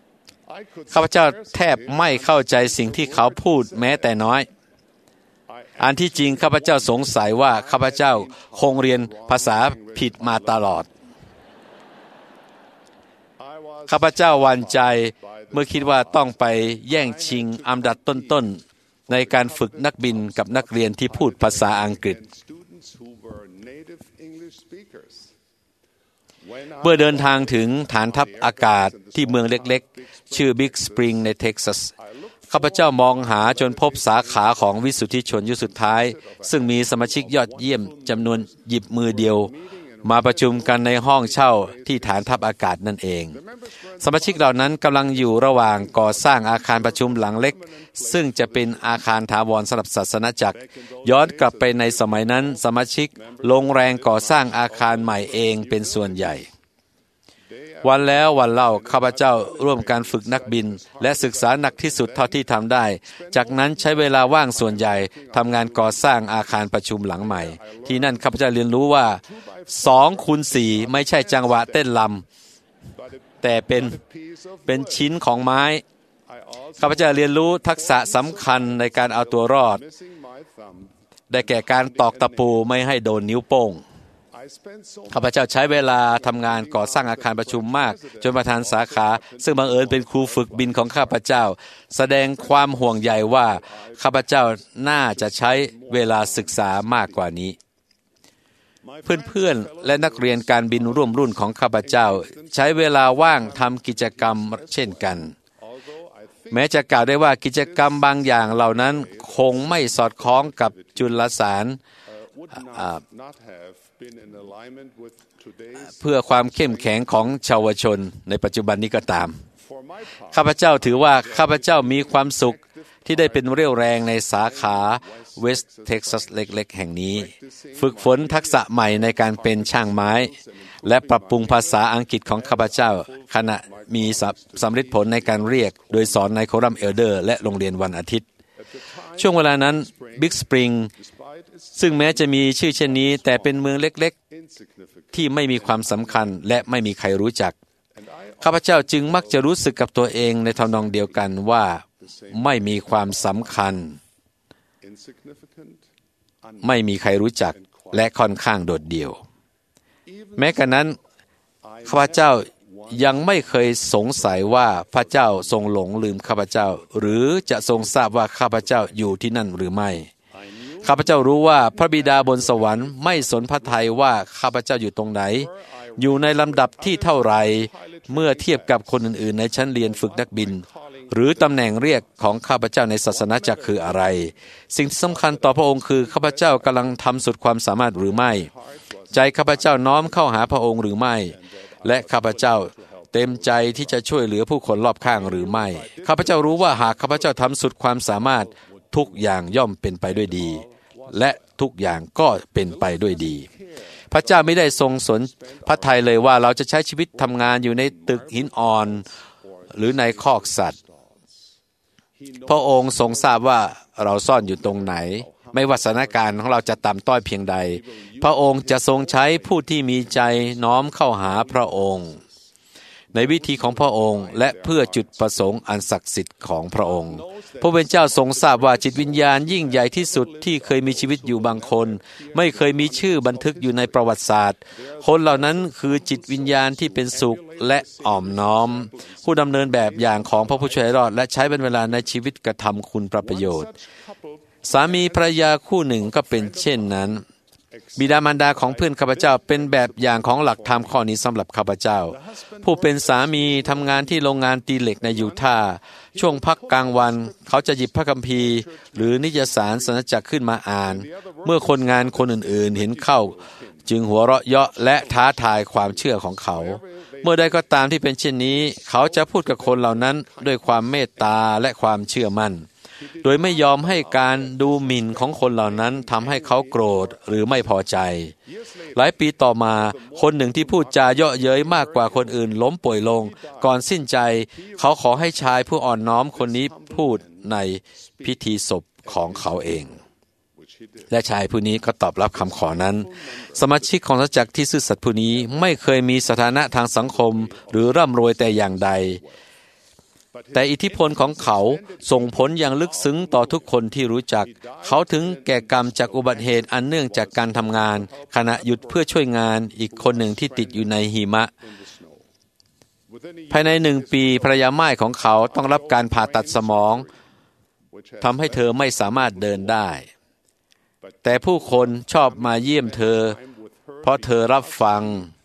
ข้าพเจ้าแทบไม่เข้าใจสิ่งที่เขาพูดแม้แต่น้อยอันที่จริงข้าพเจ้าสงสัยว่าข้าพเจ้าคงเรียนภาษาผิดมาตลอดข้าพเจ้าหวั่นใจเมื่อคิดว่าต้องไปแย่งชิงอันดับต้นๆในการฝึกนักบินกับนักเรียนที่พูดภาษาอังกฤษเมื่อเดินทางถึงฐานทัพอากาศที่เมืองเล็กๆชื่อบิ๊กสปริงในเท็กซัสข้าพเจ้ามองหาจนพบสาขาของวิสุทธิชนยุคสุดท้ายซึ่งมีสมาชิกยอดเยี่ยมจำนวนหยิบมือเดียวมาประชุมกันในห้องเช่าที่ฐานทัพอากาศนั่นเองสมาชิกเหล่านั้นกำลังอยู่ระหว่างก่อสร้างอาคารประชุมหลังเล็กซึ่งจะเป็นอาคารถาวรสำหรับศาสนาจักรย้อนกลับไปในสมัยนั้นสมาชิกลงแรงก่อสร้างอาคารใหม่เองเป็นส่วนใหญ่วันแล้ววันเล่าข้าพเจ้าร่วมการฝึกนักบินและศึกษาหนักที่สุดเท่าที่ทำได้จากนั้นใช้เวลาว่างส่วนใหญ่ทำงานก่อสร้างอาคารประชุมหลังใหม่ที่นั่นข้าพเจ้าเรียนรู้ว่าสองคูณสี่ไม่ใช่จังหวะเต้นรำแต่เป็นเป็นชิ้นของไม้ข้าพเจ้าเรียนรู้ทักษะสำคัญในการเอาตัวรอดได้แก่การตอกตะปูไม่ให้โดนนิ้วโป้งข้าพเจ้าใช้เวลาทำงานก่อสร้างอาคารประชุมมากจนประธานสาขาซึ่งบังเอิญเป็นครูฝึกบินของข้าพเจ้าแสดงความห่วงใยว่าข้าพเจ้าน่าจะใช้เวลาศึกษามากกว่านี้เพื่อนๆและนักเรียนการบินร่วมรุ่นของข้าพเจ้าใช้เวลาว่างทำกิจกรรมเช่นกันแม้จะกล่าวได้ว่ากิจกรรมบางอย่างเหล่านั้นคงไม่สอดคล้องกับจุลสารเพื่อความเข้มแข็งของชาวชนในปัจจุบันนี้ก็ตามข้าพเจ้าถือว่าข้าพเจ้ามีความสุขที่ได้เป็นเรี่ยวแรงในสาขาเวสต์เท็กซัสเล็กๆแห่งนี้ฝึกฝนทักษะใหม่ในการเป็นช่างไม้และปรับปรุงภาษาอังกฤษของข้าพเจ้าขณะมีสำเร็จผลในการเรียกโดยสอนในโครัมเอลเดอร์และโรงเรียนวันอาทิตย์ช่วงเวลานั้นบิ๊กสปริงซึ่งแม้จะมีชื่อเช่นนี้แต่เป็นเมืองเล็กๆที่ไม่มีความสำคัญและไม่มีใครรู้จักข้าพเจ้าจึงมักจะรู้สึกกับตัวเองในทำนองเดียวกันว่าไม่มีความสำคัญไม่มีใครรู้จักและค่อนข้างโดดเดี่ยวแม้กระนั้นข้าพเจ้ายังไม่เคยสงสัยว่าพระเจ้าทรงหลงลืมข้าพเจ้าหรือจะทรงทราบว่าข้าพเจ้าอยู่ที่นั่นหรือไม่ข้าพเจ้ารู้ว่าพระบิดาบนสวรรค์ไม่สนพระทัยว่าข้าพเจ้าอยู่ตรงไหนอยู่ในลำดับที่เท่าไรเมื่อเทียบกับคนอื่นๆในชั้นเรียนฝึกนักบินหรือตำแหน่งเรียกของข้าพเจ้าในศาสนาจักรคืออะไรสิ่งที่สำคัญต่อพระองค์คือข้าพเจ้ากำลังทำสุดความสามารถหรือไม่ใจข้าพเจ้าน้อมเข้าหาพระองค์หรือไม่และข้าพเจ้าเต็มใจที่จะช่วยเหลือผู้คนรอบข้างหรือไม่ข้าพเจ้ารู้ว่าหากข้าพเจ้าทำสุดความสามารถทุกอย่างย่อมเป็นไปด้วยดีและทุกอย่างก็เป็นไปด้วยดีพระเจ้าไม่ได้ทรงสนพระทัยเลยว่าเราจะใช้ชีวิตทำงานอยู่ในตึกหินอ่อนหรือในคอกสัตว์พระองค์ทรงทราบว่าเราซ่อนอยู่ตรงไหนไม่ว่าสถานการณ์ของเราจะต่ำต้อยเพียงใดพระองค์จะทรงใช้ผู้ที่มีใจน้อมเข้าหาพระองค์ในวิธีของพระองค์และเพื่อจุดประสงค์อันศักดิ์สิทธิ์ของพระองค์พระผู้เป็นเจ้าทรงทราบว่าจิตวิญญาณยิ่งใหญ่ที่สุดที่เคยมีชีวิตอยู่บางคนไม่เคยมีชื่อบันทึกอยู่ในประวัติศาสตร์คนเหล่านั้นคือจิตวิญญาณที่เป็นสุขและอ่อมน้อมผู้ดำเนินแบบอย่างของพระผู้ช่วยรอดและใช้เป็นเวลาในชีวิตกระทำคุณประโยชน์สามีภรรยาคู่หนึ่งก็เป็นเช่นนั้นบิดามารดาของเพื่อนข้าพเจ้าเป็นแบบอย่างของหลักธรรมข้อนี้สำหรับข้าพเจ้าผู้เป็นสามีทำงานที่โรงงานตีเหล็กในยูทาห์ช่วงพักกลางวันเขาจะหยิบพระคัมภีร์หรือนิตยสารศาสนจักรขึ้นมาอ่านเมื่อคนงานคนอื่นๆเห็นเข้าจึงหัวเราะเยาะและท้าทายความเชื่อของเขาเมื่อใดก็ตามที่เป็นเช่นนี้เขาจะพูดกับคนเหล่านั้นด้วยความเมตตาและความเชื่อมั่นโดยไม่ยอมให้การดูหมิ่นของคนเหล่านั้นทำให้เขาโกรธหรือไม่พอใจหลายปีต่อมาคนหนึ่งที่พูดจาเยาะเย้ยมากกว่าคนอื่นล้มป่วยลงก่อนสิ้นใจเขาขอให้ชายผู้อ่อนน้อมคนนี้พูดในพิธีศพของเขาเองและชายผู้นี้ก็ตอบรับคำขอนั้นสมาชิกของคริสตจักรที่ซื่อสัตย์ผู้นี้ไม่เคยมีสถานะทางสังคมหรือร่ำรวยแต่อย่างใดแต่อิทธิพลของเขาส่งผลอย่างลึกซึ้งต่อทุกคนที่รู้จักเขาถึงแก่กรรมจากอุบัติเหตุอันเนื่องจากการทำงานขณะหยุดเพื่อช่วยงานอีกคนหนึ่งที่ติดอยู่ในหิมะภายในหนึ่งปีภรรยาม่ายของเขาต้องรับการผ่าตัดสมองทำให้เธอไม่สามารถเดินได้แต่ผู้คนชอบมาเยี่ยมเธอเพราะเธอรับฟัง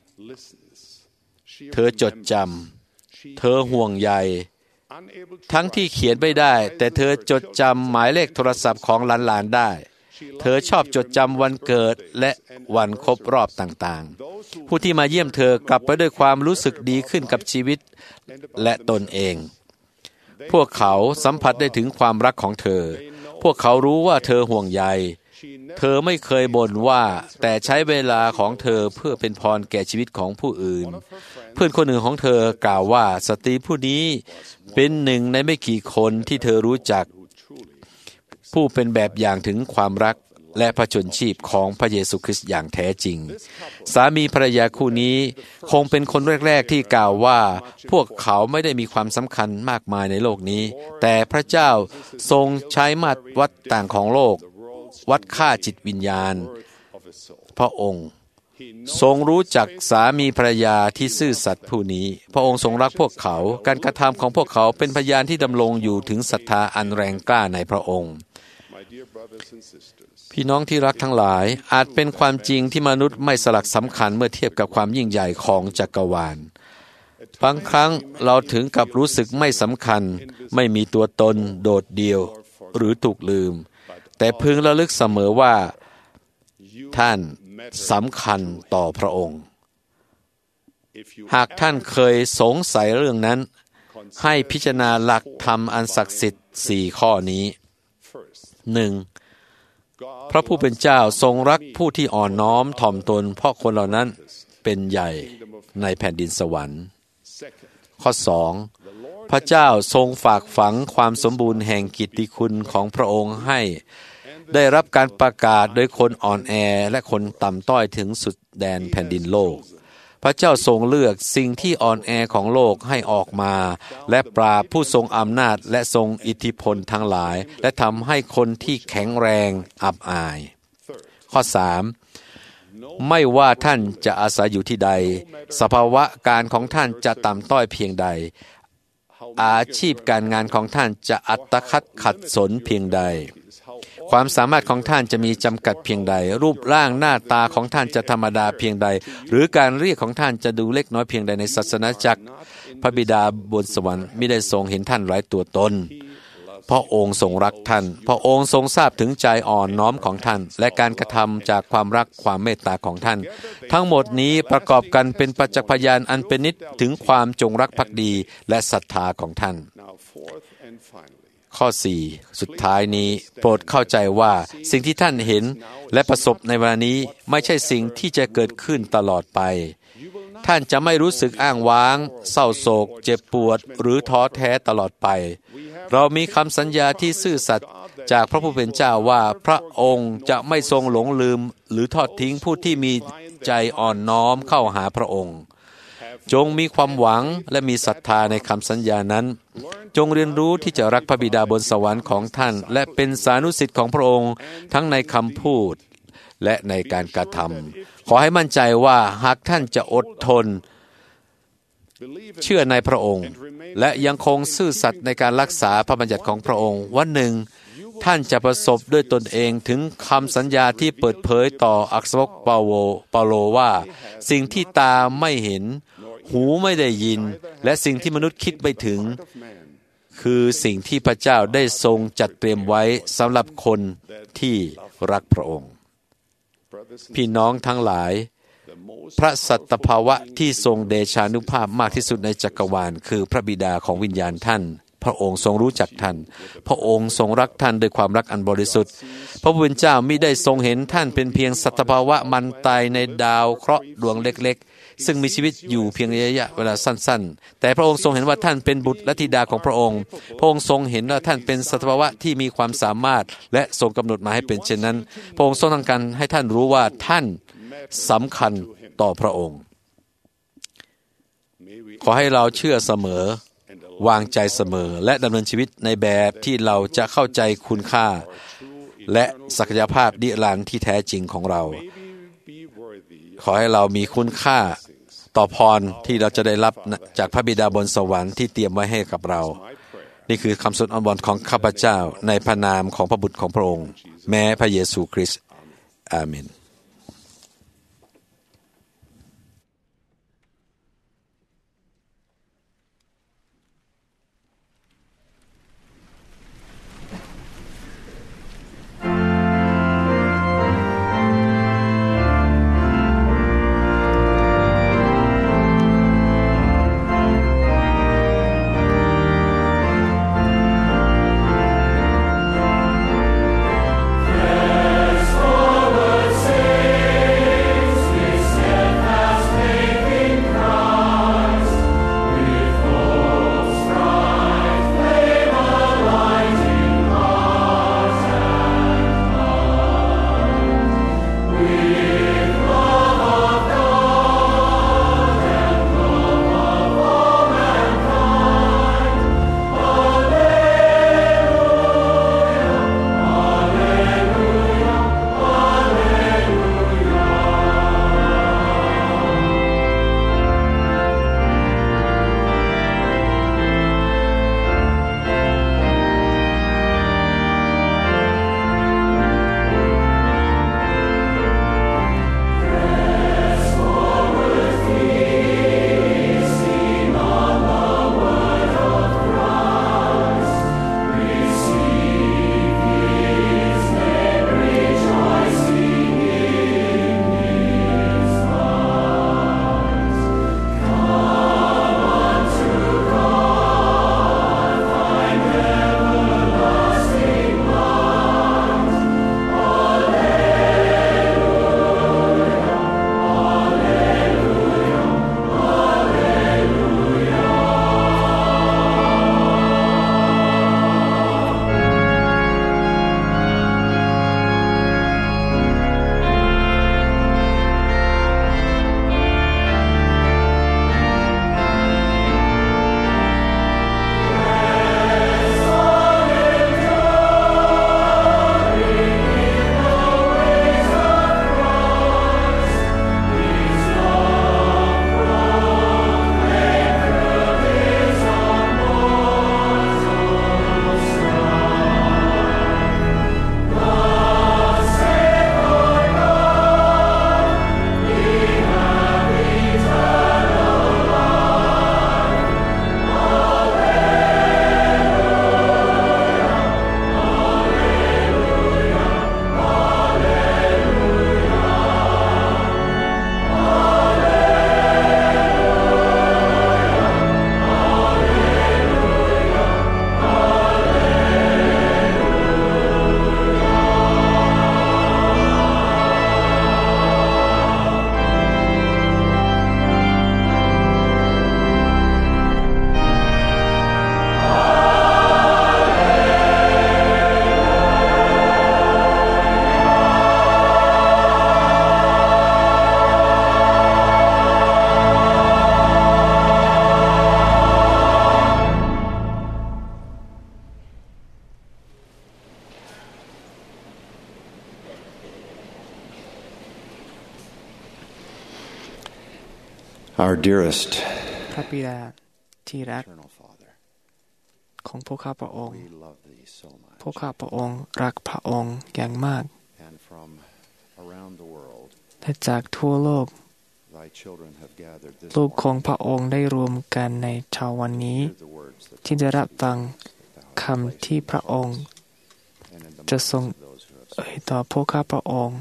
เธอจดจำเธอห่วงใยทั้งที่เขียนไม่ได้แต่เธอจดจำหมายเลขโทรศัพท์ของหลานๆได้เธอชอบจดจำวันเกิดและวันครบรอบต่างๆผู้ที่มาเยี่ยมเธอกลับไปด้วยความรู้สึกดีขึ้นกับชีวิตและตนเองพวกเขาสัมผัสได้ถึงความรักของเธอพวกเขารู้ว่าเธอห่วงใยเธอไม่เคยบ่นว่าแต่ใช้เวลาของเธอเพื่อเป็นพรแก่ชีวิตของผู้อื่นเพื่อนคนหนึ่งของเธอกล่าวว่าสตรีผู้นี้เป็นหนึ่งในไม่กี่คนที่เธอรู้จักผู้เป็นแบบอย่างถึงความรักและพระชนชีพของพระเยซูคริสต์อย่างแท้จริงสามีภรรยาคู่นี้คงเป็นคนแรกๆที่กล่าวว่าพวกเขาไม่ได้มีความสำคัญมากมายในโลกนี้แต่พระเจ้าทรงใช้มาตรวัดต่างของโลกวัดค่าจิตวิญญาณพระองค์ทรงรู้จักสามีภรรยาที่ซื่อสัตย์ผู้นี้พระองค์ทรงรักพวกเขาการกระทำของพวกเขาเป็นพยานที่ดำรงอยู่ถึงศรัทธาอันแรงกล้าในพระองค์พี่น้องที่รักทั้งหลายอาจเป็นความจริงที่มนุษย์ไม่สลักสำคัญเมื่อเทียบกับความยิ่งใหญ่ของจักรวาลบางครั้งเราถึงกับรู้สึกไม่สำคัญไม่มีตัวตนโดดเดี่ยวหรือถูกลืมแต่พึงระลึกเสมอว่าท่านสำคัญต่อพระองค์หากท่านเคยสงสัยเรื่องนั้นให้พิจารณาหลักธรรมอันศักดิ์สิทธิ์สี่ข้อนี้หนึ่งพระผู้เป็นเจ้าทรงรักผู้ที่อ่อนน้อมถ่อมตนเพราะคนเหล่านั้นเป็นใหญ่ในแผ่นดินสวรรค์ข้อสองพระเจ้าทรงฝากฝังความสมบูรณ์แห่งกิตติคุณของพระองค์ให้ได้รับการประกาศโดยคนอ่อนแอและคนต่ำต้อยถึงสุดแดนแผ่นดินโลกพระเจ้าทรงเลือกสิ่งที่อ่อนแอของโลกให้ออกมาและปราบผู้ทรงอำนาจและทรงอิทธิพลทั้งหลายและทำให้คนที่แข็งแรงอับอายข้อสามไม่ว่าท่านจะอาศัยอยู่ที่ใดสภาวะการของท่านจะต่ำต้อยเพียงใดอาชีพการงานของท่านจะอัตคัดขัดสนเพียงใดความสามารถของท่านจะมีจำกัดเพียงใดรูปร่างหน้าตาของท่านจะธรรมดาเพียงใดหรือการเรียกของท่านจะดูเล็กน้อยเพียงใดในศาสนาจักรพระบิดาบนสวรรค์มิได้ทรงเห็นท่านไร้ตัวตนพระองค์ทรงรักท่านพระองค์ทรงทราบถึงใจอ่อนน้อมของท่านและการกระทำจากความรักความเมตตาของท่านทั้งหมดนี้ประกอบกันเป็นประจักษ์พยานอันเป็นนิจถึงความจงรักภักดีและศรัทธาของท่านข้อสี่สุดท้ายนี้โปรดเข้าใจว่าสิ่งที่ท่านเห็นและประสบในวันนี้ไม่ใช่สิ่งที่จะเกิดขึ้นตลอดไปท่านจะไม่รู้สึกอ้างว้างเศร้าโศกเจ็บปวดหรือท้อแท้ตลอดไปเรามีคำสัญญาที่ซื่อสัตย์จากพระผู้เป็นเจ้าว่าพระองค์จะไม่ทรงหลงลืมหรือทอดทิ้งผู้ที่มีใจอ่อนน้อมเข้าหาพระองค์จงมีความหวังและมีศรัทธาในคำสัญญานั้นจงเรียนรู้ที่จะรักพระบิดาบนสวรรค์ของท่านและเป็นสานุสิทธิ์ของพระองค์ทั้งในคำพูดและในการกระทำขอให้มั่นใจว่าหากท่านจะอดทนเชื่อในพระองค์และยังคงซื่อสัตย์ในการรักษาพระบัญญัติของพระองค์วันหนึ่งท่านจะประสบด้วยตนเองถึงคำสัญญาที่เปิดเผยต่ออัครสาวกเปาโลเปาโลว่าสิ่งที่ตาไม่เห็นหูไม่ได้ยินและสิ่งที่มนุษย์คิดไม่ถึงคือสิ่งที่พระเจ้าได้ทรงจัดเตรียมไว้สำหรับคนที่รักพระองค์พี่น้องทั้งหลายพระสัตภาวะที่ทรงเดชานุภาพมากที่สุดในจักรวาลคือพระบิดาของวิญญาณท่านพระองค์ทรงรู้จักท่านพระองค์ทรงรักท่านด้วยความรักอันบริสุทธิ์พระผู้เป็นเจ้ามิได้ทรงเห็นท่านเป็นเพียงสัตภาวะมันตายในดาวเคราะห์ดวงเล็กๆซึ่งมีชีวิตอยู่เพียงระยะเวลาสั้นๆแต่พระองค์ทรงเห็นว่าท่านเป็นบุตรและธิดาของพระองค์พระองค์ทรงเห็นว่าท่านเป็นสัตภาวะที่มีความสามารถและทรงกำหนดมาให้เป็นเช่นนั้นพระองค์ทรงต้องการให้ท่านรู้ว่าท่านสำคัญต่อพระองค์ขอให้เราเชื่อเสมอวางใจเสมอและดำเนินชีวิตในแบบที่เราจะเข้าใจคุณค่าและศักยภาพนิรันดร์ที่แท้จริงของเราขอให้เรามีคุณค่าต่อพรที่เราจะได้รับจากพระบิดาบนสวรรค์ที่เตรียมไว้ให้กับเรานี่คือคำสนอ้อนวอนของข้าพเจ้าในพระนามของพระบุตรของพระองค์แม้พระเยซูคริสต์อาเมน Our dearest พระบิดาที่รักของพวกข้าพระองค์พวกข้าพระองค์รักพระองค์อย่างมากและจากทั่วโลกลูกของพระองค์ได้รวมกันในเช้าวันนี้ที่ได้รับฟังคำที่พระองค์จะทรงเอ่ยต่อพวกข้าพระองค์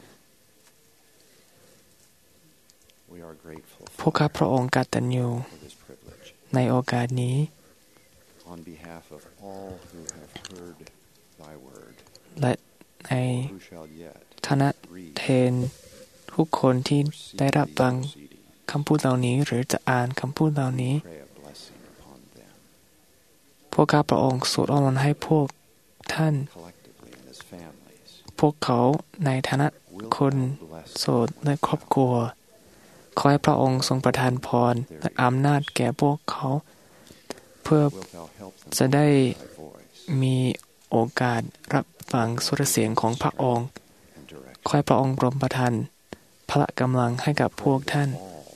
พวกข้าพระองค์กตัญญูในโอกาสนี้และในฐานะแทนทุกคนที่ได้รับฟังคำพูดเหล่านี้หรือจะอ่านคำพูดเหล่านี้พวกข้าพระองค์สวดอ้อนวอนให้พวกท่านพวกเขาในฐานะคนโสดและครอบครัวขอให้พระองค์ทรงประทานพรและอำนาจแก่พวกเขาเพื่อจะได้มีโอกาสรับฟังสุรเสียงของพระองค์ขอให้พระองค์ทรงประทานพละกำลังให้กับพวกท่าน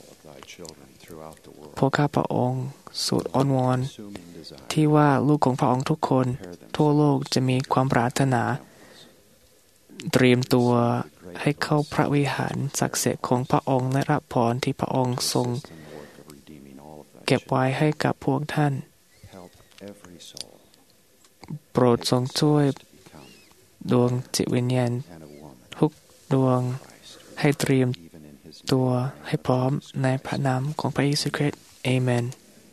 พวกข้าพระองค์สูตรอ้อนวอนที่ว่าลูกของพระองค์ทุกคนทั่วโลกจะมีความปรารถนาเตรียมตัวให้เข้าพระวิหารศักดิ์สิทธิ์ของพระองค์และรับพรที่พระองค์ทรงเก็บไว้ให้กับพวกท่านโปรดทรงช่วยดวงจิตวิญญาณทุกดวงให้เตรียมตัวให้พร้อมในพระนามของพระเยซูคริสต์เอเมน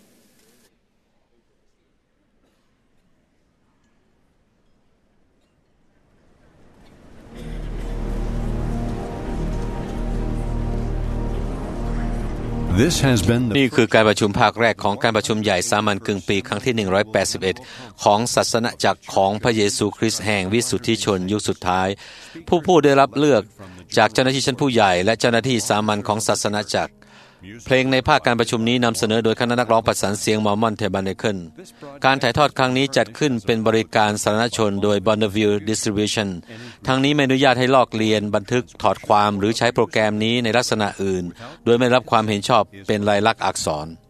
นี่คือการประชุมภาคแรกของการประชุมใหญ่สามัญกึ่งปีครั้งที่หนึ่งร้อยแปดสิบเอ็ดของศาสนจักรของพระเยซูคริสต์แห่งวิสุทธิชนยุคสุดท้ายผู้ผู้ได้รับเลือกจากเจ้าหน้าที่ชั้นผู้ใหญ่และเจ้าหน้าที่สามัญของศาสนจักรเพลงในภาคการประชุมนี้นำเสนอโดยคณะนักร้องประสานเสียงมอร์มอนเทบันเนเคิลการถ่ายทอดครั้งนี้จัดขึ้นเป็นบริการสาธารณชนโดย Bonneville Distribution ทั้งนี้ไม่อนุญาตให้ลอกเลียนบันทึกถอดความหรือใช้โปรแกรมนี้ในลักษณะอื่นโดยไม่รับความเห็นชอบเป็นลายลักษณ์อักษร